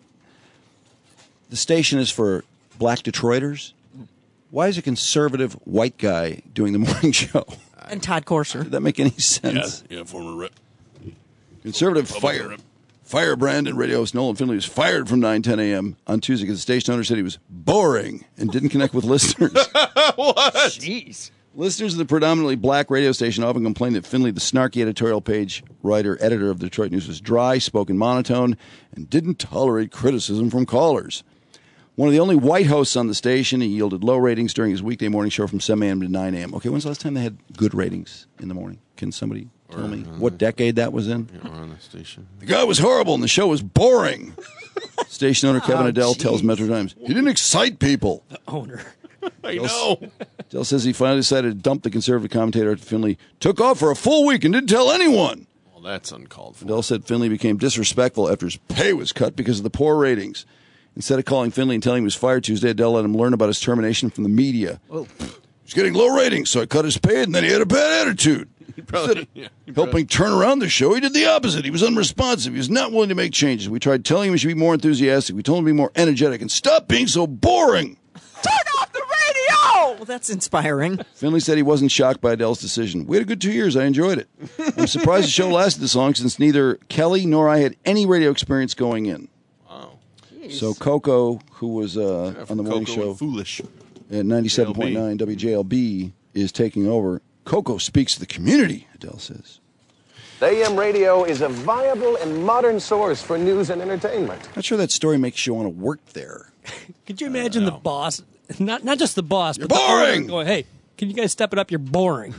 the station is for black Detroiters. Why is a conservative white guy doing the morning show? and Todd Courser. Did that make any sense? Yeah, former rep. Conservative firebrand and radio host Nolan Finley was fired from 9:10 a.m. on Tuesday because the station owner said he was boring and didn't connect with listeners. What? Jeez. Listeners of the predominantly black radio station often complained that Finley, the snarky editorial page editor of the Detroit News, was dry, spoke in monotone, and didn't tolerate criticism from callers. One of the only white hosts on the station, he yielded low ratings during his weekday morning show from 7 a.m. to 9 a.m. Okay, when's the last time they had good ratings in the morning? Can somebody tell me what decade that was in? Or on the station. The guy was horrible and the show was boring. Station owner Kevin Adele tells Metro Times, he didn't excite people. The owner. I know. Adele says he finally decided to dump the conservative commentator after Finley took off for a full week and didn't tell anyone. Well, that's uncalled for. Adele said Finley became disrespectful after his pay was cut because of the poor ratings. Instead of calling Finley and telling him he was fired Tuesday, Adele let him learn about his termination from the media. Oh. He's getting low ratings, so I cut his pay, and then he had a bad attitude. Instead of helping turn around the show, he did the opposite. He was unresponsive. He was not willing to make changes. We tried telling him he should be more enthusiastic. We told him to be more energetic and stop being so boring. Turn off the radio! Well, that's inspiring. Finley said he wasn't shocked by Adele's decision. We had a good 2 years. I enjoyed it. I'm surprised the show lasted this long since neither Kelly nor I had any radio experience going in. Wow. So Coco, who was on the morning show Foolish at 97.9 WJLB, is taking over. Coco speaks to the community, Adele says. AM radio is a viable and modern source for news and entertainment. Not sure that story makes you want to work there. Could you imagine the boss, not just the boss, You're but boring! the owner going, hey, can you guys step it up? You're boring.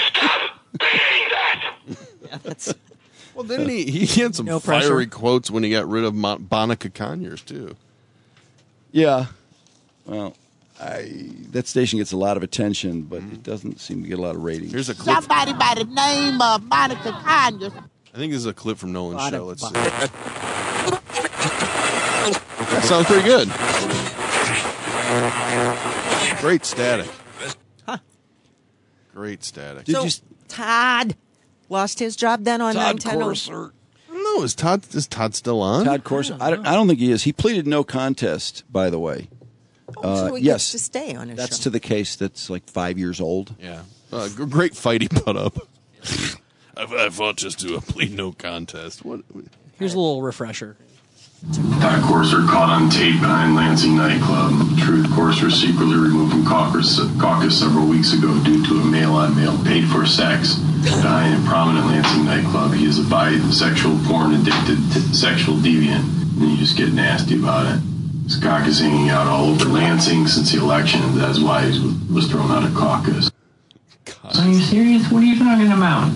Yeah, that's... Well, didn't he had some fiery quotes when he got rid of Bonica Conyers, too. Yeah. Well, that station gets a lot of attention, but it doesn't seem to get a lot of ratings. Here's a clip. Somebody by the name of Monica Conyers. I think this is a clip from Nolan's show. Let's see. That sounds pretty good. Great static. Huh. Great static. So, Todd lost his job then on Todd 910. Courser. I don't know. Is Todd still on? Todd Courser. I don't think he is. He pleaded no contest, by the way. So he yes, gets to stay on his that's show. to the case that's like 5 years old. Yeah. Great fight he put up. I fought just to plead no contest. What? Here's a little refresher. Todd Courser caught on tape behind Lansing nightclub. Truth Courser secretly removed from caucus several weeks ago due to a male-on-male paid-for sex behind a prominent Lansing nightclub. He is a bisexual, porn-addicted sexual deviant, and you just get nasty about it. His cock is hanging out all over Lansing since the election, and that's why he was thrown out of caucus. Are you serious? What are you talking about?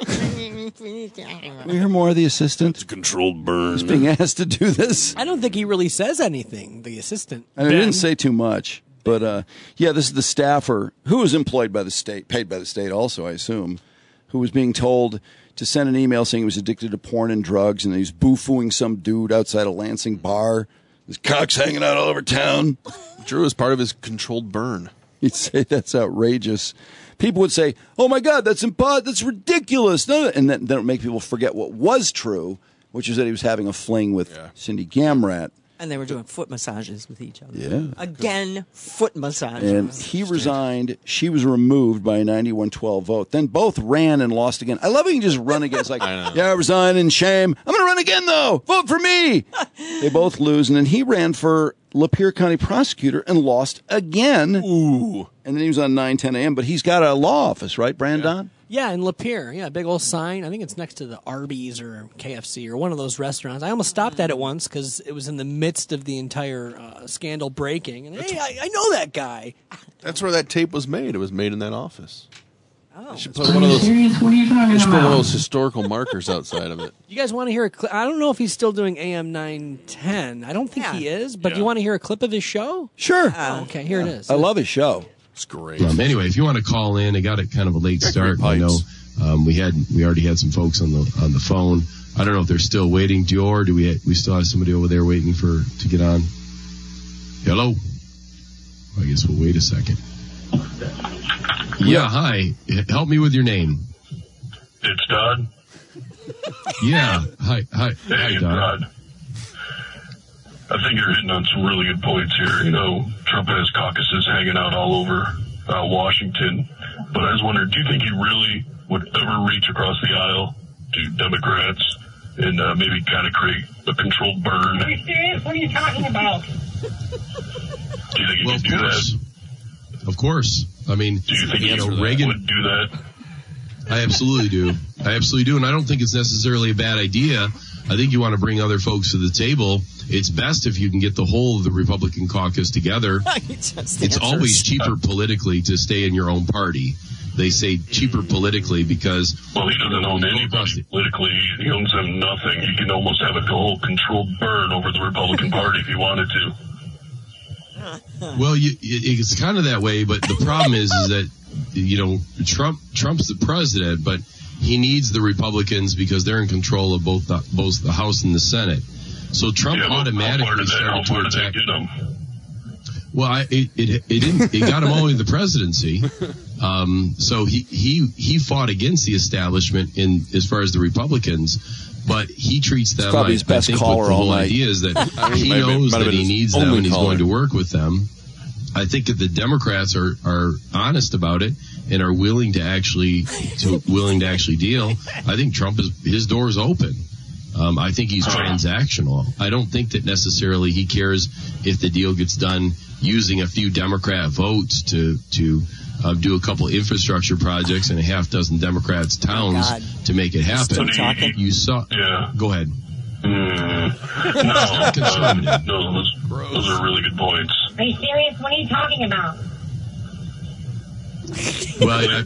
We hear more of the assistant. It's a controlled burn. He's being asked to do this. I don't think he really says anything, the assistant. I mean, he didn't say too much. But, yeah, this is the staffer who was employed by the state, paid by the state also, I assume, who was being told to send an email saying he was addicted to porn and drugs, and he's boo-fooing some dude outside a Lansing bar. His cock's hanging out all over town. Drew is part of his controlled burn. He'd say that's outrageous. People would say, "Oh my God, that's ridiculous!" And that would make people forget what was true, which is that he was having a fling with Cindy Gamrat. And they were doing foot massages with each other. Yeah. Again, foot massages. And he resigned. She was removed by a 91-12 vote. Then both ran and lost again. I love how you can just run again. It's like, I resign in shame. I'm going to run again, though. Vote for me. They both lose. And then he ran for Lapeer County prosecutor and lost again. Ooh. And then he was on 9:10 a.m. But he's got a law office, right, Brandon? Yeah, in Lapeer. Yeah, big old sign. I think it's next to the Arby's or KFC or one of those restaurants. I almost stopped at it once because it was in the midst of the entire scandal breaking. And hey, I know that guy. That's where that tape was made. It was made in that office. Oh, should put one of those. Serious? What are you talking Put one of about? those historical markers outside of it. You guys want to hear a clip? I don't know if he's still doing AM 910. I don't think he is, but do you want to hear a clip of his show? Sure. Oh, okay, here it is. I love his show. It's great. Anyway, if you want to call in, I got it kind of a late start. I know we already had some folks on the phone. I don't know if they're still waiting. Dior, do we still have somebody over there waiting to get on? Hello. I guess we'll wait a second. Yeah, hi. Help me with your name. It's Todd. Yeah. Hi, Hey, Todd. I think you're hitting on some really good points here. You know, Trump has caucuses hanging out all over Washington. But I was wondering, do you think he really would ever reach across the aisle to Democrats and maybe kind of create a controlled burn? Are you serious? What are you talking about? Do you think he could do that? Of course. I mean, Do you think Reagan would do that? I absolutely do. And I don't think it's necessarily a bad idea. I think you want to bring other folks to the table. It's best if you can get the whole of the Republican caucus together. It's always cheaper politically to stay in your own party. They say cheaper politically because... Well, he doesn't own anybody politically. He owns them nothing. He can almost have a whole controlled burn over the Republican Party if he wanted to. Well, it's kind of that way, but the problem is that, Trump's the president, but he needs the Republicans because they're in control of both the House and the Senate. So Trump automatically started to attack. Well, it got him only the presidency. So he fought against the establishment as far as the Republicans, but he treats them like, his best I think caller what the all whole night. idea is that he knows that he needs them and he's going to work with them. I think if the Democrats are honest about it and are willing to actually deal, I think his door is open. I think he's transactional. I don't think that necessarily he cares if the deal gets done using a few Democrat votes to do a couple infrastructure projects in a half dozen Democrats' towns to make it happen. You saw. Yeah. Go ahead. No, those are really good points. Are you serious? What are you talking about? Well,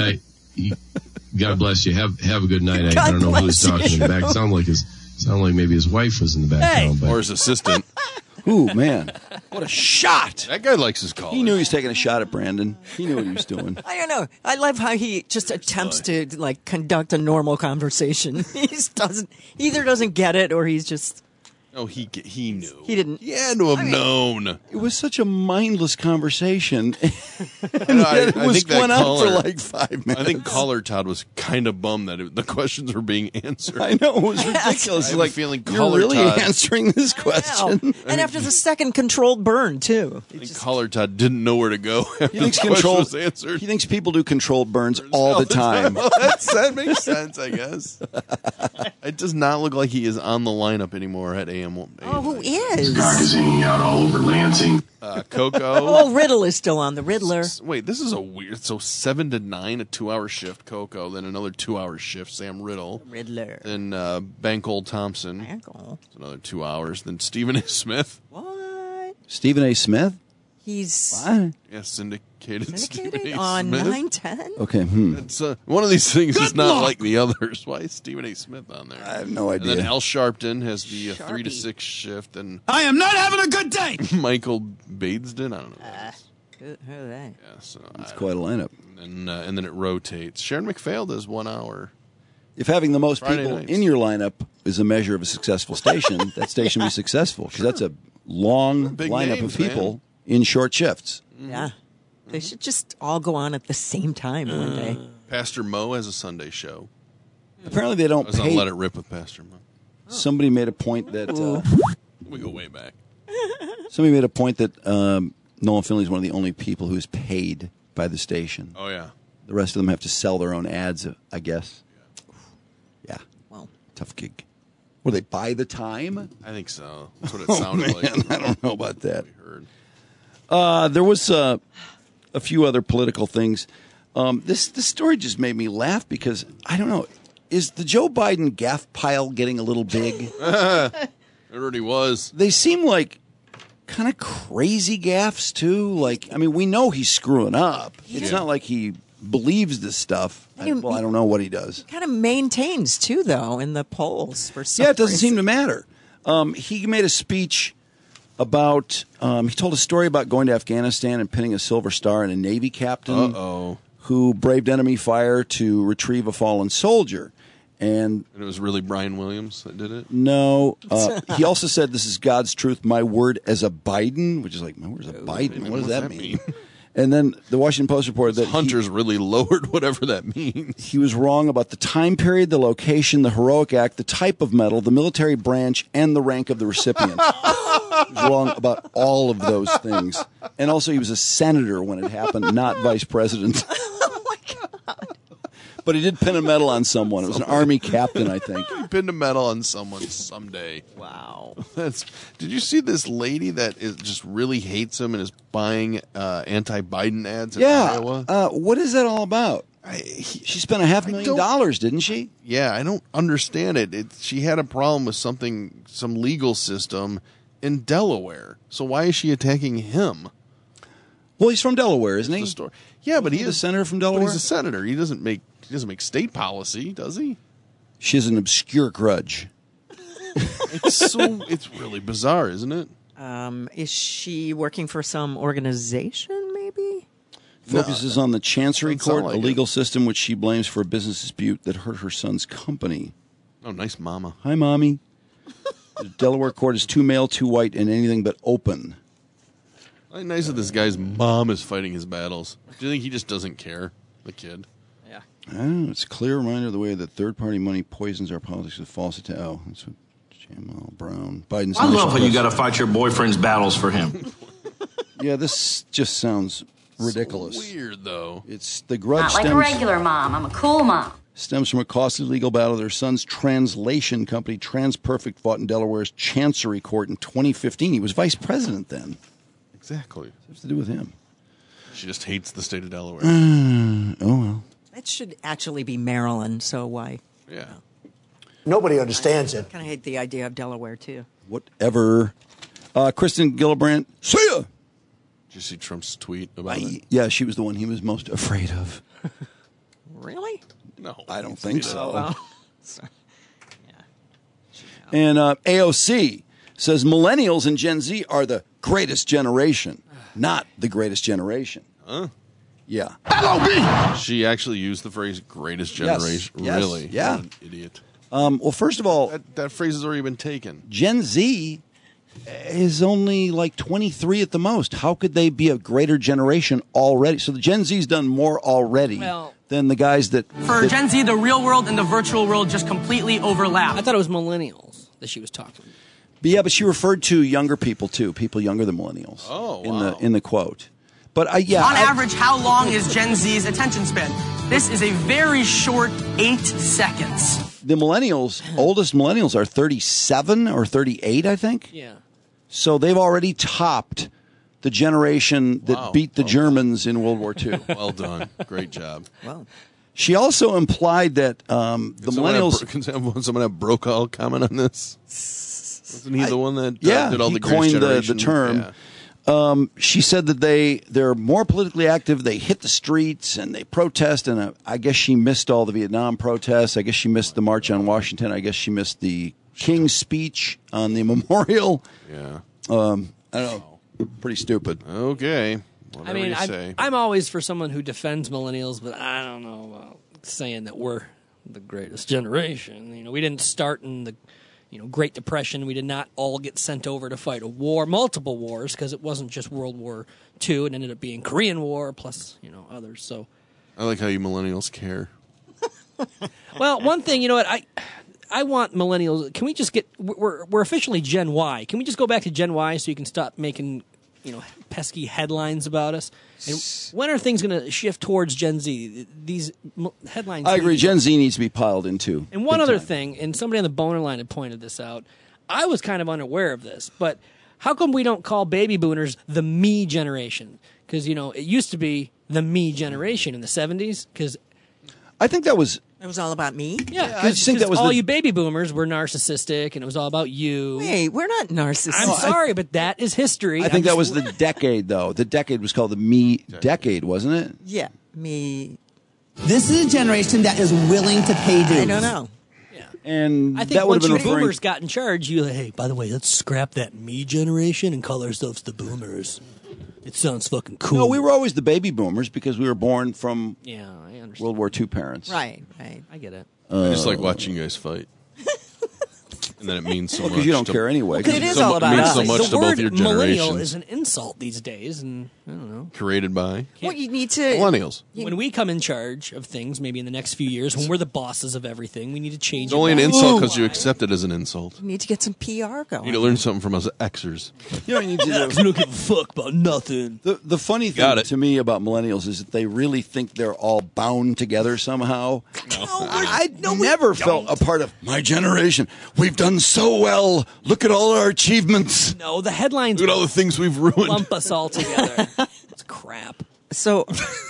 God bless you. Have a good night. I don't know who's talking in the back. It sounded like maybe his wife was in the background. Or his assistant. Ooh, man. What a shot. That guy likes his call. He knew he was taking a shot at Brandon. He knew what he was doing. I don't know. I love how he just attempts to conduct a normal conversation. He either doesn't get it or he's just... No, he knew. He didn't. He had to have known. It was such a mindless conversation. I think went on for like 5 minutes. I think caller Todd was kind of bummed that the questions were being answered. I know, it was ridiculous. I have a feeling you're caller really Todd answering this question. And after the second controlled burn, too. I think caller Todd didn't know where to go after He thinks the question was answered. He thinks people do controlled burns all the time. That makes sense, I guess. It does not look like he is on the lineup anymore at AM. Oh, who is? Cock is hanging out all over Lansing. Coco. Oh, Riddle is still on. The Riddler. Wait, this is a weird. So 7 to 9, a 2-hour shift. Coco, then another 2-hour shift. Sam Riddle. Riddler. Then Bankole Thompson. Bankole. Another 2 hours. Then Stephen A. Smith. What? Stephen A. Smith? He's syndicated Stephen A. on Smith. 910. Okay. It's one of these things is not like the others. Why is Stephen A. Smith on there? I have no idea. And then Al Sharpton has the 3 to 6 shift, and I am not having a good day. Michael Badesden. I don't know. Who are they? Yeah, so it's quite a lineup. And then it rotates. Sharon McPhail does 1 hour. If having the most Friday people nights. in your lineup is a measure of a successful station, that station will be successful because that's a long Big lineup names, of people in short shifts. Yeah. They should just all go on at the same time one day. Pastor Mo has a Sunday show. Apparently they don't I was on pay. Let It Rip with Pastor Mo. Somebody made a point that We go way back. Nolan Finley is one of the only people who's paid by the station. Oh, yeah. The rest of them have to sell their own ads, I guess. Yeah. Well, tough gig. Will they buy the time? I think so. That's what it sounded like. I don't know about that. We heard. There was a few other political things. This story just made me laugh because, I don't know, is the Joe Biden gaffe pile getting a little big? It already was. They seem like kind of crazy gaffes, too. Like, I mean, we know he's screwing up. It's not like he believes this stuff. I don't know what he does. Kind of maintains, too, though, in the polls for some Yeah, it doesn't reason. seem to matter. He made a speech about he told a story about going to Afghanistan and pinning a silver star on a Navy captain who braved enemy fire to retrieve a fallen soldier. And it was really Brian Williams that did it? No. He also said, this is God's truth, my word as a Biden, which is like, my word as a Biden? What does that mean? And then the Washington Post reported that Hunter's really lowered whatever that means. He was wrong about the time period, the location, the heroic act, the type of medal, the military branch, and the rank of the recipient. He was wrong about all of those things. And also he was a senator when it happened, not vice president. Oh, my God. But he did pin a medal on someone. It was an Army captain, I think. He pinned a medal on someone someday. Wow. Did you see this lady that just really hates him and is buying anti-Biden ads in Iowa? What is that all about? She spent $500,000, didn't she? Yeah, I don't understand it. She had a problem with some legal system in Delaware. So why is she attacking him? Well, he's from Delaware, isn't he? Yeah, but he's a senator from Delaware. But he's a senator. He doesn't make state policy, does he? She has an obscure grudge. It's really bizarre, isn't it? Is she working for some organization, maybe? Focuses on the Chancery Court, a legal system which she blames for a business dispute that hurt her son's company. Oh, nice mama. Hi, Mommy. The Delaware court is too male, too white, and anything but open. Nice that this guy's mom is fighting his battles. Do you think he just doesn't care, the kid? Yeah. It's a clear reminder of the way that third-party money poisons our politics with false attack. Oh, that's what Jamal Brown. Biden's. I love how you got to fight your boyfriend's battles for him. Yeah, this just sounds ridiculous. So weird, though. It's the grudge. Not like a regular mom. I'm a cool mom. Stems from a costly legal battle their son's translation company, TransPerfect, fought in Delaware's Chancery Court in 2015. He was vice president then. Exactly. What does it have to do with him? She just hates the state of Delaware. Oh, well. It should actually be Maryland, so why? Yeah. Nobody understands it. I kind of hate the idea of Delaware, too. Whatever. Kristen Gillibrand, see ya! Did you see Trump's tweet about it? Yeah, she was the one he was most afraid of. Really? No. I don't think so. Well, and AOC says millennials and Gen Z are the greatest generation, not the greatest generation. Huh? Yeah. LOB! She actually used the phrase greatest generation. Yes. Really? Yeah. What an idiot. Well, first of all, that phrase has already been taken. Gen Z is only like 23 at the most. How could they be a greater generation already? So the Gen Z's done more already than the guys that... For Gen Z, the real world and the virtual world just completely overlap. I thought it was millennials that she was talking about. But she referred to younger people, too. People younger than millennials. Oh, wow. In the quote. But On average, how long is Gen Z's attention span? This is a very short 8 seconds. The oldest millennials are 37 or 38, I think. Yeah. So they've already topped the generation that beat the Germans in World War II. Well done. Great job. Well, she also implied that the millennials... Can someone have Brokaw comment on this? Wasn't he the one that did all the coined greatest the term. Yeah. She said that they're more politically active. They hit the streets and they protest. And I guess she missed all the Vietnam protests. I guess she missed the March on Washington. I guess she missed the King's speech on the memorial. Yeah. I don't know. Pretty stupid. Okay. Whatever you say. I'm always for someone who defends millennials, but I don't know about saying that we're the greatest generation. We didn't start in the Great Depression. We did not all get sent over to fight a war, multiple wars, because it wasn't just World War II. It ended up being Korean War plus, others. So I like how you millennials care. Well, one thing, you know what, I want millennials. Can we just we're officially Gen Y. Can we just go back to Gen Y so you can stop making, pesky headlines about us? And when are things going to shift towards Gen Z? These headlines. I agree. Gen Z needs to be piled into. And one other thing, and somebody on the Boner line had pointed this out. I was kind of unaware of this, but how come we don't call baby boomers the me generation? Because, it used to be the me generation in the 70s. Because I think that was... It was all about me? Yeah, because all you baby boomers were narcissistic, and it was all about you. Wait, we're not narcissists. I'm sorry, but that is history. I think that was the decade, though. The decade was called the me decade, wasn't it? Yeah, me. This is a generation that is willing to pay dues. I don't know. Yeah, And I think that would once have you been referring. boomers got in charge, you hey, by the way, let's scrap that me generation and call ourselves the boomers. It sounds fucking cool. No, we were always the baby boomers because we were born from I understand. World War II parents. Right. I get it. I just like watching you guys fight. And then it means so much. Because you don't care anyway. Because it is all about it means us. so much The to both word your millennial generations. is an insult these days, and I don't know. Created by Well, you need to. millennials. When we come in charge of things, maybe in the next few years, when we're the bosses of everything, we need to change It's only an it. insult because you accept it as an insult. You need to get some PR You going. need to learn something from us Xers. You know, you need to You don't give a fuck about nothing. The funny thing to me about millennials is that they really think they're all bound together somehow. I never felt a part of my generation. We've done so well. Look at all our achievements. No, the headlines Look at all the things we've ruined. lump us all together. It's crap. So,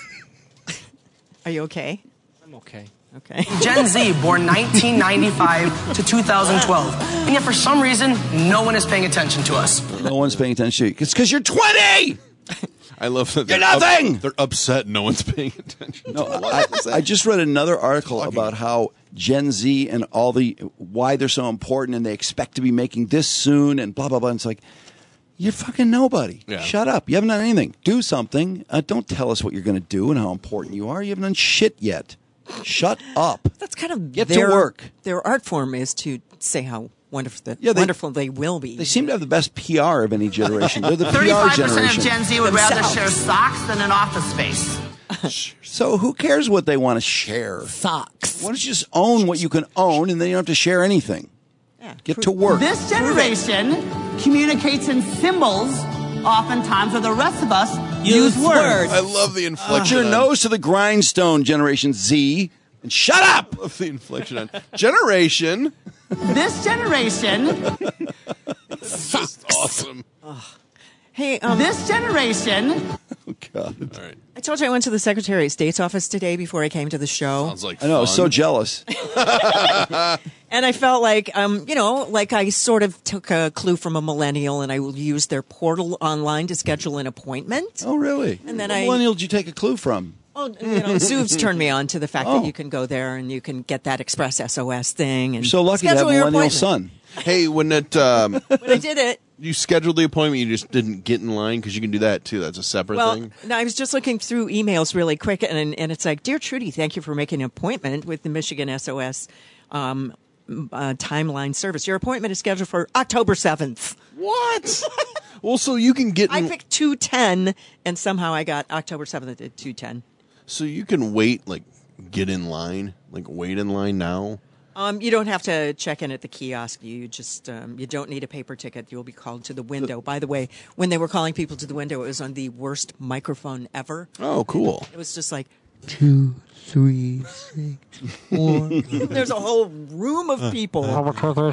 are you okay? I'm okay. Okay. Gen Z, born 1995 to 2012. And yet, for some reason, no one is paying attention to us. No one's paying attention to you. It's because you're 20! I love that. You're nothing! They're upset no one's paying attention. No, I just read another article about how Gen Z and why they're so important and they expect to be making this soon and blah, blah, blah. And it's like, you're fucking nobody. Yeah. Shut up. You haven't done anything. Do something. Don't tell us what you're going to do and how important you are. You haven't done shit yet. Shut up. That's kind of Get to work. Their art form is to say how wonderful they will be. They seem to have the best PR of any generation. They're the PR 35% generation. of Gen Z would rather share socks than an office space. So who cares what they want to share? Socks. Why don't you just own what you can own and then you don't have to share anything? Yeah. Get to work. This generation communicates in symbols, oftentimes, where the rest of us use words. I love the inflection. Put your nose to the grindstone, Generation Z, and shut up! I love the inflection on generation. This generation, It's just awesome. Hey, this generation. Oh, God. All right. I told you I went to the Secretary of State's office today before I came to the show. Sounds like I know, I was so fun. jealous. And I felt like, like I sort of took a clue from a millennial and I used their portal online to schedule an appointment. Oh, really? And then what millennial did you take a clue from? Well, Zoov's turned me on to the fact that you can go there and you can get that Express SOS thing. And You're so lucky to have a schedule your millennial appointment. son. Hey, when it When I did it. you scheduled the appointment, you just didn't get in line because you can do that too. That's a separate thing. No, I was just looking through emails really quick, and it's like, Dear Trudy, thank you for making an appointment with the Michigan SOS timeline service. Your appointment is scheduled for October 7th. What? Well, so you can get. I picked 2:10, and somehow I got October 7th at 2:10. So you can wait, get in line, wait in line now. You don't have to check in at the kiosk. You just you don't need a paper ticket. You'll be called to the window. By the way, when they were calling people to the window, it was on the worst microphone ever. Oh, cool. It was just like 2, 3, 6, 4. There's a whole room of people. How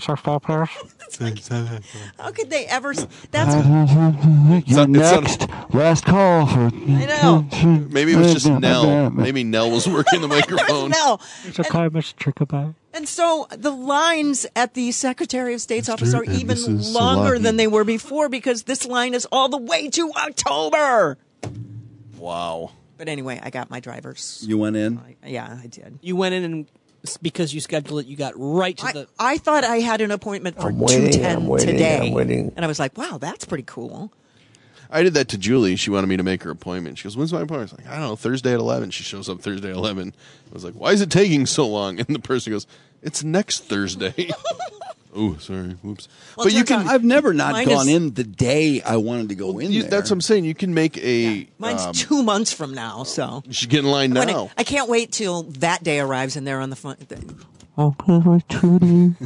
could they ever? That's Your next last call for. I know. Maybe it was just Nell. Maybe Nell was working the microphone. No. It's a car, Mr. Chickaby. And so the lines at the Secretary of State's office are and even Mrs. longer Salagi. than they were before because this line is all the way to October. Wow. But anyway, I got my driver's. You went in? Yeah, I did. You went in and because you scheduled it, you got right to the. I thought I had an appointment for I'm waiting, 2:10 I'm waiting, today. I'm waiting. And I was like, wow, that's pretty cool. I did that to Julie. She wanted me to make her appointment. She goes, when's my appointment? I was like, I don't know, Thursday at 11. She shows up Thursday at 11. I was like, why is it taking so long? And the person goes, it's next Thursday. Oh, sorry. Whoops. Well, but you can. I've never not Mine gone is- in the day I wanted to go in there. That's what I'm saying. You can make a. Mine's 2 months from now, so. You should get in line now. I can't wait till that day arrives and they're on the phone. Oh, my Trudy.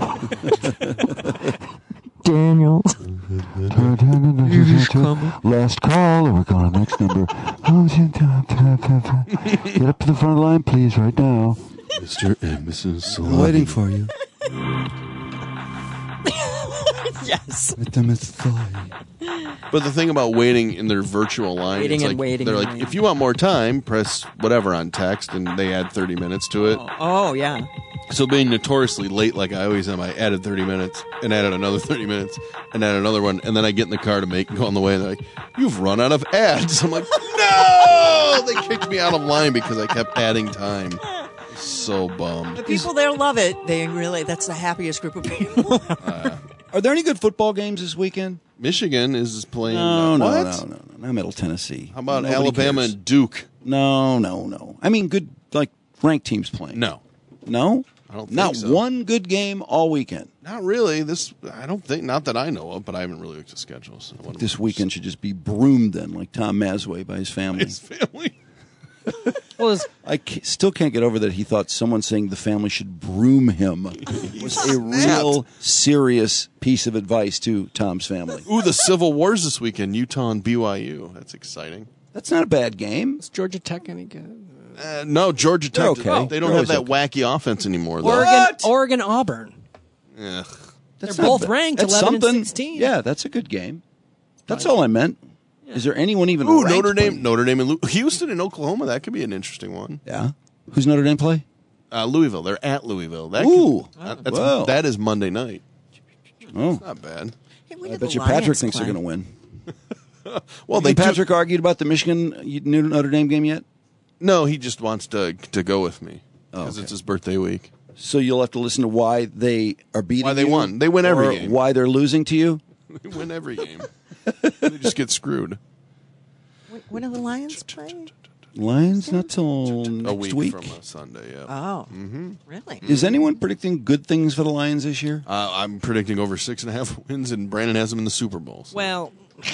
Daniel. Last call, or we're going to next number. Get up to the front of the line, please, right now. Mr. and Mrs. Salami. I'm waiting for you. Yes. But the thing about waiting in their virtual line, Waiting it's and like, waiting they're and like, waiting. if you want more time, press whatever on text, and they add 30 minutes to it. Oh, yeah. So being notoriously late, like I always am, I added 30 minutes, and added another 30 minutes, and added another one, and then I get in the car to go on the way, and they're like, you've run out of ads. I'm like, no! They kicked me out of line because I kept adding time. So bummed. The people there love it. That's the happiest group of people. Are there any good football games this weekend? Michigan is playing. No, what? Not Middle Tennessee. How about Nobody Alabama cares. and Duke? No. I mean, good, like, ranked teams playing. No. No? I don't think Not so. one good game all weekend. Not really. I don't think, not that I know of, but I haven't really looked at schedules. This weekend should just be broomed then, like Tom Masway by his family. Well, still can't get over that he thought someone saying the family should broom him was a real serious piece of advice to Tom's family. Ooh, the Civil Wars this weekend, Utah and BYU. That's exciting. That's not a bad game. Is Georgia Tech any good? No, Georgia Tech. Okay. They don't They're have that always wacky offense anymore. Though. Oregon, Auburn. Ugh. They're both ranked 11 and 16. Yeah, that's a good game. That's all I meant. Is there anyone even Ooh, ranked Notre playing? Dame and Houston and Oklahoma. That could be an interesting one. Yeah. Who's Notre Dame play? Louisville. They're at Louisville. That is Monday night. Oh, It's not bad. I bet you Patrick thinks they're going to win. Well, Patrick argued about the Michigan Notre Dame game yet? No, he just wants to go with me because it's his birthday week. So you'll have to listen to why they are beating Why they you, won. They win every or game. Why they're losing to you? They win every game. They just get screwed. When do the Lions play? Lions not till A next week week. from Sunday. Yeah. Oh, really? Is anyone predicting good things for the Lions this year? I'm predicting over 6.5 wins, and Brandon has them in the Super Bowl. So. Well,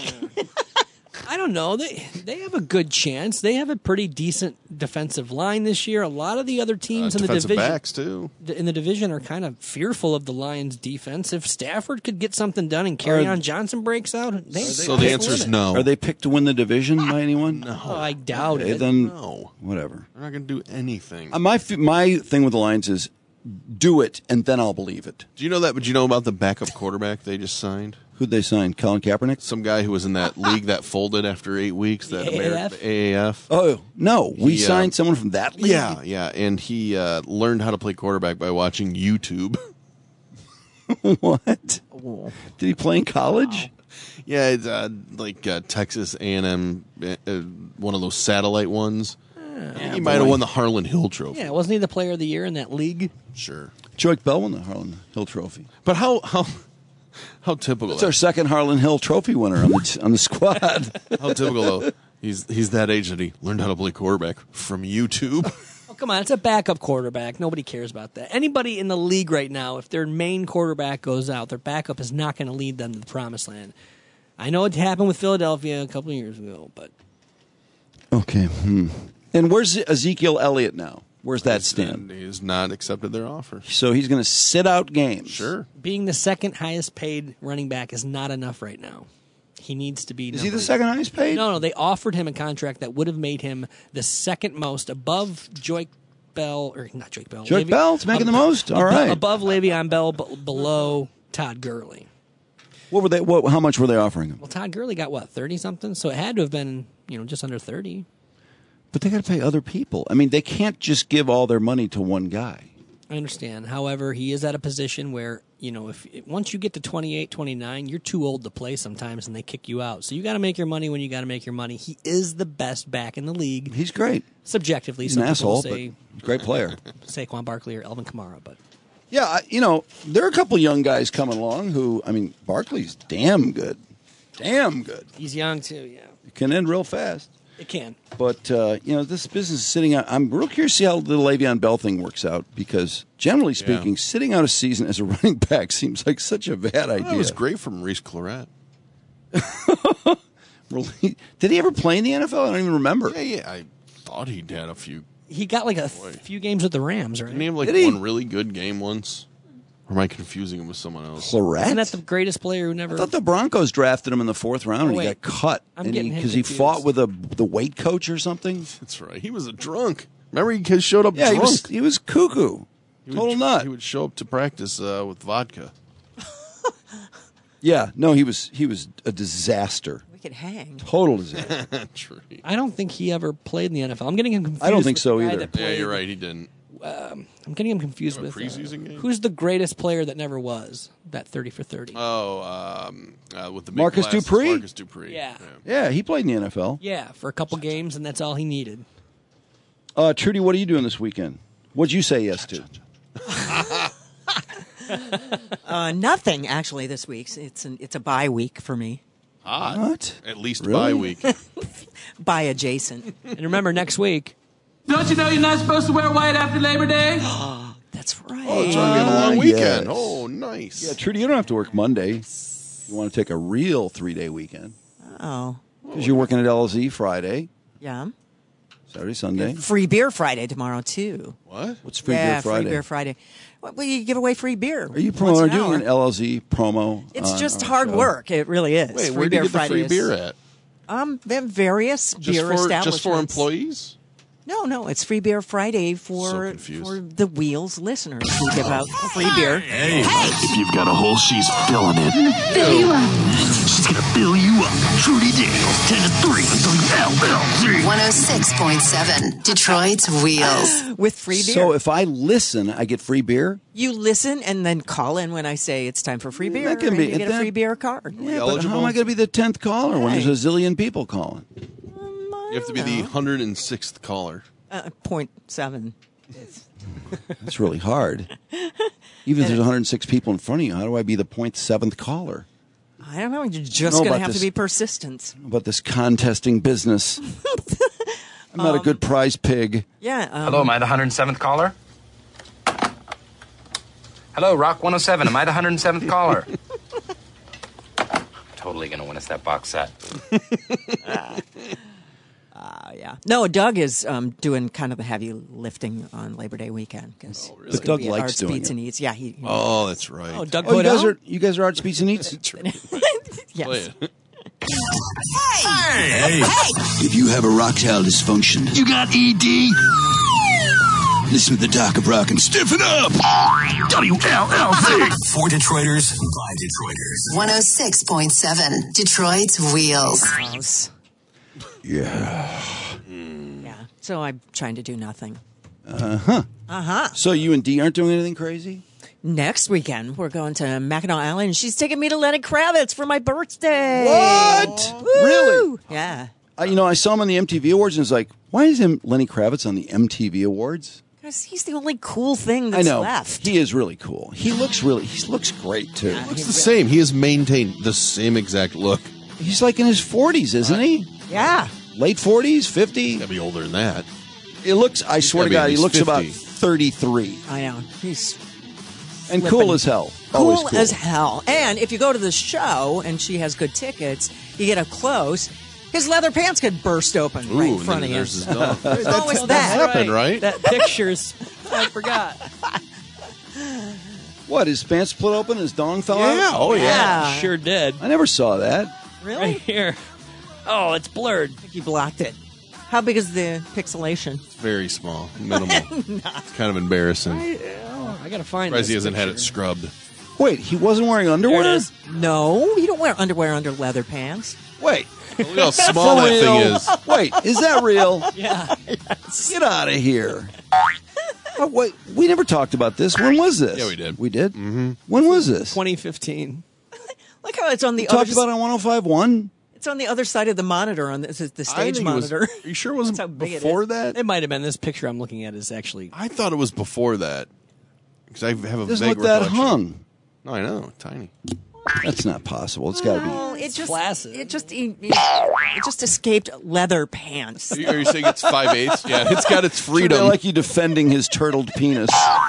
I don't know. They have a good chance. They have a pretty decent defensive line this year. A lot of the other teams in the defensive division, backs too, in the division, are kind of fearful of the Lions' defense. If Stafford could get something done and Kerryon Johnson breaks out, so the answer is no. Are they picked to win the division by anyone? No, I doubt it. Then no, whatever. They're not going to do anything. My thing with the Lions is do it and then I'll believe it. Do you know that? But you know about the backup quarterback they just signed? Who'd they sign? Colin Kaepernick? Some guy who was in that league that folded after 8 weeks. That AAF. Oh no, we signed someone from that league. Yeah, and he learned how to play quarterback by watching YouTube. What? Did he play in college? Yeah, it's like Texas A&M, one of those satellite ones. He might have won the Harlan Hill Trophy. Yeah, wasn't he the player of the year in that league? Sure. Joique Bell won the Harlan Hill Trophy. But how typical? That's our second Harlan Hill Trophy winner on the squad. How typical though? He's that age that he learned how to play quarterback from YouTube. Oh, come on, it's a backup quarterback. Nobody cares about that. Anybody in the league right now, if their main quarterback goes out, their backup is not going to lead them to the promised land. I know it happened with Philadelphia a couple of years ago, but okay. And where's Ezekiel Elliott now? Where's that stand? He's not accepted their offer. So he's going to sit out games. Sure. being the second highest paid running back is not enough right now. He needs to be. Is he the second highest paid? No, they offered him a contract that would have made him the second most above Joique Bell, or not Joique Bell. Joique Bell's making the most. All right, above Le'Veon Bell, below Todd Gurley. What were they? How much were they offering him? Well, Todd Gurley got what, 30 something? So it had to have been, just under 30. But they got to pay other people. I mean, they can't just give all their money to one guy. I understand. However, he is at a position where, if once you get to 28, 29, you're too old to play sometimes, and they kick you out. So you got to make your money when you got to make your money. He is the best back in the league. He's great. Subjectively, he's some an people asshole, say but great player. Saquon Barkley or Elvin Kamara, but yeah, there are a couple young guys coming along who, Barkley's damn good, He's young too. Yeah, it can end real fast. It can. But, this business is sitting out. I'm real curious to see how the Le'Veon Bell thing works out because, generally speaking, sitting out a season as a running back seems like such a bad idea. It was great from Reese Claret. Did he ever play in the NFL? I don't even remember. Yeah. I thought he'd had a few. He got like a few games with the Rams, right? Didn't he have one really good game once? Or am I confusing him with someone else? Claret? Isn't that the greatest player who never... I thought the Broncos drafted him in the fourth round and he got cut. Because he fought with the weight coach or something? That's right. He was a drunk. Remember he showed up drunk? He was cuckoo. Total nut. He would show up to practice with vodka. Yeah. No, he was a disaster. We could hang. Total disaster. True. I don't think he ever played in the NFL. I'm getting him confused. I don't think so with the guy either. that played. Yeah, you're right. He didn't. I'm getting him confused with preseason game? Who's the greatest player that never was that 30 for 30. With the big Marcus glasses, Dupree? Marcus Dupree. Yeah, he played in the NFL. Yeah, for a couple games, and that's all he needed. Trudy, what are you doing this weekend? What'd you say yes to? Nothing actually this week. It's a bye week for me. What? At least Really? bye week. Bye adjacent. And remember, next week. Don't you know you're not supposed to wear white after Labor Day? That's right. Oh, it's going to be a long weekend. Yes. Oh, nice. Yeah, Trudy, you don't have to work Monday. You want to take a real 3-day weekend. Oh. Because you're working at LZ Friday, Yeah. Saturday, Sunday. Free beer Friday tomorrow too. What? What's free yeah, beer Friday? Free beer Friday. Well, you give away free beer. Are you once an doing hour. an LLZ promo? It's on just our hard show? work. It really is. Wait, Free where do you beer get the free Fridays. beer at? They have various beer establishments. Just for employees? No, it's Free Beer Friday for the Wheels listeners. We give out free beer. Hey, if you've got a hole, she's filling it. Fill you up. She's gonna fill you up. Trudy Daniels, 10 to 3 on WLLZ. 106.7, Detroit's Wheels. With free beer. So if I listen, I get free beer? You listen and then call in when I say it's time for free beer. That can and be- you get a free beer card. Yeah, but how am I going to be the 10th caller when there's a zillion people calling? You have to be the 106th caller. 0.7. That's really hard. Even if there's 106 people in front of you, how do I be the 0.7th caller? I don't know. You're just Know going to about have this- to be persistent. About this contesting business. I'm not a good prize pig. Yeah. Hello, am I the 107th caller? Hello, Rock 107. Am I the 107th caller? Totally going to win us that box set. Yeah. No, Doug is doing kind of the heavy lifting on Labor Day weekend. Cause But Doug likes doing Beats it. and Eats. Yeah. He Oh, that's right. Oh, Doug Oh, Hood you guys are Art Speeds and Eats? Yes. Hey, if you have erectile dysfunction, you got ED? Listen to the Doc of Rock and stiffen up. WLLZ. For Detroiters, by Detroiters. 106.7, Detroit's Wheels. Yeah. Yeah. So I'm trying to do nothing. So you and Dee aren't doing anything crazy? Next weekend, we're going to Mackinac Island. And she's taking me to Lenny Kravitz for my birthday. What? Woo! Really? Yeah. I saw him on the MTV Awards and was like, why is Lenny Kravitz on the MTV Awards? Because he's the only cool thing I that's know. left. He is really cool. He looks great, too. It's the same. He has maintained the same exact look. He's like in his 40s, isn't he? Yeah. Late 40s, 50? Gotta be older than that. It looks, I swear to gotta God, be he at looks least about 50. 33. I know. He's And flipping. cool as hell. Always cool as hell. And if you go to the show and she has good tickets, you get up close. His leather pants could burst open right in and front then of you. there's his dog. There's always That that. happened, right? That picture's. I forgot. What, his pants split open, his dong fell out? Yeah. Oh, yeah. Sure did. I never saw that. Really? Right here. Oh, it's blurred. I think you blocked it. How big is the pixelation? Very small, minimal. It's kind of embarrassing. I gotta find Surprised this he hasn't had it picture. scrubbed. Wait, he wasn't wearing There underwear? it is. No, you don't wear underwear under leather pants. Wait. Look how small For that thing real? is. Wait, is that real? Yeah. Get out of here. Oh, wait, we never talked about this. When was this? Yeah, we did. We did? Mm-hmm. When was this? 2015. Like how it's on the We other talked about it on 105.1? It's on the other side of the monitor on the stage think it was- monitor. Are you sure it wasn't That's how big it before is. that? It might have been. This picture I'm looking at is actually. I thought it was before that. Because I have a Doesn't vague look that recollection. hung. No, I know. Tiny. That's not possible. It's got to be. Well, it just flaccid. it just escaped leather pants. Are you saying it's 5/8? Yeah, it's got its freedom. I like you defending his turtled penis.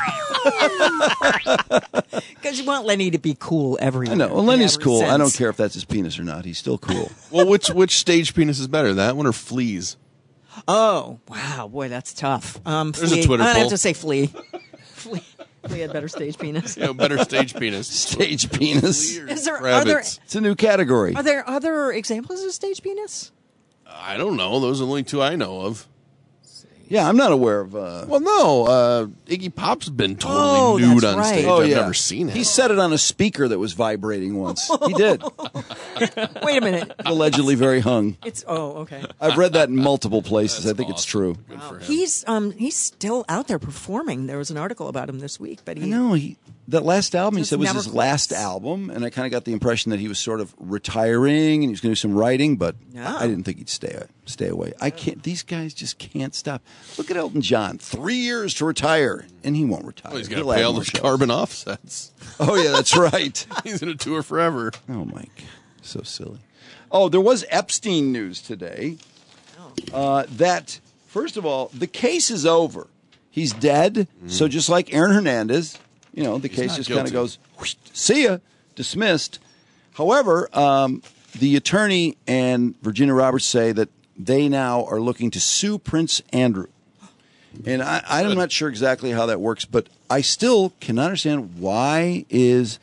Because you want Lenny to be cool everywhere. I know. Well, Lenny's in every cool. I don't sense. care if that's his penis or not. He's still cool. Well, which stage penis is better, that one or Flea's? Oh, wow. Boy, that's tough. There's a Flea. Twitter I poll. have to say Flea. Flea had better stage penis. Yeah, better stage penis. Stage penis. Is there, Rabbits. It's a new category. are there other examples of stage penis? I don't know. Those are the only two I know of. Yeah, I'm not aware of. Well, no. Iggy Pop's been Oh, totally nude that's on right. stage. Oh, I've yeah. never seen it. He said it on a speaker that was vibrating once. He did. Wait a minute. Allegedly very hung. It's okay. I've read that in multiple places. I think it's true. Good for him. He's still out there performing. There was an article about him this week, but I know. that last album he Just said was never his quits. last album, and I kind of got the impression that he was sort of retiring and he was going to do some writing, but No. I didn't think he'd stay away. I can't. These guys just can't stop. Look at Elton John, 3 years to retire, and he won't retire. Well, he's got He'll to add pay all more those shows. carbon offsets. Oh yeah, that's right. He's going to tour forever. Oh my God, so silly. Oh, there was Epstein news today. That first of all, the case is over. He's dead. So just like Aaron Hernandez, the case not just kind of guilty. goes, whoosh, see ya, dismissed. However, the attorney and Virginia Roberts say that they now are looking to sue Prince Andrew. And I'm not sure exactly how that works, but I still cannot understand why is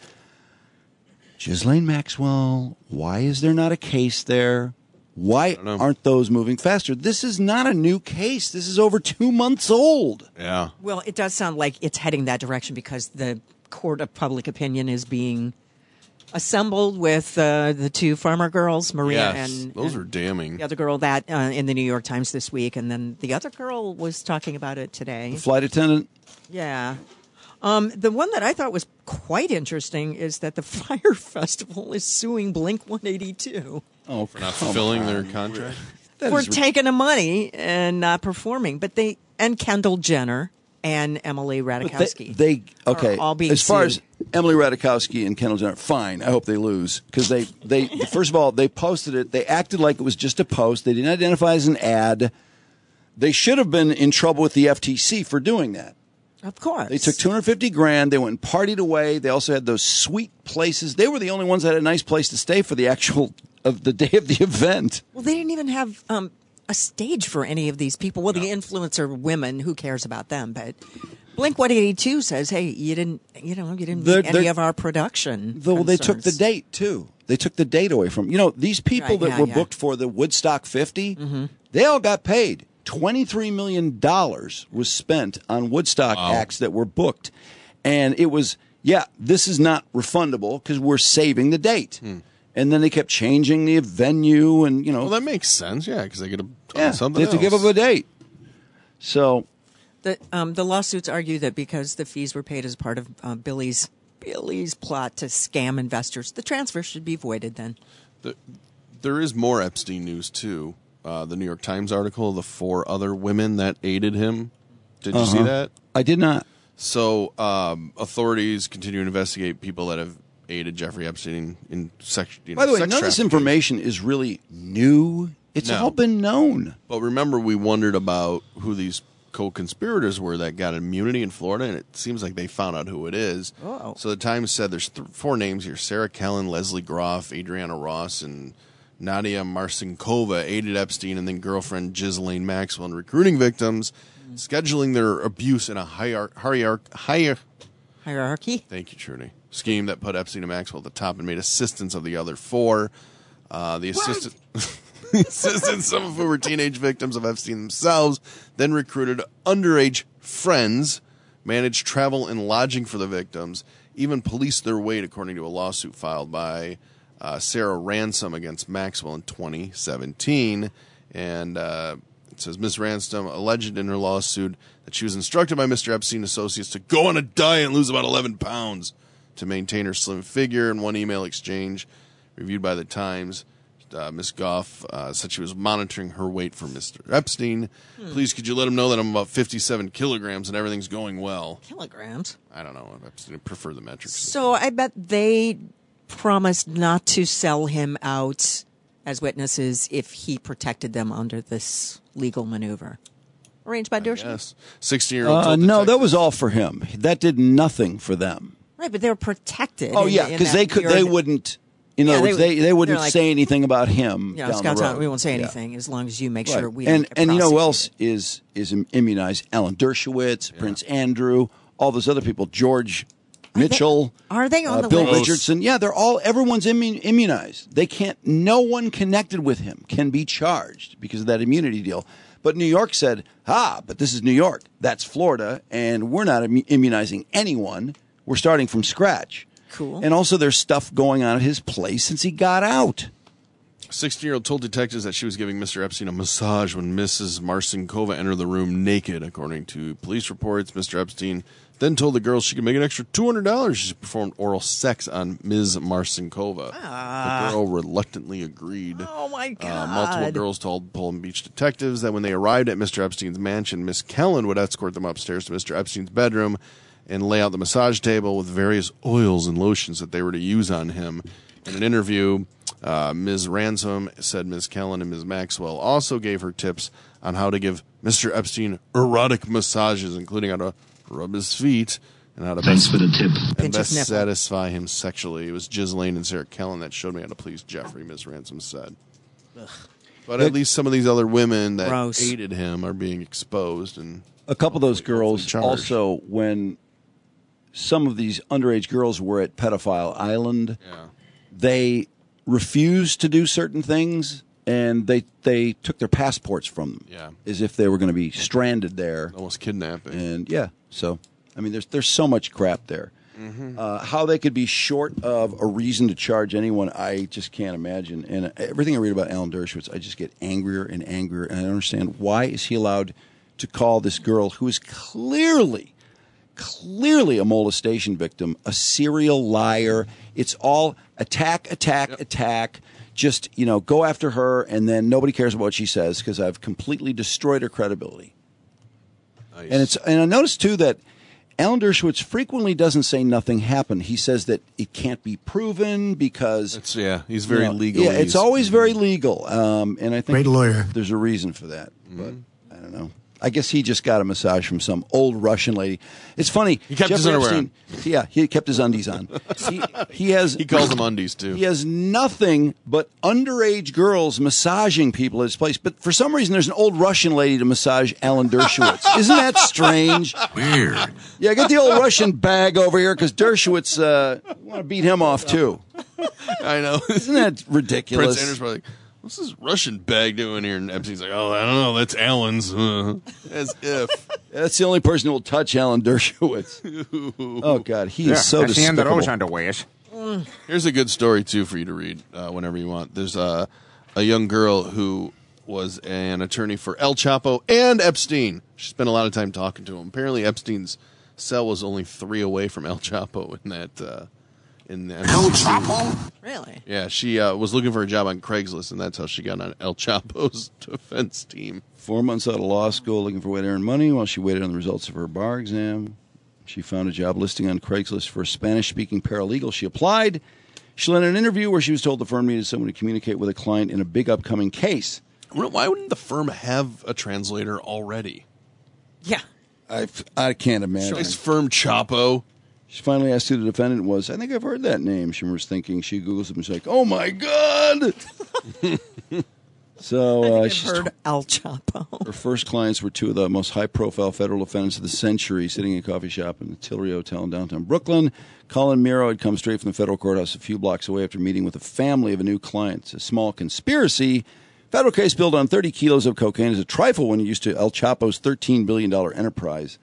Ghislaine Maxwell, why is there not a case there? Why aren't those moving faster? This is not a new case. This is over 2 months old. Yeah. Well, it does sound like it's heading that direction because the court of public opinion is being assembled with the two farmer girls, Maria and those are damning. the other girl that in the New York Times this week, and then the other girl was talking about it today. The flight attendant? Yeah. The one that I thought was quite interesting is that the Fire Festival is suing Blink-182 for not fulfilling their contract. for taking the money and not performing. But and Kendall Jenner and Emily Ratajkowski. They okay. are all being as far sued. as Emily Ratajkowski and Kendall Jenner, fine. I hope they lose because they first of all they posted it. They acted like it was just a post. They didn't identify as an ad. They should have been in trouble with the FTC for doing that. Of course. They took $250,000. They went and partied away. They also had those sweet places. They were the only ones that had a nice place to stay for the actual of the day of the event. Well, they didn't even have a stage for any of these people. Well, the influencer women, who cares about them? But Blink-182 says, "Hey, you didn't meet any of our production." Though they took the concerns. date too. They took the date away from these people Right, that were yeah. booked for the Woodstock 50. They all got paid. $23 million was spent on Woodstock acts that were booked, and it was this is not refundable because we're saving the date. And then they kept changing the venue, and Well, that makes sense, because they get something they have to give else. up a date. So The lawsuits argue that because the fees were paid as part of Billy's plot to scam investors, the transfer should be voided then. There is more Epstein news, too. The New York Times article, the 4 other women that aided him. Did you see that? I did not. So authorities continue to investigate people that have aided Jeffrey Epstein in sex. By the way, sex none of this trafficking. information is really new. It's No. all been known. But remember, we wondered about who these co-conspirators were that got immunity in Florida, and it seems like they found out who it is. Oh. So the Times said there's 4 names here: Sarah Kellen, Leslie Groff, Adriana Ross, and Nadia Marcinkova aided Epstein and then girlfriend Ghislaine Maxwell in recruiting victims, scheduling their abuse in a Hierarchy? Thank you, Trudy. Scheme that put Epstein and Maxwell at the top and made assistants of the other 4. The assistants, some of whom were teenage victims of Epstein themselves, then recruited underage friends, managed travel and lodging for the victims, even policed their weight, according to a lawsuit filed by Sarah Ransom against Maxwell in 2017. And it says Ms. Ransom alleged in her lawsuit that she was instructed by Mr. Epstein associates to go on a diet and lose about 11 pounds to maintain her slim figure. In one email exchange reviewed by the Times, Ms. Goff said she was monitoring her weight for Mr. Epstein. Please, could you let him know that I'm about 57 kilograms and everything's going well? Kilograms? I don't know. Epstein prefer the metrics. So I bet they promised not to sell him out as witnesses if he protected them under this legal maneuver. Arranged by Dershowitz? Yes. 16-year-old. No, that was all for him. That did nothing for them. Right, but they were protected. Oh yeah, because they wouldn't. In other words, they wouldn't like, say anything about him. Yeah, down Scott's the out. road. We won't say anything as long as you make sure we and don't get you know who else prosecuted. is immunized? Alan Dershowitz, Prince Andrew, all those other people. George Mitchell. Are they on the Bill list? Richardson. Yeah, everyone's immunized. They can't. No one connected with him can be charged because of that immunity deal. But New York said, but this is New York. That's Florida, and we're not immunizing anyone. We're starting from scratch. Cool. And also, there's stuff going on at his place since he got out. 16-year-old told detectives that she was giving Mr. Epstein a massage when Mrs. Marcinkova entered the room naked. According to police reports, Mr. Epstein then told the girl she could make an extra $200 if she performed oral sex on Ms. Marcinkova. The girl reluctantly agreed. Oh, my God. Multiple girls told Palm Beach detectives that when they arrived at Mr. Epstein's mansion, Miss Kellen would escort them upstairs to Mr. Epstein's bedroom and lay out the massage table with various oils and lotions that they were to use on him. In an interview, Ms. Ransom said Ms. Kellen and Ms. Maxwell also gave her tips on how to give Mr. Epstein erotic massages, including how to rub his feet and how to Thanks for the tip. and best satisfy him sexually. It was Ghislaine and Sarah Kellen that showed me how to please Jeffrey, Ms. Ransom said. Ugh. But at least some of these other women that aided him are being exposed. And a couple of those girls also, when some of these underage girls were at Pedophile Island, they refused to do certain things, and they took their passports from them as if they were going to be stranded there. Almost kidnapping. And, so, I mean, there's so much crap there. Mm-hmm. How they could be short of a reason to charge anyone, I just can't imagine. And everything I read about Alan Dershowitz, I just get angrier and angrier, and I don't understand, why is he allowed to call this girl, who is clearly a molestation victim, a serial liar? It's all attack. Just, go after her, and then nobody cares about what she says because I've completely destroyed her credibility. Nice. And I noticed, too, that Alan Dershowitz frequently doesn't say nothing happened. He says that it can't be proven because... he's very legal. Yeah, it's always very legal. And I think great lawyer. There's a reason for that. But I don't know. I guess he just got a massage from some old Russian lady. It's funny. He kept his underwear on. Yeah, he kept his undies on. He calls them undies, too. He has nothing but underage girls massaging people at his place. But for some reason, there's an old Russian lady to massage Alan Dershowitz. Isn't that strange? Weird. Yeah, get the old Russian bag over here because Dershowitz want to beat him off, too. I know. Isn't that ridiculous? Prince Andrew's probably like, what's this Russian bag doing here? And Epstein's like, oh, I don't know. That's Alan's. As if. That's the only person who will touch Alan Dershowitz. Oh, God. He is so despicable. The end of those underwears. Here's a good story, too, for you to read whenever you want. There's a young girl who was an attorney for El Chapo and Epstein. She spent a lot of time talking to him. Apparently, Epstein's cell was only 3 away from El Chapo in that... El Chapo? Really? Yeah, she was looking for a job on Craigslist, and that's how she got on El Chapo's defense team. 4 months out of law school, looking for a way to earn money while she waited on the results of her bar exam. She found a job listing on Craigslist for a Spanish-speaking paralegal. She applied. She landed an interview where she was told the firm needed someone to communicate with a client in a big upcoming case. Why wouldn't the firm have a translator already? Yeah. I can't imagine. Nice firm, Chapo. She finally asked who the defendant was. I think I've heard that name, she was thinking. She Googles him and she's like, oh, my God. So she's heard El Chapo. Her first clients were 2 of the most high-profile federal defendants of the century, sitting in a coffee shop in the Tillery Hotel in downtown Brooklyn. Colin Miro had come straight from the federal courthouse a few blocks away after meeting with a family of a new client. It's a small conspiracy. Federal case built on 30 kilos of cocaine is a trifle when you're used to El Chapo's $13 billion enterprise.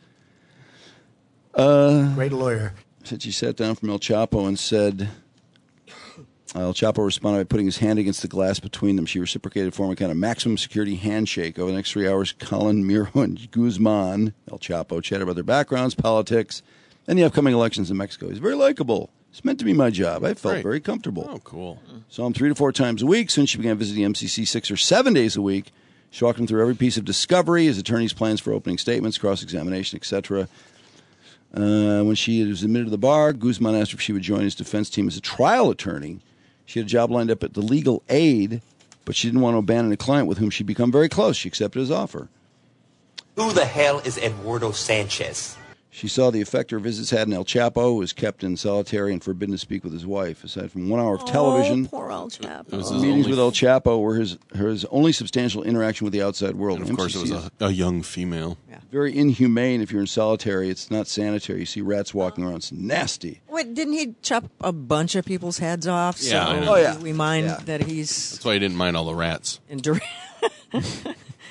Great lawyer. Said she sat down from El Chapo and said... El Chapo responded by putting his hand against the glass between them. She reciprocated for him a kind of maximum security handshake. Over the next 3 hours, Colin, Miro, and Guzman, El Chapo, chatted about their backgrounds, politics, and the upcoming elections in Mexico. He's very likable. It's meant to be my job. I felt very comfortable. Oh, cool. Saw him 3 to 4 times a week. Soon she began visiting the MCC 6 or 7 days a week. She walked him through every piece of discovery, his attorney's plans for opening statements, cross-examination, etc. When she was admitted to the bar, Guzman asked her if she would join his defense team as a trial attorney. She had a job lined up at the Legal Aid, but she didn't want to abandon a client with whom she'd become very close. She accepted his offer. Who the hell is Eduardo Sanchez? She saw the effect her visits had in El Chapo, who was kept in solitary and forbidden to speak with his wife. Aside from 1 hour of television, poor El Chapo. Meetings with El Chapo were his only substantial interaction with the outside world. And of course, it was a young female. Yeah. Very inhumane if you're in solitary. It's not sanitary. You see rats walking around. It's nasty. Wait, didn't he chop a bunch of people's heads off? Yeah. So we mind that he's... That's why he didn't mind all the rats.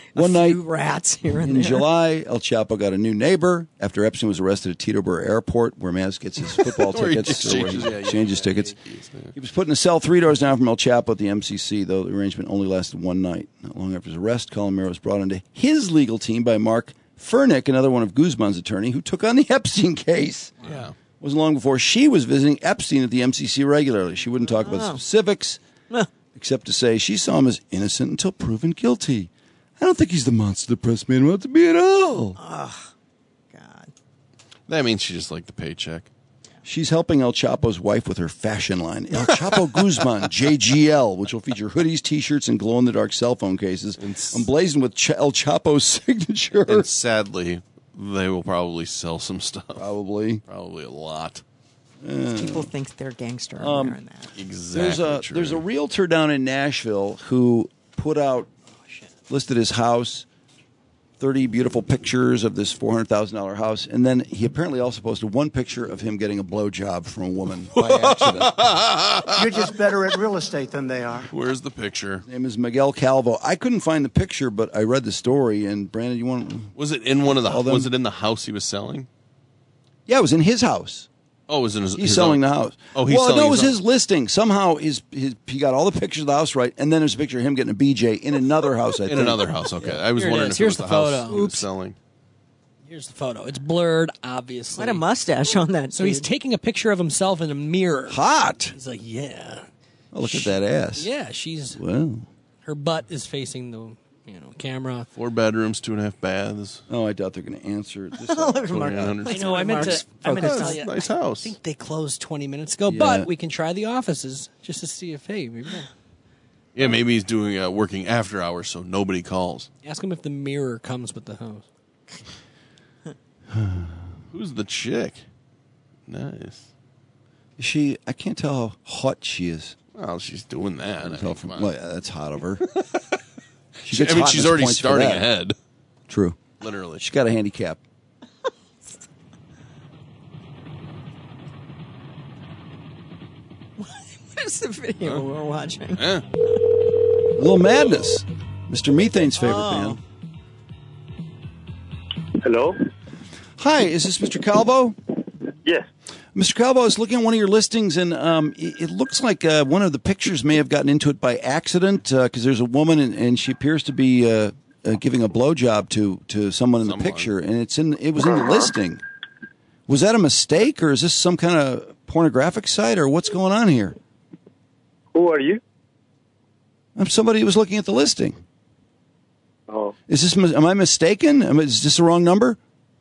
One night, rats here and in there. July, El Chapo got a new neighbor after Epstein was arrested at Teterboro Airport, where Maz gets his football tickets. Exchanges tickets. He was put in a cell 3 doors down from El Chapo at the MCC, though the arrangement only lasted one night. Not long after his arrest, Calamero was brought into his legal team by Mark Furnick, another one of Guzman's attorney, who took on the Epstein case. Yeah. It wasn't long before she was visiting Epstein at the MCC regularly. She wouldn't talk about specifics, except to say she saw him as innocent until proven guilty. I don't think he's the monster the press man wants to be at all. Oh, God. That means she just liked the paycheck. She's helping El Chapo's wife with her fashion line, El Chapo Guzman, JGL, which will feature hoodies, T-shirts, and glow-in-the-dark cell phone cases, emblazoned with El Chapo's signature. And sadly, they will probably sell some stuff. Probably a lot. People think they're gangster and wearing that. Exactly. There's a realtor down in Nashville who put out, listed his house, 30 beautiful pictures of this $400,000 house, and then he apparently also posted one picture of him getting a blowjob from a woman by accident. You're just better at real estate than they are. Where's the picture? His name is Miguel Calvo. I couldn't find the picture, but I read the story. And Brandon, you want? Was it in one of the? Was it in the house he was selling? Yeah, it was in his house. Oh, it was in his. He's selling the house. Oh, he's selling. selling. No, it was his listing. Somehow he got all the pictures of the house right, and then there's a picture of him getting a BJ in another house. In another house. Okay, I was wondering if it was the house he was selling. Here's the photo. It's blurred, obviously. What a mustache on that. So he's taking a picture of himself in a mirror. Hot. He's like, yeah. Oh, look at that ass. Yeah, she's. Well, her butt is facing the camera. 4 bedrooms, 2.5 baths. Oh, I doubt they're going to answer this. I know. I meant to tell you. Nice house. I think they closed 20 minutes ago, but we can try the offices just to see if maybe. Yeah, maybe he's doing working after hours, so nobody calls. Ask him if the mirror comes with the house. Who's the chick? Nice. Is she? I can't tell how hot she is. Well, she's doing that. That's hot of her. She's already starting ahead. True. Literally. She's got a handicap. What is the video we're watching? A little madness. Mr. Methane's favorite band. Hello? Hi, is this Mr. Calvo? Yes. Mr. Calvo, I was looking at one of your listings, and it looks like one of the pictures may have gotten into it by accident, because there's a woman, and she appears to be giving a blowjob to someone in the picture, and it was in the listing. Was that a mistake, or is this some kind of pornographic site, or what's going on here? Who are you? I'm somebody who was looking at the listing. Oh. Am I mistaken? Is this the wrong number?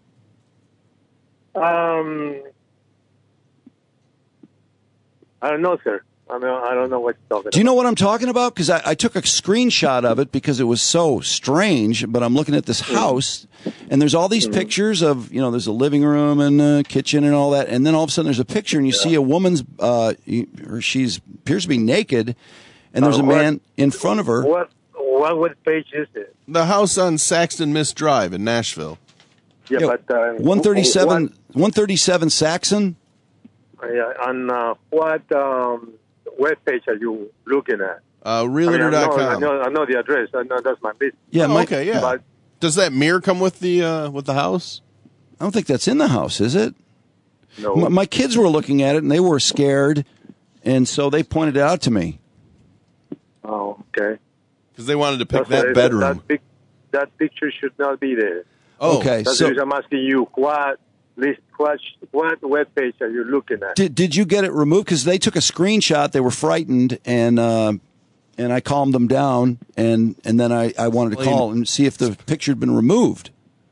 I don't know, sir. I don't know what you're talking about. Do you know what I'm talking about? Because I took a screenshot of it because it was so strange, but I'm looking at this house, and there's all these pictures of, there's a living room and a kitchen and all that, and then all of a sudden there's a picture, and you see a woman's, she appears to be naked, and there's a man in front of her. What page is it? The house on Saxton Miss Drive in Nashville. Yeah, but 137 Saxon. On what web page are you looking at? Realtor.com. I know the address. I know that's my business. Yeah, okay, yeah. But does that mirror come with the house? I don't think that's in the house, is it? No. My kids were looking at it, and they were scared, and so they pointed it out to me. Oh, okay. Because they wanted to pick that bedroom. That picture should not be there. Oh, okay. That's the reason I'm asking you, what web page are you looking at? Did you get it removed? Because they took a screenshot. They were frightened, and I calmed them down, and then I wanted to call and see if the picture had been removed.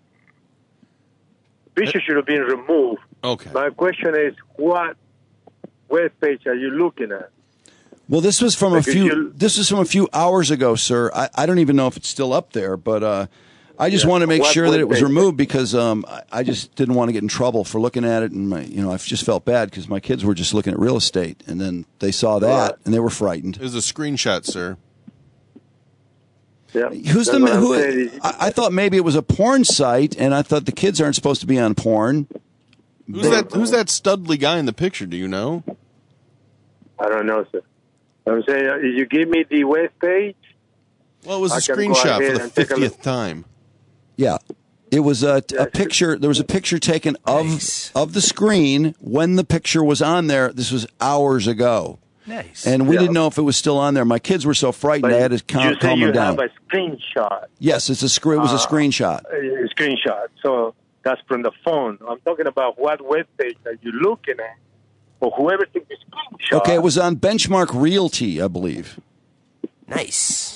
The picture should have been removed. Okay. My question is, what web page are you looking at? Well, this was from a few hours ago, sir. I don't even know if it's still up there, but I just wanted to make sure that it was removed because I just didn't want to get in trouble for looking at it, and I just felt bad because my kids were just looking at real estate, and then they saw that and they were frightened. It was a screenshot, sir. Yeah. I thought maybe it was a porn site, and I thought the kids aren't supposed to be on porn. Who's that studly guy in the picture? Do you know? I don't know, sir. I'm saying, you give me the web page. Well, it was a screenshot for the 50th time. Yeah. It was a picture. There was a picture taken of the screen when the picture was on there. This was hours ago. Nice. And we didn't know if it was still on there. My kids were so frightened, I had to calm them down. You have a screenshot. Yes, it was a screenshot. A screenshot. So that's from the phone. I'm talking about what webpage are you looking at, or whoever took the screenshot. Okay, it was on Benchmark Realty, I believe. Nice.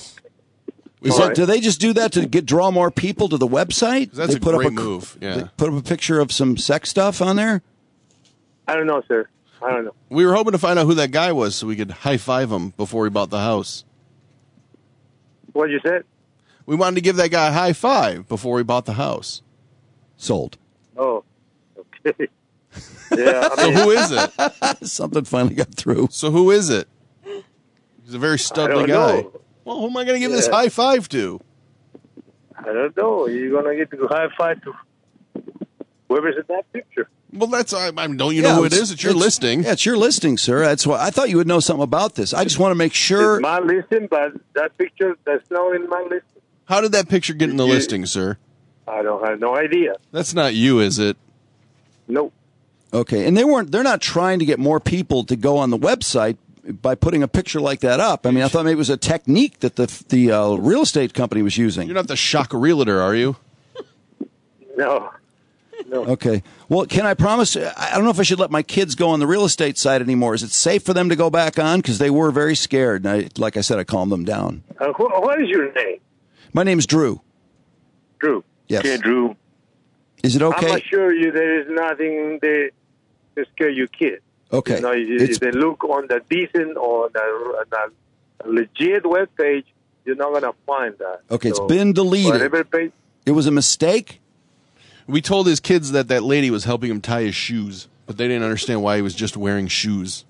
Do they just do that to draw more people to the website? That's a great move. Yeah. They put up a picture of some sex stuff on there? I don't know, sir. I don't know. We were hoping to find out who that guy was so we could high-five him before he bought the house. What you said? We wanted to give that guy a high five before he bought the house. Sold. Oh, okay. Yeah. So who is it? Something finally got through. So who is it? He's a very studly guy. Know. Well, who am I going to give this high five to? I don't know. You're going to get to high five to whoever's in that picture. Well, don't you know who it is? It's your listing. Yeah, it's your listing, sir. That's why I thought you would know something about this. I just want to make sure. It's my listing, but that picture that's not in my listing. How did that picture get in the listing, sir? I don't have no idea. That's not you, is it? Nope. Okay, and they're not trying to get more people to go on the website by putting a picture like that up. I mean, I thought maybe it was a technique that the real estate company was using. You're not the shock realtor, are you? No. Okay. Well, can I promise? I don't know if I should let my kids go on the real estate side anymore. Is it safe for them to go back on? Because they were very scared. And like I said, I calmed them down. What is your name? My name's Drew. Drew. Yes. Okay, Drew. Is it okay? I'm assure you there is nothing there to scare your kids. Okay. You know, if they look on the decent or the legit webpage, you're not going to find that. Okay, it's been deleted. It was a mistake? We told his kids that lady was helping him tie his shoes, but they didn't understand why he was just wearing shoes.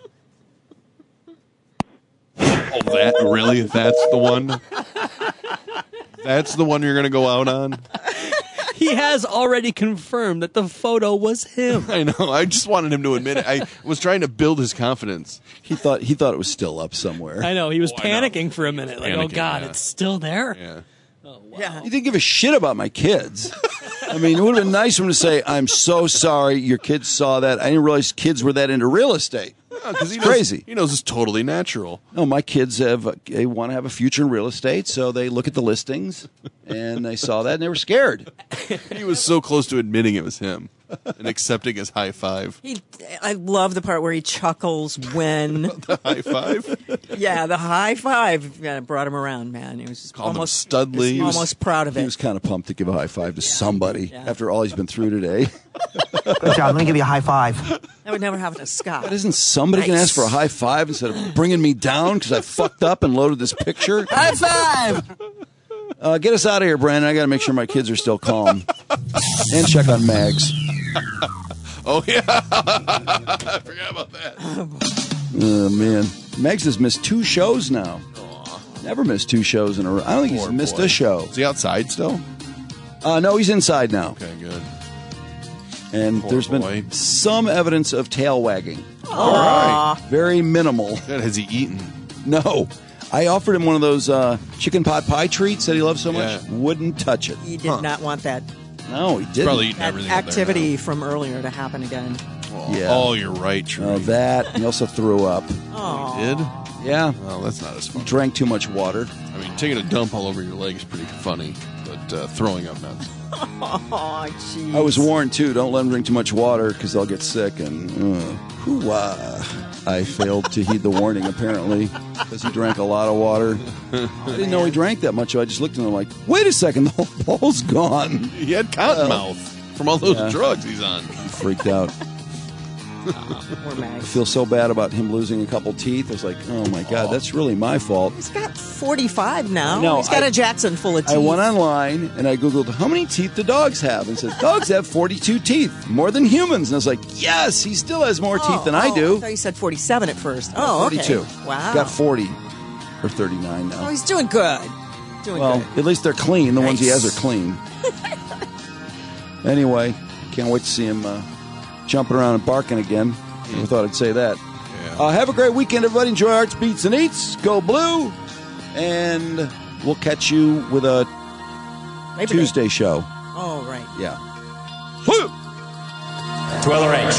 Oh, really? That's the one? That's the one you're going to go out on? He has already confirmed that the photo was him. I know. I just wanted him to admit it. I was trying to build his confidence. He thought it was still up somewhere. I know. He was panicking for a minute. Like, oh, God, it's still there? Yeah. Oh, wow. Yeah. He didn't give a shit about my kids. I mean, it would have been nice for him to say, I'm so sorry your kids saw that. I didn't realize kids were that into real estate. It's crazy. He knows it's totally natural. No, my kids they want to have a future in real estate, so they look at the listings, and they saw that, and they were scared. He was so close to admitting it was him and accepting his high five. I love the part where he chuckles when the high five. Yeah, the high five brought him around, man. He was almost studly. Almost proud of it. He was kind of pumped to give a high five to somebody after all he's been through today. Good job. Let me give you a high five. That would never happen to Scott. But isn't somebody going to ask for a high five instead of bringing me down because I fucked up and loaded this picture? High five! Get us out of here, Brandon. I got to make sure my kids are still calm. And check on Mags. Oh, yeah. I forgot about that. Oh, man. Mags has missed 2 shows now. Aww. Never missed 2 shows in a row. I don't think he's missed a show. Is he outside still? No, he's inside now. Okay, good. And there's been some evidence of tail wagging. All right. Very minimal. Good. Has he eaten? No. I offered him one of those chicken pot pie treats that he loves so much. Wouldn't touch it. He did not want that. No, he didn't. Probably eating everything activity from earlier to happen again. Oh, yeah. Oh, you're right, Trey. Oh, that. He also threw up. Oh, he did? Yeah. Well, that's not as fun. He drank too much water. I mean, taking a dump all over your leg is pretty funny, but throwing up nuts. Oh, jeez. I was warned, too. Don't let him drink too much water because they'll get sick. And I failed to heed the warning, apparently, because he drank a lot of water. I didn't know he drank that much. So I just looked at him like, wait a second, the whole bowl's gone. He had cotton mouth from all those drugs he's on. He freaked out. Poor Max. I feel so bad about him losing a couple teeth. I was like, oh, my God, that's really my fault. He's got 45 now. No, he's got a Jackson full of teeth. I went online, and I Googled, how many teeth do dogs have? And it says, dogs have 42 teeth, more than humans. And I was like, yes, he still has more teeth than I do. I thought you said 47 at first. Oh, 42. Okay. Wow. Got 40 or 39 now. Oh, he's doing good. Well, at least they're clean. The ones he has are clean. Anyway, can't wait to see him jumping around and barking again. I thought I'd say that. Yeah. Have a great weekend, everybody. Enjoy Arts, Beats, and Eats. Go Blue. And we'll catch you with a Labor Tuesday Day. show. Oh, right. Yeah. To LRH.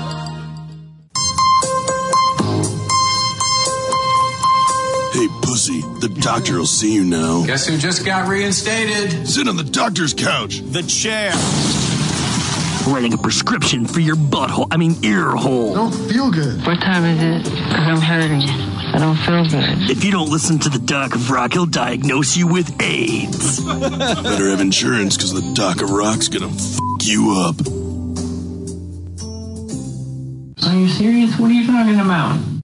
Hey, pussy, the doctor will see you now. Guess who just got reinstated? Sit on the doctor's couch. The chair. Writing a prescription for your butthole. ear hole. Don't feel good. What time is it? I'm hurting. I don't feel good. If you don't listen to the Doc of Rock, he'll diagnose you with AIDS. Better have insurance, because the Doc of Rock's gonna fuck you up. Are you serious? What are you talking about?